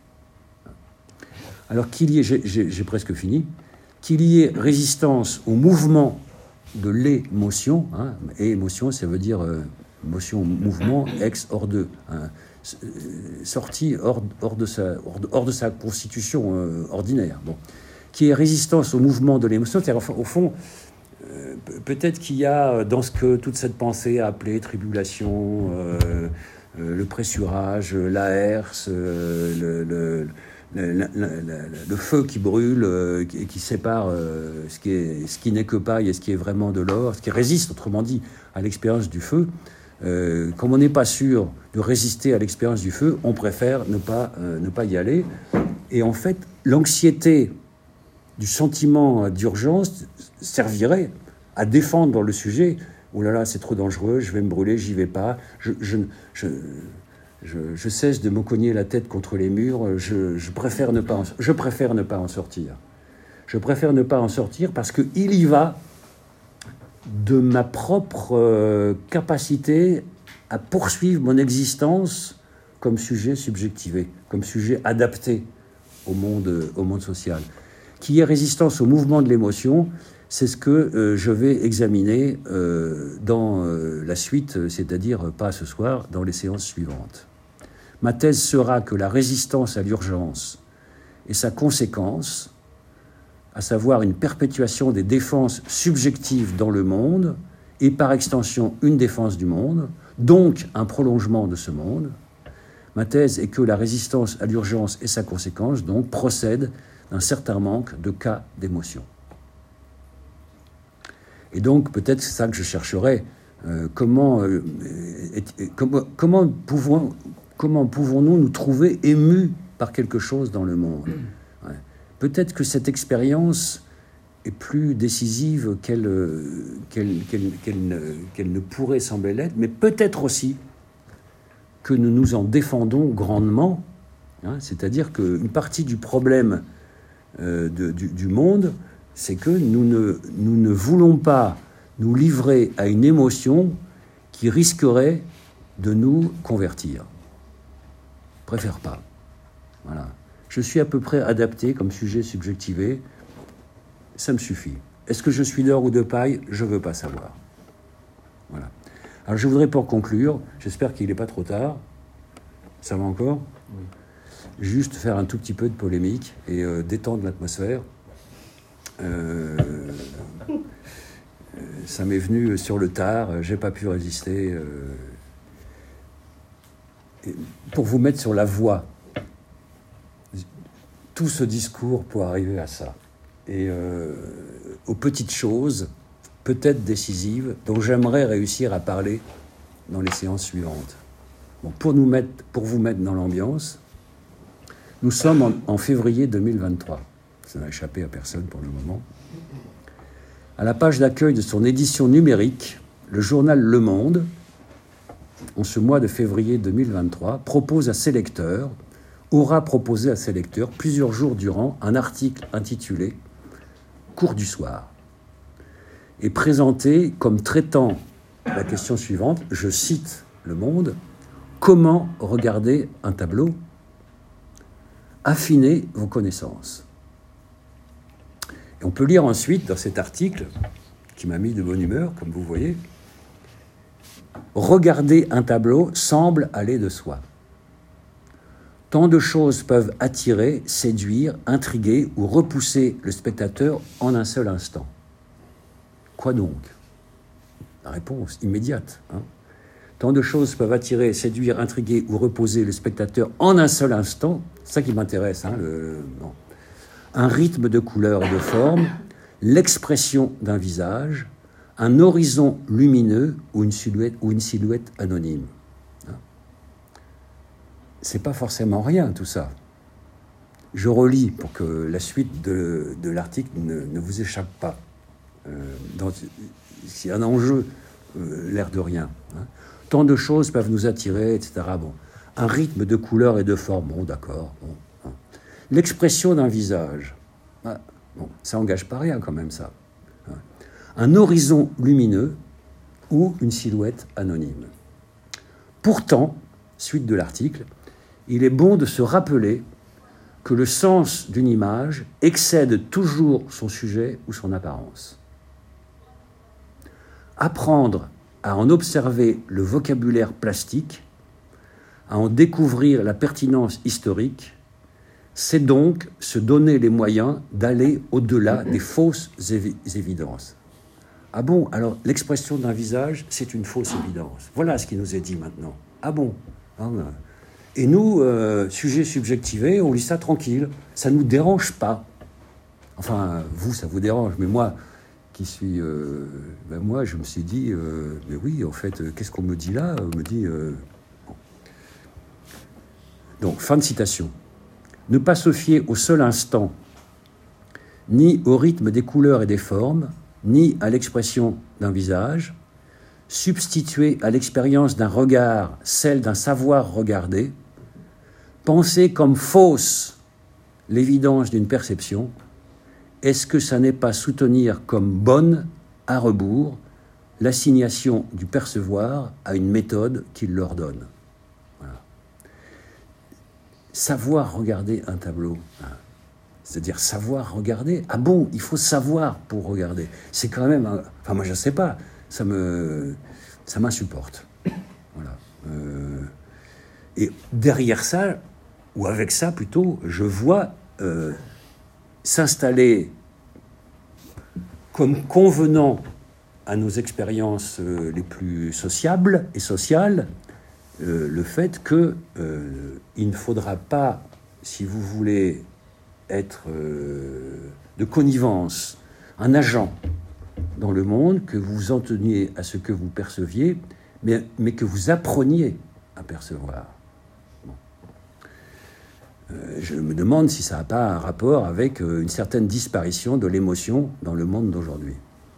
Alors qu'il y ait, j'ai, j'ai, j'ai presque fini, qu'il y ait résistance au mouvement de l'émotion, hein, et émotion, ça veut dire euh, motion, mouvement, ex, hors de, hein, sorti hors, hors, de sa, hors, de, hors de sa constitution euh, ordinaire. Bon. Qu'il y ait résistance au mouvement de l'émotion, c'est-à-dire au fond, euh, peut-être qu'il y a dans ce que toute cette pensée a appelé tribulation, euh, euh, le pressurage, la herse, euh, le, le Le, le, le, le feu qui brûle euh, et qui, qui sépare euh, ce qui est, ce qui n'est que paille et ce qui est vraiment de l'or, ce qui résiste, autrement dit, à l'expérience du feu. Euh, comme on n'est pas sûr de résister à l'expérience du feu, on préfère ne pas, euh, ne pas y aller. Et en fait, l'anxiété du sentiment d'urgence servirait à défendre le sujet. « Oh là là, c'est trop dangereux, je vais me brûler, j'y vais pas. Je, je, je, Je, je cesse de me cogner la tête contre les murs, je, je, préfère ne pas en, je préfère ne pas en sortir. Je préfère ne pas en sortir parce qu'il y va de ma propre euh, capacité à poursuivre mon existence comme sujet subjectivé, comme sujet adapté au monde, au monde social. Qu'il y ait résistance au mouvement de l'émotion, c'est ce que euh, je vais examiner euh, dans euh, la suite, c'est-à-dire pas ce soir, dans les séances suivantes. Ma thèse sera que la résistance à l'urgence et sa conséquence, à savoir une perpétuation des défenses subjectives dans le monde, et par extension une défense du monde, donc un prolongement de ce monde. Ma thèse est que la résistance à l'urgence et sa conséquence, donc, procède d'un certain manque de cas d'émotion. Et donc, peut-être c'est ça que je chercherai. Euh, comment, euh, et, et, comment, comment pouvons, comment pouvons-nous nous trouver émus par quelque chose dans le monde ? Ouais. Peut-être que cette expérience est plus décisive qu'elle qu'elle, qu'elle, qu'elle, ne, qu'elle ne pourrait sembler l'être, mais peut-être aussi que nous nous en défendons grandement, hein, c'est-à-dire qu'une partie du problème euh, de, du, du monde, c'est que nous ne, nous ne voulons pas nous livrer à une émotion qui risquerait de nous convertir. Je préfère pas. Voilà. Je suis à peu près adapté comme sujet subjectivé. Ça me suffit. Est-ce que je suis d'or ou de paille? Je ne veux pas savoir. Voilà. Alors je voudrais pour conclure, j'espère qu'il n'est pas trop tard, ça va encore, oui. Juste faire un tout petit peu de polémique et euh, détendre l'atmosphère. Euh, euh, ça m'est venu sur le tard, j'ai pas pu résister. Euh, et pour vous mettre sur la voie, tout ce discours pour arriver à ça. Et euh, aux petites choses, peut-être décisives, dont j'aimerais réussir à parler dans les séances suivantes. Bon, pour, nous mettre, pour vous mettre dans l'ambiance, nous sommes en, en février deux mille vingt-trois. Ça n'a échappé à personne pour le moment. À la page d'accueil de son édition numérique, le journal Le Monde, en ce mois de février deux mille vingt-trois, propose à ses lecteurs, aura proposé à ses lecteurs, plusieurs jours durant, un article intitulé « Cours du soir » et présenté comme traitant la question suivante, je cite Le Monde, « Comment regarder un tableau ? Affinez vos connaissances ». Et on peut lire ensuite dans cet article, qui m'a mis de bonne humeur, comme vous voyez, « Regarder un tableau semble aller de soi. Tant de choses peuvent attirer, séduire, intriguer ou repousser le spectateur en un seul instant. Quoi donc ? La réponse immédiate. Hein. Tant de choses peuvent attirer, séduire, intriguer ou reposer le spectateur en un seul instant. C'est ça qui m'intéresse. Hein, le, non. Un rythme de couleurs et de formes, l'expression d'un visage, un horizon lumineux ou une silhouette, ou une silhouette anonyme. C'est pas forcément rien, tout ça. Je relis pour que la suite de, de l'article ne, ne vous échappe pas. Euh, dans, c'est un enjeu, euh, l'air de rien. Hein. Tant de choses peuvent nous attirer, et cetera. Bon. Un rythme de couleurs et de formes, bon, d'accord. Bon, hein. L'expression d'un visage, ah, bon, ça n'engage pas rien quand même, ça. Hein. Un horizon lumineux ou une silhouette anonyme. Pourtant, suite de l'article, il est bon de se rappeler que le sens d'une image excède toujours son sujet ou son apparence. Apprendre à en observer le vocabulaire plastique, à en découvrir la pertinence historique, c'est donc se donner les moyens d'aller au-delà des fausses évi- évidences. Ah bon, alors l'expression d'un visage, c'est une fausse évidence. Voilà ce qui nous est dit maintenant. Ah bon hein, et nous, euh, sujets subjectivés, on lit ça tranquille. Ça ne nous dérange pas. Enfin, vous, ça vous dérange. Mais moi, qui suis... Euh, ben moi, je me suis dit... Euh, mais oui, en fait, euh, qu'est-ce qu'on me dit là ? On me dit... Euh, bon. Donc, fin de citation. Ne pas se fier au seul instant, ni au rythme des couleurs et des formes, ni à l'expression d'un visage. Substituer à l'expérience d'un regard celle d'un savoir regarder, penser comme fausse l'évidence d'une perception, est-ce que ça n'est pas soutenir comme bonne, à rebours, l'assignation du percevoir à une méthode qu'il leur donne ? Voilà. Savoir regarder un tableau, hein. C'est-à-dire savoir regarder. Ah bon, il faut savoir pour regarder. C'est quand même... Un... Enfin, moi, je ne sais pas. Ça me, ça m'insupporte. Voilà. Euh, et derrière ça, ou avec ça plutôt, je vois euh, s'installer comme convenant à nos expériences euh, les plus sociables et sociales, euh, le fait que euh, il ne faudra pas, si vous voulez être euh, de connivence, un agent dans le monde, que vous en teniez à ce que vous perceviez, mais, mais que vous appreniez à percevoir. Bon. euh, je me demande si ça n'a pas un rapport avec euh, une certaine disparition de l'émotion dans le monde d'aujourd'hui.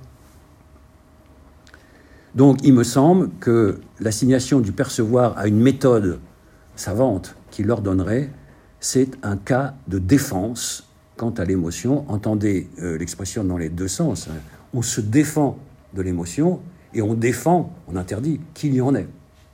Donc, il me semble que l'assignation du percevoir à une méthode savante qui l'ordonnerait, c'est un cas de défense quant à l'émotion. Entendez euh, l'expression dans les deux sens. Hein. On se défend de l'émotion et on défend, on interdit qu'il y en ait.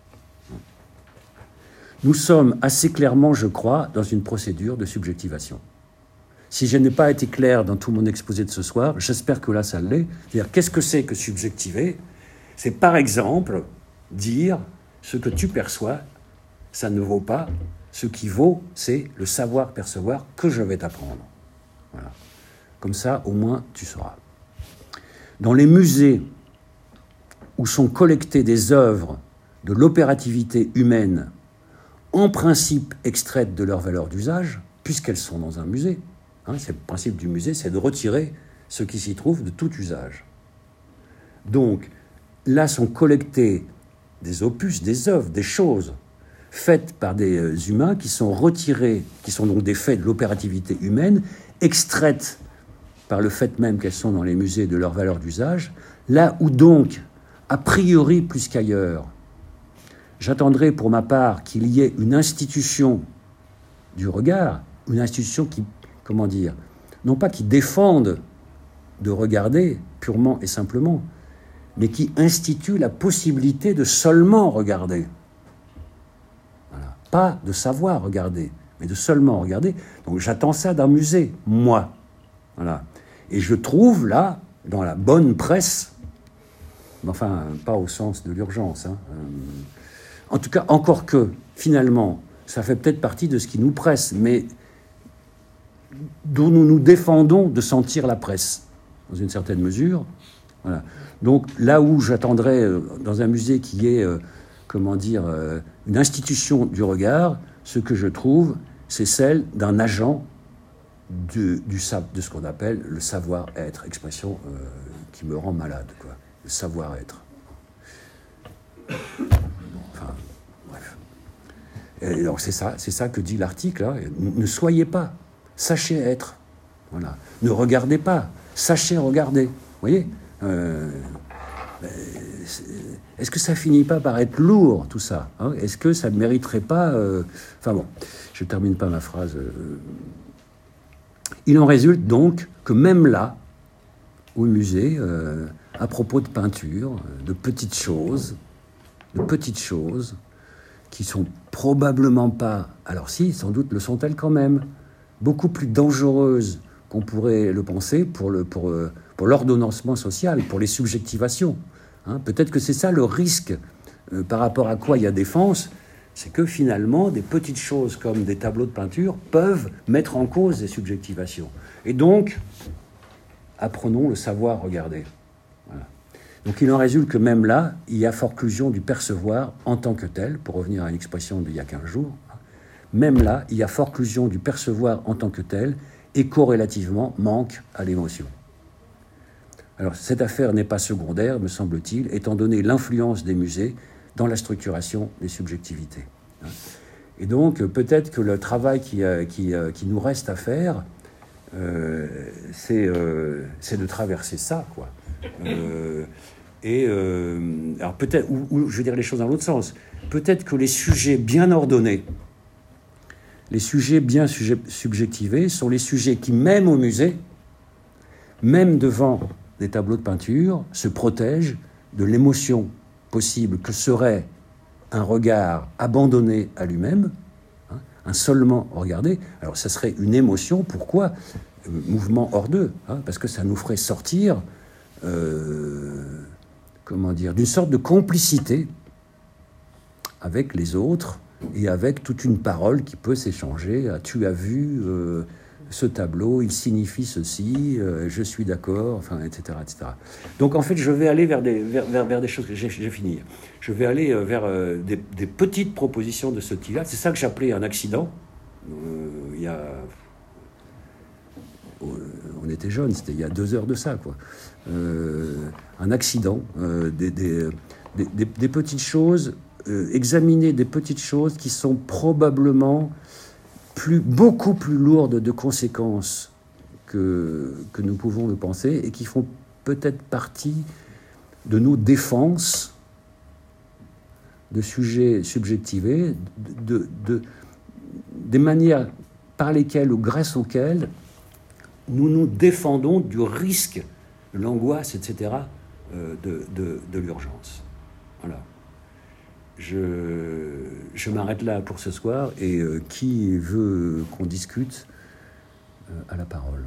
Nous sommes assez clairement, je crois, dans une procédure de subjectivation. Si je n'ai pas été clair dans tout mon exposé de ce soir, j'espère que là, ça l'est. C'est-à-dire, qu'est-ce que c'est que subjectiver ? C'est par exemple dire ce que tu perçois, ça ne vaut pas. Ce qui vaut, c'est le savoir-percevoir que je vais t'apprendre. Voilà. Comme ça, au moins, tu sauras. Dans les musées où sont collectées des œuvres de l'opérativité humaine, en principe extraites de leur valeur d'usage, puisqu'elles sont dans un musée, hein, c'est le principe du musée, c'est de retirer ce qui s'y trouve de tout usage. Donc, là sont collectés des opus, des œuvres, des choses faites par des humains qui sont retirées, qui sont donc des faits de l'opérativité humaine, extraites par le fait même qu'elles sont dans les musées de leur valeur d'usage, là où donc, a priori plus qu'ailleurs, j'attendrai pour ma part qu'il y ait une institution du regard, une institution qui, comment dire, non pas qui défende de regarder purement et simplement, mais qui institue la possibilité de seulement regarder. Voilà. Pas de savoir regarder, mais de seulement regarder. Donc j'attends ça d'un musée, moi. Voilà. Et je trouve là, dans la bonne presse, enfin, pas au sens de l'urgence, hein, euh, en tout cas, encore que, finalement, ça fait peut-être partie de ce qui nous presse, mais dont nous nous défendons de sentir la presse, dans une certaine mesure. Voilà. Donc, là où j'attendrais, euh, dans un musée qui est, euh, comment dire, euh, une institution du regard, ce que je trouve, c'est celle d'un agent de, du, de ce qu'on appelle le savoir-être, expression euh, qui me rend malade, quoi. Le savoir-être. Enfin, bref. Et donc c'est ça, c'est ça que dit l'article. Hein. Ne soyez pas, sachez être. Voilà. Ne regardez pas, sachez regarder. Vous voyez euh, Est-ce que ça finit pas par être lourd, tout ça, hein? Est-ce que ça ne mériterait pas... Euh... Enfin bon, je ne termine pas ma phrase. Euh... Il en résulte donc que même là, au musée, euh, à propos de peinture, de petites choses, de petites choses qui sont probablement pas... Alors si, sans doute le sont-elles quand même, beaucoup plus dangereuses qu'on pourrait le penser pour, le, pour, euh, pour l'ordonnancement social, pour les subjectivations. Hein, peut-être que c'est ça le risque euh, par rapport à quoi il y a défense, c'est que finalement, des petites choses comme des tableaux de peinture peuvent mettre en cause des subjectivations. Et donc, apprenons le savoir regarder. Voilà. Donc il en résulte que même là, il y a forclusion du percevoir en tant que tel, pour revenir à une expression d'il y a quinze jours, même là, il y a forclusion du percevoir en tant que tel, et corrélativement manque à l'émotion. Alors cette affaire n'est pas secondaire, me semble-t-il, étant donné l'influence des musées dans la structuration des subjectivités. Et donc peut-être que le travail qui, qui, qui nous reste à faire, euh, c'est, euh, c'est de traverser ça, quoi. Euh, et euh, alors peut-être, ou, ou je vais dire les choses dans l'autre sens, peut-être que les sujets bien ordonnés, les sujets bien sujet, subjectivés sont les sujets qui, même au musée, même devant des tableaux de peinture, se protègent de l'émotion possible que serait un regard abandonné à lui-même, hein, un seulement regardé. Alors ça serait une émotion, pourquoi ? euh, Mouvement hors d'eux, hein, parce que ça nous ferait sortir, euh, comment dire, d'une sorte de complicité avec les autres, et avec toute une parole qui peut s'échanger. Ah, tu as vu euh, ce tableau, il signifie ceci, euh, je suis d'accord, enfin, et cetera, et cetera. Donc en fait, je vais aller vers des, vers, vers, vers des choses, j'ai, j'ai fini, je vais aller vers euh, des, des petites propositions de ce type-là. C'est ça que j'appelais un accident. Euh, il y a... On était jeunes, c'était il y a deux heures de ça, quoi. Euh, un accident, euh, des, des, des, des, des petites choses... Euh, examiner des petites choses qui sont probablement plus, beaucoup plus lourdes de conséquences que, que nous pouvons le penser et qui font peut-être partie de nos défenses de sujets subjectivés, de, de, de, des manières par lesquelles ou grâce auxquelles nous nous défendons du risque, de l'angoisse, et cetera, euh, de, de, de l'urgence. Voilà. Je, je m'arrête là pour ce soir et euh, qui veut qu'on discute euh, a la parole.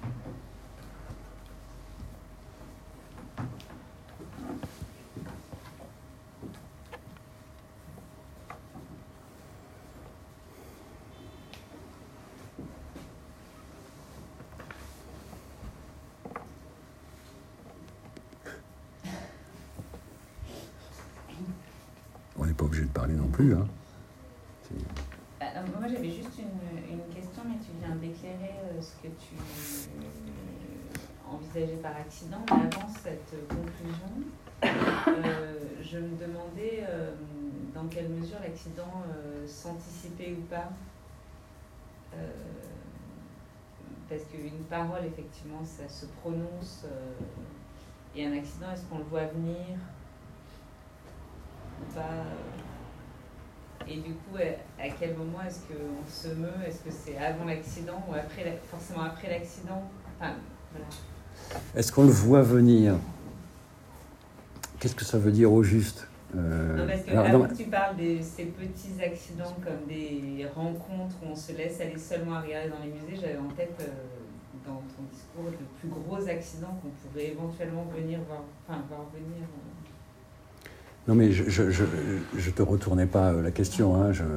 On n'est pas obligé de parler non plus. Hein. Bah, moi, j'avais juste une, une question, mais tu viens d'éclairer euh, ce que tu euh, envisageais par accident. Mais avant cette conclusion, euh, je me demandais euh, dans quelle mesure l'accident euh, s'anticipait ou pas. Euh, parce qu'une parole, effectivement, ça se prononce. Euh, et un accident, est-ce qu'on le voit venir ? Pas... Et du coup, à quel moment est-ce qu'on se meut ? Est-ce que c'est avant l'accident ou après la... forcément après l'accident ? Enfin, voilà. Est-ce qu'on le voit venir ? Qu'est-ce que ça veut dire au juste ? euh... Non, parce que Alors, avant non... que tu parles de ces petits accidents comme des rencontres où on se laisse aller seulement à regarder dans les musées, j'avais en tête euh, dans ton discours de plus gros accidents qu'on pourrait éventuellement venir voir, enfin, voir venir. Euh... Non, mais je je, je, je te retournais pas la question. Hein. Je,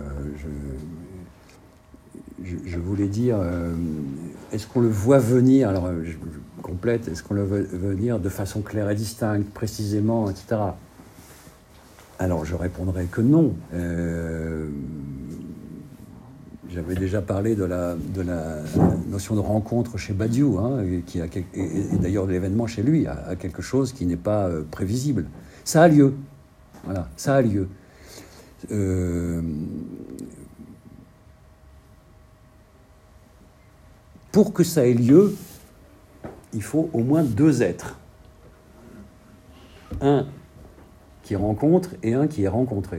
je, je, je voulais dire, euh, est-ce qu'on le voit venir, alors je, je complète, est-ce qu'on le voit venir de façon claire et distincte, précisément, et cetera. Alors, je répondrais que non. Euh, j'avais déjà parlé de la, de la notion de rencontre chez Badiou, hein, qui a, et, et d'ailleurs l'événement chez lui a, a quelque chose qui n'est pas euh, prévisible. Ça a lieu. Voilà, ça a lieu. Euh, pour que ça ait lieu, il faut au moins deux êtres. Un qui rencontre et un qui est rencontré.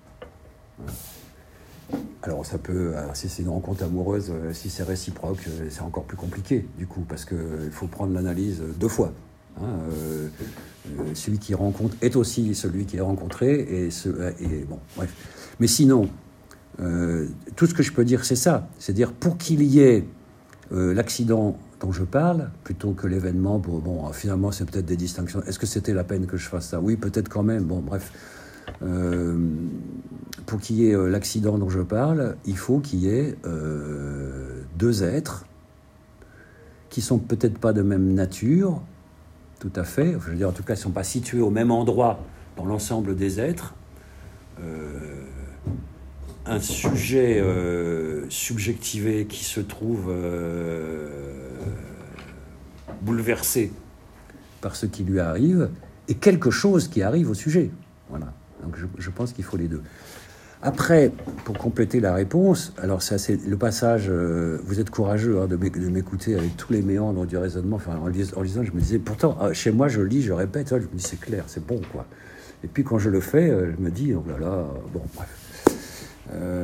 Alors ça peut, alors si c'est une rencontre amoureuse, si c'est réciproque, c'est encore plus compliqué du coup, parce qu'il faut prendre l'analyse deux fois. Hein, euh, euh, celui qui rencontre est aussi celui qui est rencontré et, ce, et bon, bref. Mais sinon, euh, tout ce que je peux dire, c'est ça. C'est-à-dire, pour qu'il y ait euh, l'accident dont je parle, plutôt que l'événement, bon, bon finalement, c'est peut-être des distinctions. Est-ce que c'était la peine que je fasse ça ? Oui, peut-être quand même. Bon, bref. Euh, pour qu'il y ait euh, l'accident dont je parle, il faut qu'il y ait euh, deux êtres qui sont peut-être pas de même nature, tout à fait. Je veux dire, en tout cas, ils ne sont pas situés au même endroit dans l'ensemble des êtres. Euh, un sujet euh, subjectivé qui se trouve euh, bouleversé par ce qui lui arrive et quelque chose qui arrive au sujet. Voilà. Donc, je, je pense qu'il faut les deux. Après, pour compléter la réponse, alors ça, c'est le passage, euh, vous êtes courageux hein, de m'écouter avec tous les méandres du raisonnement. Enfin, en, lis, en lisant, je me disais, pourtant, chez moi, je lis, je répète, je me dis, c'est clair, c'est bon, quoi. Et puis, quand je le fais, je me dis, oh là là, bon, bref. Euh,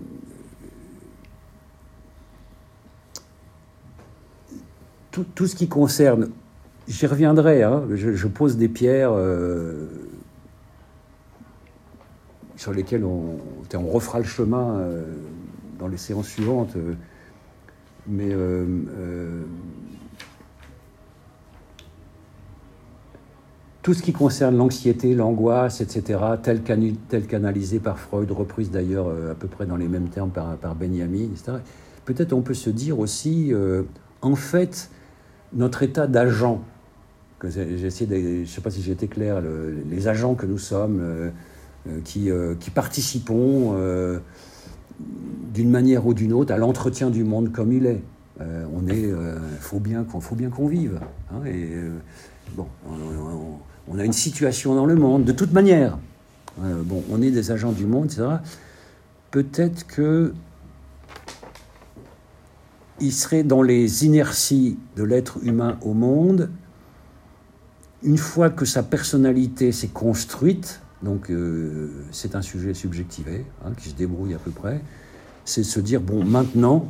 tout, tout ce qui concerne, j'y reviendrai, hein, je, je pose des pierres... Euh, sur lesquels on, on refera le chemin euh, dans les séances suivantes. Euh, mais euh, euh, tout ce qui concerne l'anxiété, l'angoisse, et cetera, tel, can, tel qu'analysé par Freud, reprise d'ailleurs euh, à peu près dans les mêmes termes par, par Benjamin, et cetera, peut-être on peut se dire aussi, euh, en fait, notre état d'agent, que j'ai essayé de, je ne sais pas si j'ai été clair, le, les agents que nous sommes, euh, Qui, euh, qui participons euh, d'une manière ou d'une autre à l'entretien du monde comme il est. Euh, on est, euh, faut bien qu'on, faut bien qu'on vive. Hein, et euh, bon, on, on, on a une situation dans le monde, de toute manière. Euh, bon, on est des agents du monde, et cetera. Peut-être que il serait dans les inerties de l'être humain au monde. Une fois que sa personnalité s'est construite, donc euh, c'est un sujet subjectivé, hein, qui se débrouille à peu près, c'est de se dire, bon, maintenant,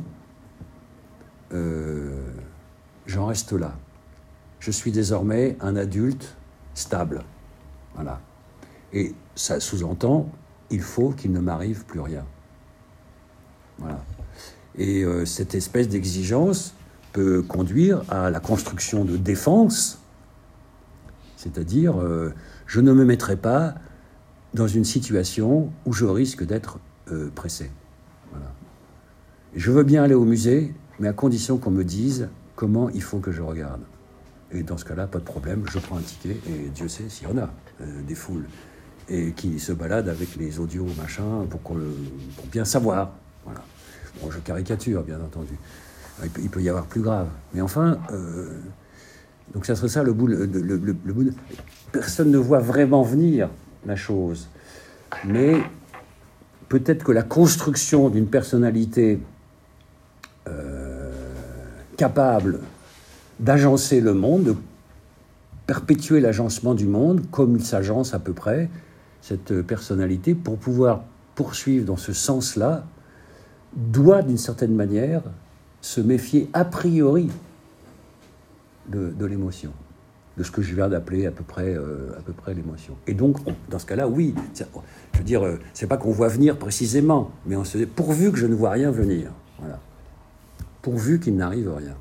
euh, j'en reste là. Je suis désormais un adulte stable. Voilà. Et ça sous-entend, il faut qu'il ne m'arrive plus rien. Voilà. Et euh, cette espèce d'exigence peut conduire à la construction de défense, c'est-à-dire, euh, je ne me mettrai pas dans une situation où je risque d'être euh, pressé. Voilà. Je veux bien aller au musée, mais à condition qu'on me dise comment il faut que je regarde. Et dans ce cas-là, pas de problème, je prends un ticket, et Dieu sait s'il y en a, euh, des foules, et qui se baladent avec les audios, machin, pour, qu'on le, pour bien savoir. Voilà. Bon, je caricature, bien entendu. Il peut, il peut y avoir plus grave. Mais enfin... Euh, Donc ça serait ça le bout, le, le, le, le bout de... Personne ne voit vraiment venir la chose. Mais peut-être que la construction d'une personnalité euh, capable d'agencer le monde, de perpétuer l'agencement du monde, comme il s'agence à peu près, cette personnalité, pour pouvoir poursuivre dans ce sens-là, doit d'une certaine manière se méfier a priori De, de l'émotion, de ce que je viens d'appeler à peu près, euh, à peu près l'émotion. Et donc, on, dans ce cas-là, oui, je veux dire, euh, c'est pas qu'on voit venir précisément, mais on se dit, pourvu que je ne vois rien venir, voilà, pourvu qu'il n'arrive rien.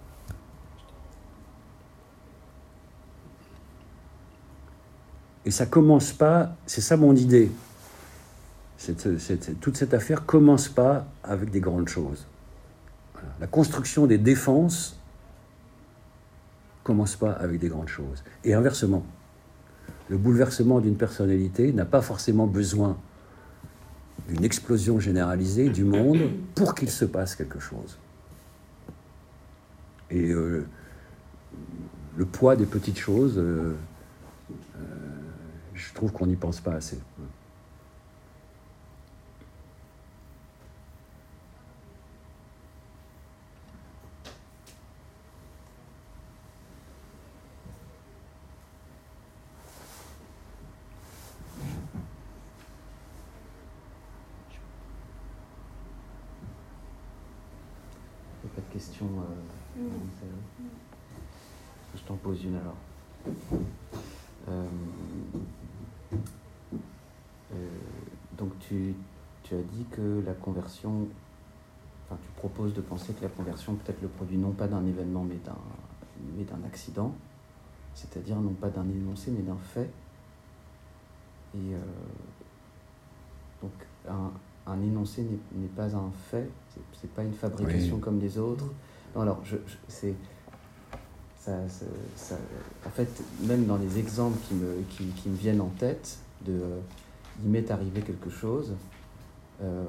Et ça commence pas, c'est ça mon idée, cette, cette, toute cette affaire commence pas avec des grandes choses. Voilà. La construction des défenses commence pas avec des grandes choses. Et inversement, le bouleversement d'une personnalité n'a pas forcément besoin d'une explosion généralisée du monde pour qu'il se passe quelque chose. Et euh, le poids des petites choses, euh, euh, je trouve qu'on n'y pense pas assez. Pas de questions. Euh, mmh. Je t'en pose une alors. Euh, euh, donc tu, tu as dit que la conversion, enfin tu proposes de penser que la conversion peut être le produit non pas d'un événement mais d'un, mais d'un accident, c'est-à-dire non pas d'un énoncé mais d'un fait. Et euh, donc un Un énoncé n'est, n'est pas un fait, c'est, c'est pas une fabrication oui. comme les autres. Non, alors, je, je, c'est, ça, ça, ça, en fait, même dans les exemples qui me, qui, qui me viennent en tête, de, euh, il m'est arrivé quelque chose, euh,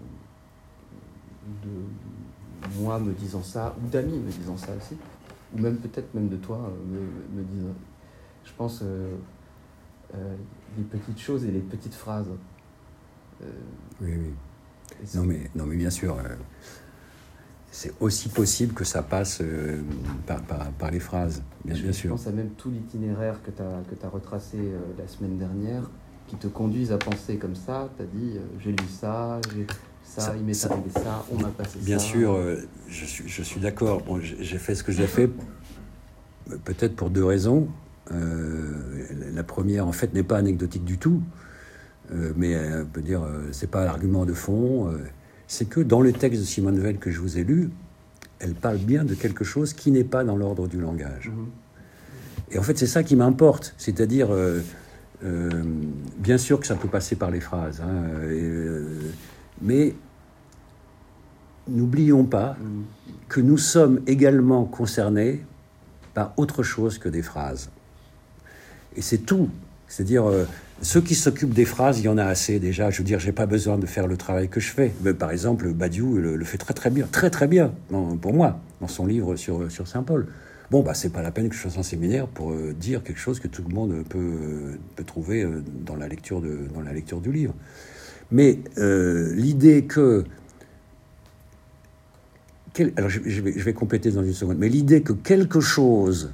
de moi me disant ça, ou d'amis me disant ça aussi, ou même peut-être même de toi me, me disant. Je pense euh, euh, les petites choses et les petites phrases. Euh, oui, oui. Non mais, non, mais bien sûr, euh, c'est aussi possible que ça passe euh, par, par, par les phrases, bien, je, bien je sûr. Je pense à même tout l'itinéraire que tu as que tu as retracé euh, la semaine dernière, qui te conduisent à penser comme ça. Tu as dit, euh, j'ai lu ça, j'ai ça, ça il m'est ça, arrivé ça, on m'a passé bien ça. Bien sûr, euh, je, suis, je suis d'accord. Bon, j'ai fait ce que j'ai fait, peut-être pour deux raisons. Euh, la première, en fait, n'est pas anecdotique du tout. Euh, mais euh, on peut dire, euh, c'est pas l'argument de fond, euh, c'est que dans le texte de Simone Weil que je vous ai lu, elle parle bien de quelque chose qui n'est pas dans l'ordre du langage. Mmh. Et en fait, c'est ça qui m'importe, c'est-à-dire, euh, euh, bien sûr que ça peut passer par les phrases, hein, et, euh, mais n'oublions pas mmh. que nous sommes également concernés par autre chose que des phrases. Et c'est tout, c'est-à-dire... Euh, ceux qui s'occupent des phrases, il y en a assez déjà. Je veux dire, j'ai pas besoin de faire le travail que je fais. Mais, par exemple, Badiou le, le fait très très bien, très très bien, dans, pour moi, dans son livre sur, sur Saint-Paul. Bon, bah, c'est pas la peine que je fasse un séminaire pour euh, dire quelque chose que tout le monde peut, euh, peut trouver euh, dans, la lecture de, dans la lecture du livre. Mais euh, l'idée que quel, alors je, je, vais, je vais compléter dans une seconde, mais l'idée que quelque chose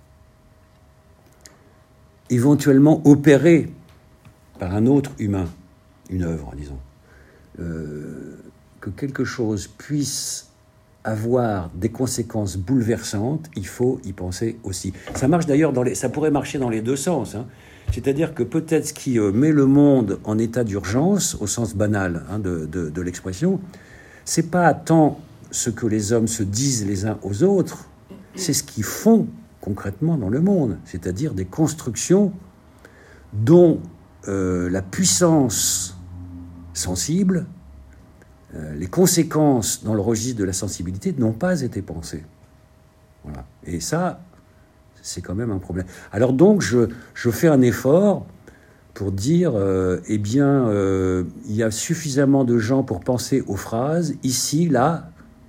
éventuellement opéré par un autre humain, une œuvre, disons, euh, que quelque chose puisse avoir des conséquences bouleversantes, il faut y penser aussi. Ça marche d'ailleurs dans les, ça pourrait marcher dans les deux sens, hein. C'est-à-dire que peut-être ce qui euh, met le monde en état d'urgence, au sens banal hein, de, de, de l'expression, c'est pas tant ce que les hommes se disent les uns aux autres, c'est ce qu'ils font concrètement dans le monde, c'est-à-dire des constructions dont euh, la puissance sensible, euh, les conséquences dans le registre de la sensibilité n'ont pas été pensées. Voilà. Et ça, c'est quand même un problème. Alors donc, je, je fais un effort pour dire, euh, eh bien, euh, il y a suffisamment de gens pour penser aux phrases, ici, là,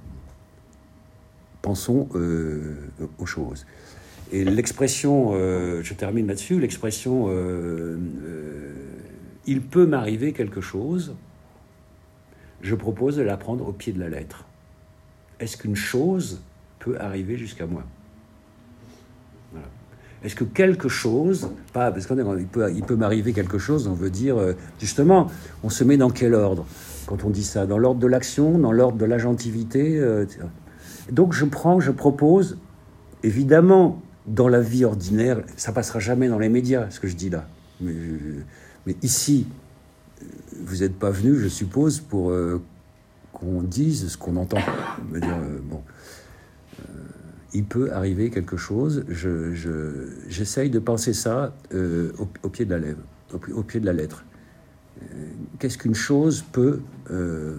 pensons euh, aux choses. Et l'expression, euh, je termine là-dessus, l'expression euh, euh, « il peut m'arriver quelque chose », je propose de la prendre au pied de la lettre. Est-ce qu'une chose peut arriver jusqu'à moi ? Voilà. Est-ce que quelque chose, pas parce qu'on il peut, il peut m'arriver quelque chose, on veut dire euh, justement, on se met dans quel ordre quand on dit ça ? Dans l'ordre de l'action, dans l'ordre de l'agentivité euh, donc je prends, je propose, évidemment, dans la vie ordinaire, ça passera jamais dans les médias, ce que je dis là. Mais, mais ici, vous n'êtes pas venu, je suppose, pour euh, qu'on dise ce qu'on entend. Je veux dire, euh, bon, euh, il peut arriver quelque chose. Je, je, j'essaye de penser ça euh, au, au pied de la lèvre, au, au pied de la lettre. Euh, qu'est-ce qu'une chose peut euh,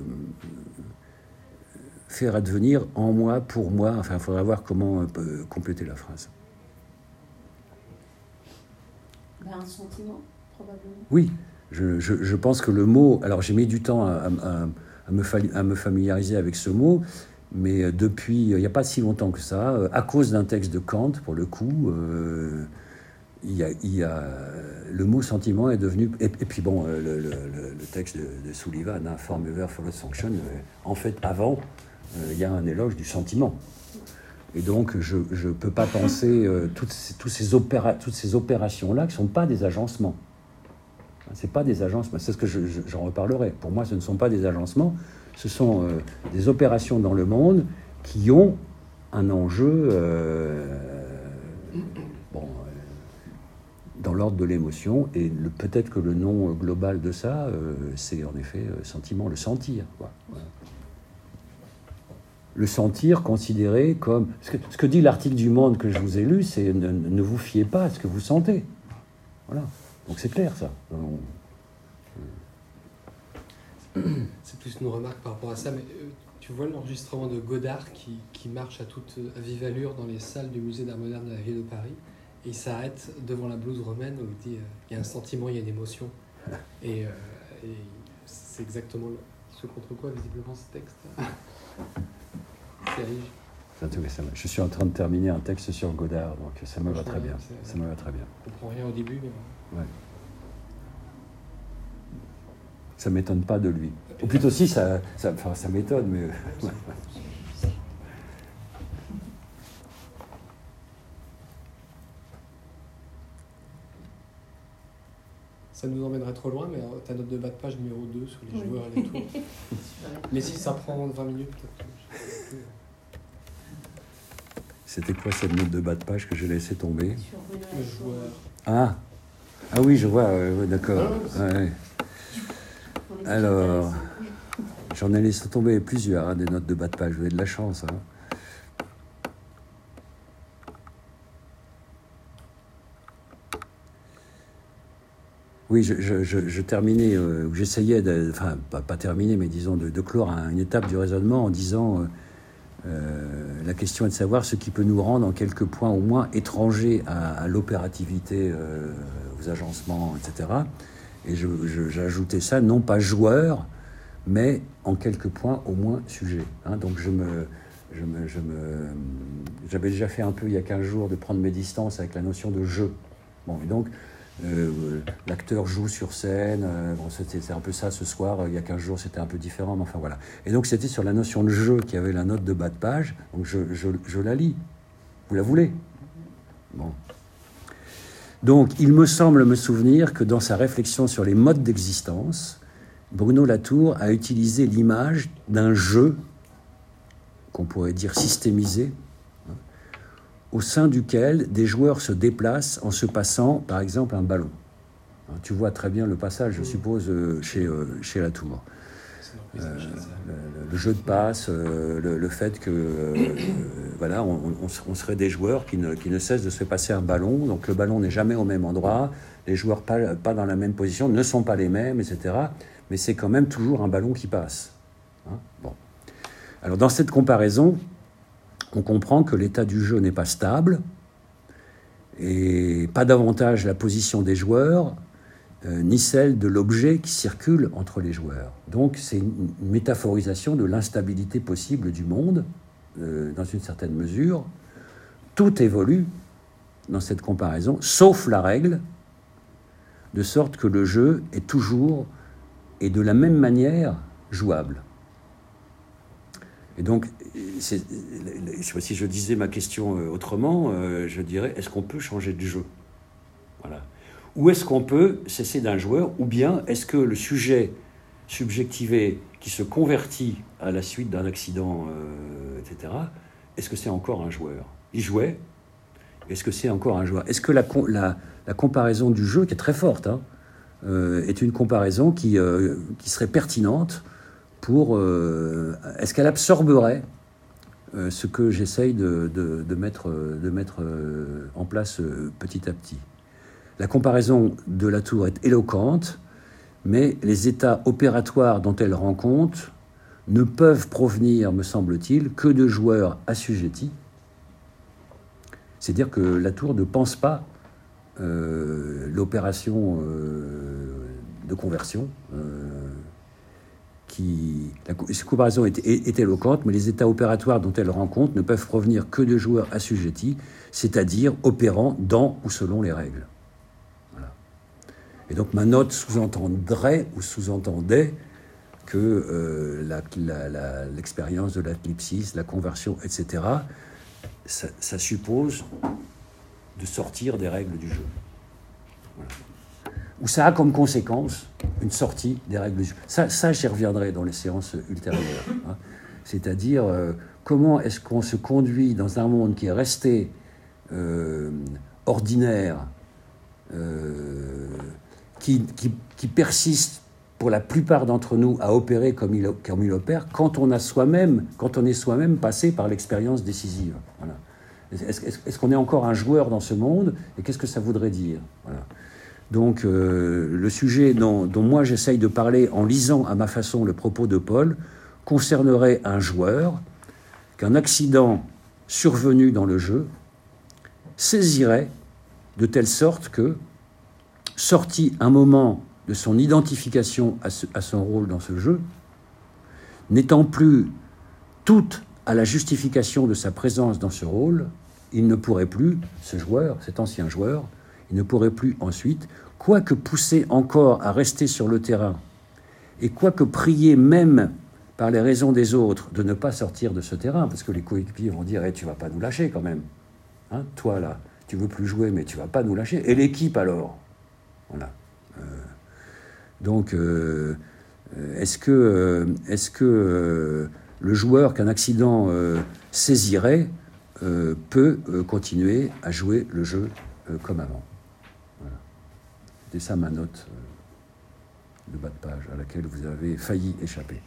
faire advenir en moi, pour moi ? Enfin, il faudra voir comment euh, compléter la phrase. Un sentiment, probablement. Oui, je, je, je pense que le mot... Alors, j'ai mis du temps à, à, à, me, fa, à me familiariser avec ce mot, mais depuis, il n'y a pas si longtemps que ça, à cause d'un texte de Kant, pour le coup, euh, il y a, il y a, le mot sentiment est devenu... Et, et puis bon, le, le, le texte de, de Sullivan, hein, Form over Follows Function, en fait, avant, euh, il y a un éloge du sentiment. Et donc, je ne peux pas penser euh, toutes, ces, toutes, ces opéra, toutes ces opérations-là qui ne sont pas des agencements. Ce n'est pas des agencements, c'est ce que je, je, j'en reparlerai. Pour moi, ce ne sont pas des agencements, ce sont euh, des opérations dans le monde qui ont un enjeu euh, bon, euh, dans l'ordre de l'émotion. Et le, peut-être que le nom global de ça, euh, c'est en effet euh, sentiment, le sentir, quoi. Voilà. Le sentir considéré comme... Ce que, ce que dit l'article du Monde que je vous ai lu, c'est ne, ne vous fiez pas à ce que vous sentez. Voilà. Donc c'est clair, ça. On... C'est plus une remarque par rapport à ça, mais euh, tu vois l'enregistrement de Godard qui, qui marche à toute à vive allure dans les salles du musée d'art moderne de la ville de Paris, et il s'arrête devant la blouse romaine où il dit euh, il y a un sentiment, il y a une émotion. Et, euh, et c'est exactement ce contre quoi, visiblement, ce texte. Je suis en train de terminer un texte sur Godard, donc ça me va très bien. Ça me va très bien. On comprend rien au début, mais... Ouais. Ça m'étonne pas de lui. Ou plutôt si, ça, ça, enfin, ça m'étonne, mais... Ouais. Ça nous emmènerait trop loin, mais ta note de bas de page numéro deux sur les oui. joueurs et les tours. Mais si ça prend vingt minutes, peut-être... C'était quoi cette note de bas de page que j'ai laissé tomber ? Le joueur. Ah, ah oui, je vois, ouais, ouais, d'accord. Ouais. Alors, j'en ai laissé tomber plusieurs, hein, des notes de bas de page. Vous avez de la chance. Hein. Oui, je, je, je, je terminais, euh, j'essayais, de, enfin, pas, pas terminer, mais disons, de, de clore une étape du raisonnement en disant... Euh, Euh, la question est de savoir ce qui peut nous rendre en quelques points au moins étrangers à, à l'opérativité, euh, aux agencements, et cetera. Et je, je, j'ajoutais ça, non pas joueur, mais en quelques points au moins sujet. Hein, donc je me, je me, je me, j'avais déjà fait un peu il y a quinze jours de prendre mes distances avec la notion de jeu. Bon, et donc euh, l'acteur joue sur scène. Euh, bon, c'était c'est un peu ça ce soir. Il y a quinze jours, c'était un peu différent, mais enfin voilà. Et donc, c'était sur la notion de jeu qui avait la note de bas de page. Donc, je, je, je la lis. Vous la voulez? Bon. Donc, il me semble me souvenir que dans sa réflexion sur les modes d'existence, Bruno Latour a utilisé l'image d'un jeu, qu'on pourrait dire systémisé, hein, au sein duquel des joueurs se déplacent en se passant, par exemple, un ballon. Hein, tu vois très bien le passage, je suppose, euh, chez, euh, chez Latour. Euh, le, le jeu de passe, euh, le, le fait que euh, voilà, on, on, on serait des joueurs qui ne, qui ne cessent de se passer un ballon, donc le ballon n'est jamais au même endroit, les joueurs pas, pas dans la même position, ne sont pas les mêmes, et cetera. Mais c'est quand même toujours un ballon qui passe. Hein, bon. Alors dans cette comparaison, on comprend que l'état du jeu n'est pas stable, et pas davantage la position des joueurs, Euh, ni celle de l'objet qui circule entre les joueurs. Donc c'est une, une métaphorisation de l'instabilité possible du monde, euh, dans une certaine mesure. Tout évolue dans cette comparaison, sauf la règle, de sorte que le jeu est toujours et de la même manière jouable. Et donc, c'est, si je disais ma question autrement, euh, je dirais, est-ce qu'on peut changer de jeu? Voilà. Ou est-ce qu'on peut cesser d'un joueur, ou bien est-ce que le sujet subjectivé qui se convertit à la suite d'un accident, euh, et cetera, est-ce que c'est encore un joueur? Il jouait, est-ce que c'est encore un joueur? Est-ce que la, la, la comparaison du jeu, qui est très forte, hein, euh, est une comparaison qui, euh, qui serait pertinente pour... Euh, est-ce qu'elle absorberait euh, ce que j'essaye de, de, de mettre, de mettre euh, en place euh, petit à petit? La comparaison de Latour est éloquente, mais les états opératoires dont elle rend compte ne peuvent provenir, me semble-t-il, que de joueurs assujettis. C'est-à-dire que Latour ne pense pas euh, l'opération euh, de conversion. Euh, qui, la, cette comparaison est, est, est éloquente, mais les états opératoires dont elle rend compte ne peuvent provenir que de joueurs assujettis, c'est-à-dire opérant dans ou selon les règles. Et donc ma note sous-entendrait ou sous-entendait que euh, la, la, la, l'expérience de l'athlipsis, la conversion, et cetera, ça, ça suppose de sortir des règles du jeu. Voilà. Ou ça a comme conséquence une sortie des règles du jeu. Ça, ça j'y reviendrai dans les séances ultérieures. Hein. C'est-à-dire, euh, comment est-ce qu'on se conduit dans un monde qui est resté euh, ordinaire, euh, Qui, qui, qui persiste pour la plupart d'entre nous à opérer comme il, comme il opère, quand on, a soi-même, quand on est soi-même passé par l'expérience décisive. Voilà. Est-ce, est-ce, est-ce qu'on est encore un joueur dans ce monde? Et qu'est-ce que ça voudrait dire? Voilà. Donc, euh, le sujet dont, dont moi j'essaye de parler en lisant à ma façon le propos de Paul concernerait un joueur qu'un accident survenu dans le jeu saisirait de telle sorte que, sorti un moment de son identification à, ce, à son rôle dans ce jeu, n'étant plus tout à la justification de sa présence dans ce rôle, il ne pourrait plus, ce joueur, cet ancien joueur, il ne pourrait plus ensuite, quoique poussé encore à rester sur le terrain, et quoique prié même par les raisons des autres de ne pas sortir de ce terrain, parce que les coéquipiers vont dire hey, « tu vas pas nous lâcher quand même, hein, toi là, tu veux plus jouer, mais tu vas pas nous lâcher. » Et l'équipe alors? Voilà. Euh, donc, euh, est-ce que, euh, est-ce que euh, le joueur qu'un accident euh, saisirait euh, peut euh, continuer à jouer le jeu euh, comme avant? Voilà. C'était ça ma note euh, de bas de page à laquelle vous avez failli échapper.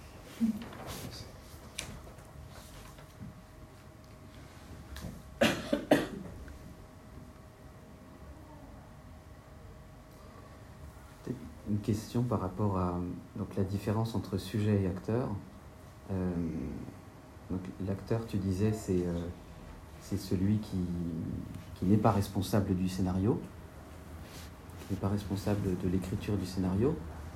Une question par rapport à donc, la différence entre sujet et acteur. Euh, donc, l'acteur, tu disais, c'est, euh, c'est celui qui, qui n'est pas responsable du scénario, qui n'est pas responsable de l'écriture du scénario.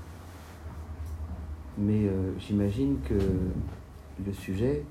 Mais euh, j'imagine que le sujet...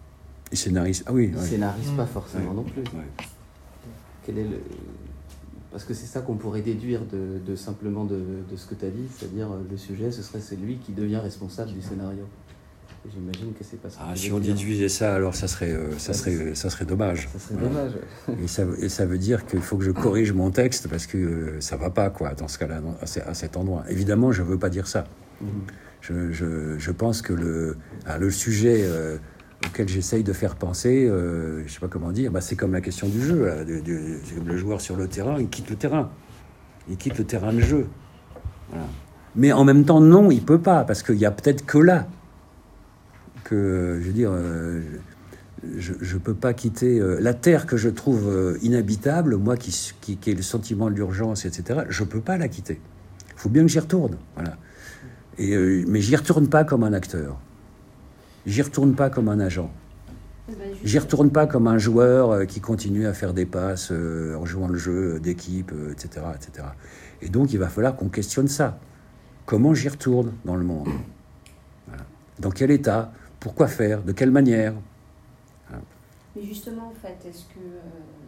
Il scénarise, ah oui, il ouais. scénarise mmh. pas forcément ouais. non plus. Ouais. Quel est le... Parce que c'est ça qu'on pourrait déduire de, de simplement de, de ce que tu as dit, c'est-à-dire euh, le sujet, ce serait c'est lui qui devient responsable du scénario. Et j'imagine que c'est pas ce que Ah, tu si veux on dire. déduisait ça, alors ça serait, euh, ça Ouais, serait, ça serait dommage. Ça serait dommage. Et ça, et ça veut dire qu'il faut que je corrige mon texte parce que euh, ça va pas, quoi, dans ce cas-là, dans- à, ce- à cet endroit. Évidemment, je veux pas dire ça. Mhm. Je, je, je pense que le, ah, le sujet euh, auquel j'essaye de faire penser, euh, je sais pas comment dire, bah, c'est comme la question du jeu. Là, de- de- c'est comme le joueur sur le terrain, il quitte le terrain. Il quitte le terrain de jeu. Voilà. Mais en même temps, non, il peut pas, parce qu'il y a peut-être que là que, je veux dire, euh, je ne peux pas quitter euh, la terre que je trouve euh, inhabitable, moi qui, qui, qui ai le sentiment de l'urgence, et cetera. Je ne peux pas la quitter. Il faut bien que j'y retourne. Voilà. Et, euh, mais j'y retourne pas comme un acteur. J'y retourne pas comme un agent. Eh ben, juste- J'y retourne pas comme un joueur euh, qui continue à faire des passes euh, en jouant le jeu d'équipe, euh, et cetera, et cetera. Et donc, il va falloir qu'on questionne ça. Comment j'y retourne dans le monde? Voilà. Dans quel état? Pourquoi faire? De quelle manière? Mais justement, en fait, est-ce que, euh,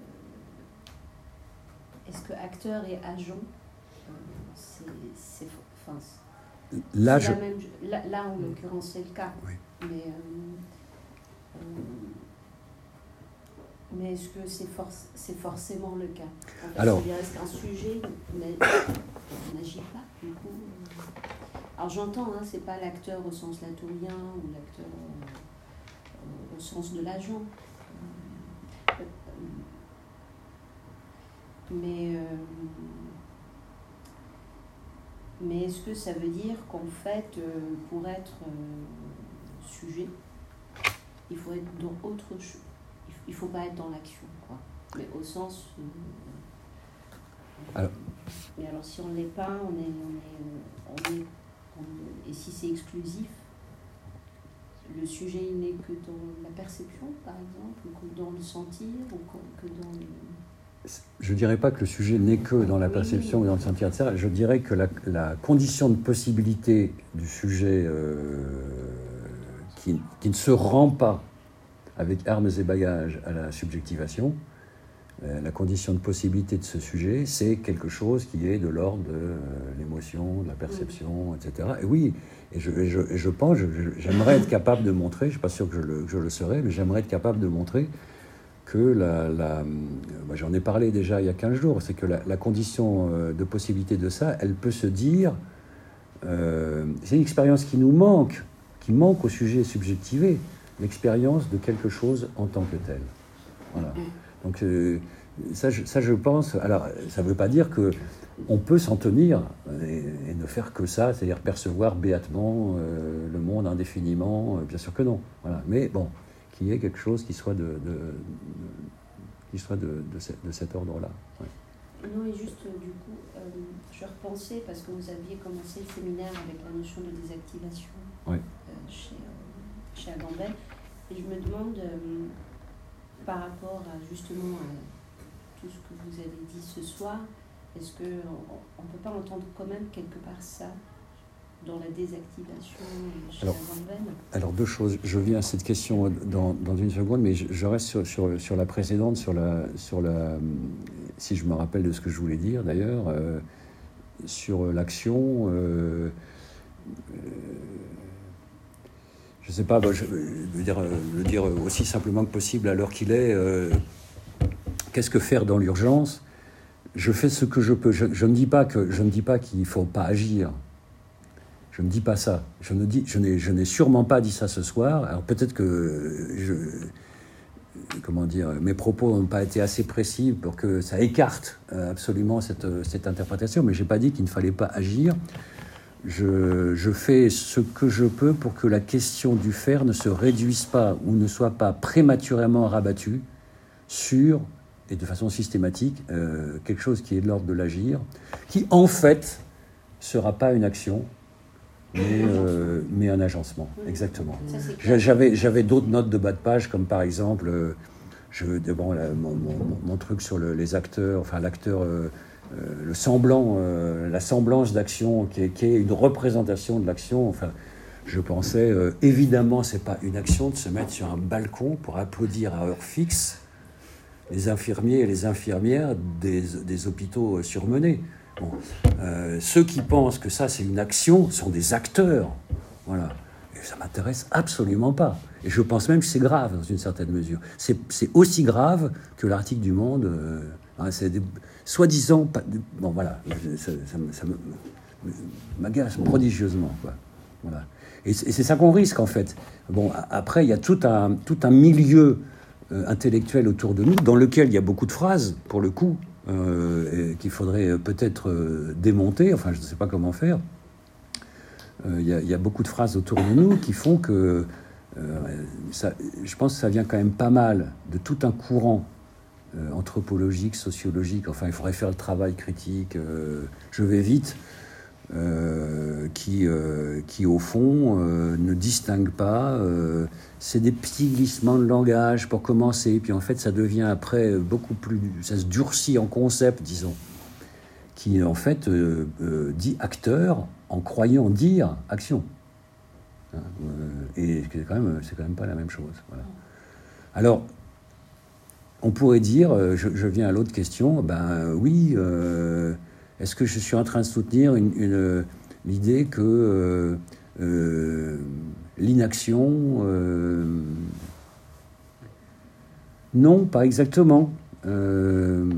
est-ce que acteur et agent, euh, c'est, c'est, enfin, c'est Là, la je... même, là, là, en l'occurrence, c'est le cas. Oui. Mais, euh, euh, mais est-ce que c'est, forc- c'est forcément le cas? En fait, Alors- il reste un sujet, mais on n'agit pas, du coup. euh. Alors j'entends, hein, c'est pas l'acteur au sens latourien ou l'acteur euh, au sens de l'agent. Euh, Mais, euh, mais est-ce que ça veut dire qu'en fait, euh, pour être euh, sujet, il faut être dans autre chose? Il ne faut pas être dans l'action, quoi. Mais au sens. Euh, Alors- mais alors, si on ne l'est pas, on est. On est, on est on- et si c'est exclusif, le sujet il n'est que dans la perception, par exemple, ou que dans le sentir, ou que, que dans le. Je ne dirais pas que le sujet n'est que dans la perception et dans le sentir, et cetera. Je dirais que la, la condition de possibilité du sujet euh, qui, qui ne se rend pas avec armes et bagages à la subjectivation, euh, la condition de possibilité de ce sujet, c'est quelque chose qui est de l'ordre de euh, l'émotion, de la perception, et cetera. Et oui, et je, et je, et je pense, je- je- j'aimerais être capable de montrer, je ne suis pas sûr que je le, que je le serai, mais j'aimerais être capable de montrer que la, la, moi j'en ai parlé déjà il y a quinze jours, c'est que la, la condition euh, de possibilité de ça, elle peut se dire, euh, c'est une expérience qui nous manque, qui manque au sujet subjectivé, l'expérience de quelque chose en tant que tel. Voilà. Donc euh, ça, je, ça je pense, alors ça ne veut pas dire que on peut s'en tenir et, et ne faire que ça, c'est-à-dire percevoir béatement euh, le monde indéfiniment, euh, bien sûr que non. Voilà. Mais bon, qu'il y ait quelque chose qui soit de, de, de- qui soit de, de, ce- de cet ordre-là. Ouais. Non, et juste euh, du coup, euh, je repensais, parce que vous aviez commencé le séminaire avec la notion de désactivation Oui. euh, chez, euh, chez Agamben, et je me demande, euh, par rapport à justement à tout ce que vous avez dit ce soir, est-ce qu'on ne peut pas entendre quand même quelque part ça dans la désactivation chez Alors, Agamben? Alors deux choses, je viens à cette question dans, dans une seconde, mais je, je reste sur, sur, sur la précédente, sur la, sur la, si je me rappelle de ce que je voulais dire d'ailleurs, euh, sur l'action, euh, euh, je ne sais pas, bah, je, je veux dire, euh, le dire aussi simplement que possible à l'heure qu'il est, euh, qu'est-ce que faire dans l'urgence? Je fais ce que je peux, je, je ne dis pas que, je ne dis pas qu'il ne faut pas agir. Je ne dis pas ça. Je ne dis, je n'ai, je n'ai sûrement pas dit ça ce soir. Alors peut-être que je, comment dire, mes propos n'ont pas été assez précis pour que ça écarte absolument cette, cette interprétation. Mais j'ai pas dit qu'il ne fallait pas agir. Je, je fais ce que je peux pour que la question du faire ne se réduise pas ou ne soit pas prématurément rabattue sur, et de façon systématique, euh, quelque chose qui est de l'ordre de l'agir, qui en fait sera pas une action, mais, euh, mais un agencement, exactement. Ça, c'est clair. J'avais, j'avais d'autres notes de bas de page, comme par exemple, euh, je, bon, la- mon, mon- mon truc sur le- les acteurs, enfin l'acteur, euh, euh, le semblant, euh, la semblance d'action, qui est, qui est une représentation de l'action. Enfin, je pensais, euh, évidemment, c'est pas une action de se mettre sur un balcon pour applaudir à heure fixe les infirmiers et les infirmières des, des hôpitaux surmenés. Bon. Euh, ceux qui pensent que ça, c'est une action, sont des acteurs. Voilà. Et ça ne m'intéresse absolument pas. Et je pense même que c'est grave, dans une certaine mesure. C'est, c'est aussi grave que l'article du Monde. Euh, hein, c'est des, soi-disant... Pas, bon, voilà. Ça, ça, ça me, m'agace prodigieusement, quoi. Voilà. Et c'est, et c'est ça qu'on risque, en fait. Bon, après, il y a tout un, tout un milieu euh, intellectuel autour de nous, dans lequel il y a beaucoup de phrases, pour le coup, euh, qu'il faudrait peut-être euh, démonter. Enfin, je ne sais pas comment faire. Euh, il y a, il y a beaucoup de phrases autour de nous qui font que... Euh, ça, je pense que ça vient quand même pas mal de tout un courant euh, anthropologique, sociologique. Enfin, il faudrait faire le travail critique. Euh, je vais vite. Euh, qui, euh, qui, au fond, euh, ne distingue pas. Euh, c'est des petits glissements de langage pour commencer, puis en fait, ça devient après beaucoup plus... Ça se durcit en concept, disons, qui, en fait, euh, euh, dit acteur en croyant dire action. Hein, euh, et c'est quand même, c'est quand même pas la même chose. Voilà. Alors, on pourrait dire, je, je viens à l'autre question, ben oui... Euh, est-ce que je suis en train de soutenir une, une, l'idée que euh, euh, l'inaction... Euh, non, pas exactement. Euh,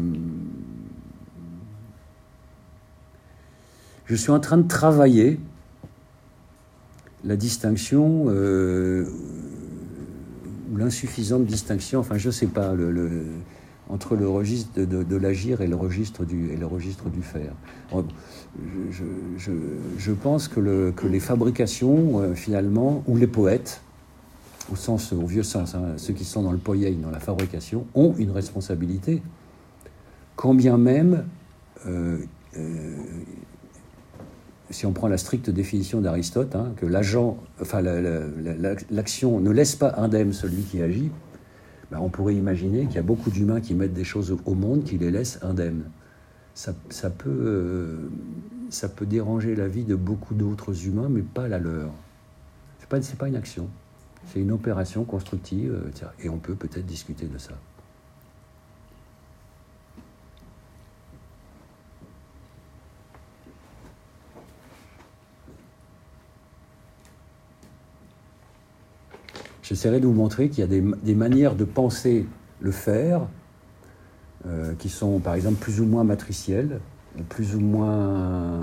je suis en train de travailler la distinction, euh, ou l'insuffisante distinction, enfin je ne sais pas, le... le entre le registre de, de, de l'agir et le registre du, et le registre du faire. Je, je, je pense que, le, que les fabrications, euh, finalement, ou les poètes, au, sens, au vieux sens, hein, ceux qui sont dans le poiein, dans la fabrication, ont une responsabilité, quand bien même, euh, euh, si on prend la stricte définition d'Aristote, hein, que l'agent, enfin, la, la, la, l'action ne laisse pas indemne celui qui agit, ben, on pourrait imaginer qu'il y a beaucoup d'humains qui mettent des choses au monde qui les laissent indemnes. Ça, ça, peut, euh, ça peut déranger la vie de beaucoup d'autres humains, mais pas la leur. Ce n'est pas, c'est pas une action, c'est une opération constructive, euh, tiens, et on peut peut-être discuter de ça. J'essaierai de vous montrer qu'il y a des, des manières de penser le faire euh, qui sont, par exemple, plus ou moins matricielles, plus ou moins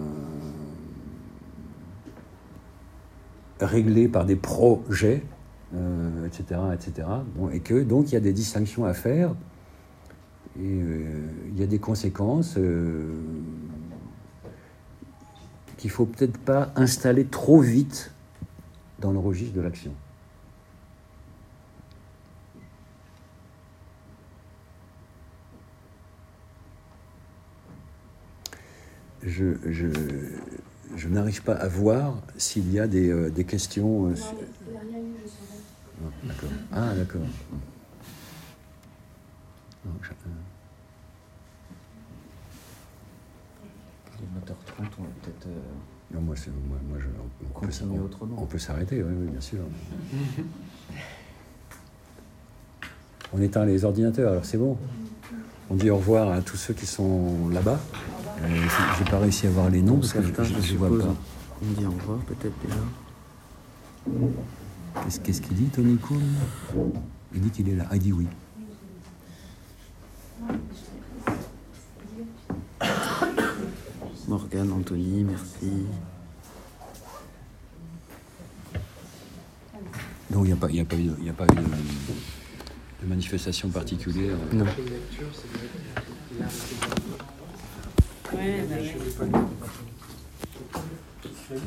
réglées par des projets, euh, et cetera, et cetera. Bon, et que, donc, il y a des distinctions à faire, et euh, il y a des conséquences euh, qu'il ne faut peut-être pas installer trop vite dans le registre de l'action. Je, je, je n'arrive pas à voir s'il y a des, euh, des questions. Euh, non, sur... il n'y a rien eu, je saurais. Ah, d'accord. Ah, d'accord. Non, je... Les moteurs trente, on va peut-être. Euh... Non, moi, c'est, moi, moi je, on, on, peut, on, on peut s'arrêter, oui, oui, bien sûr. On éteint les ordinateurs, alors c'est bon. On dit au revoir à tous ceux qui sont là-bas. Euh, j'ai pas réussi à voir les noms, parce que je ne les vois pas. On dit au revoir, peut-être déjà. Qu'est-ce, qu'est-ce qu'il dit, Tony Kuhn? Il dit qu'il est là. Ah, il dit oui. Morgane, Anthony, merci. Donc, il n'y a pas, il y a pas eu, il y a pas eu de, de manifestation particulière. Non. Ouais, bah ouais.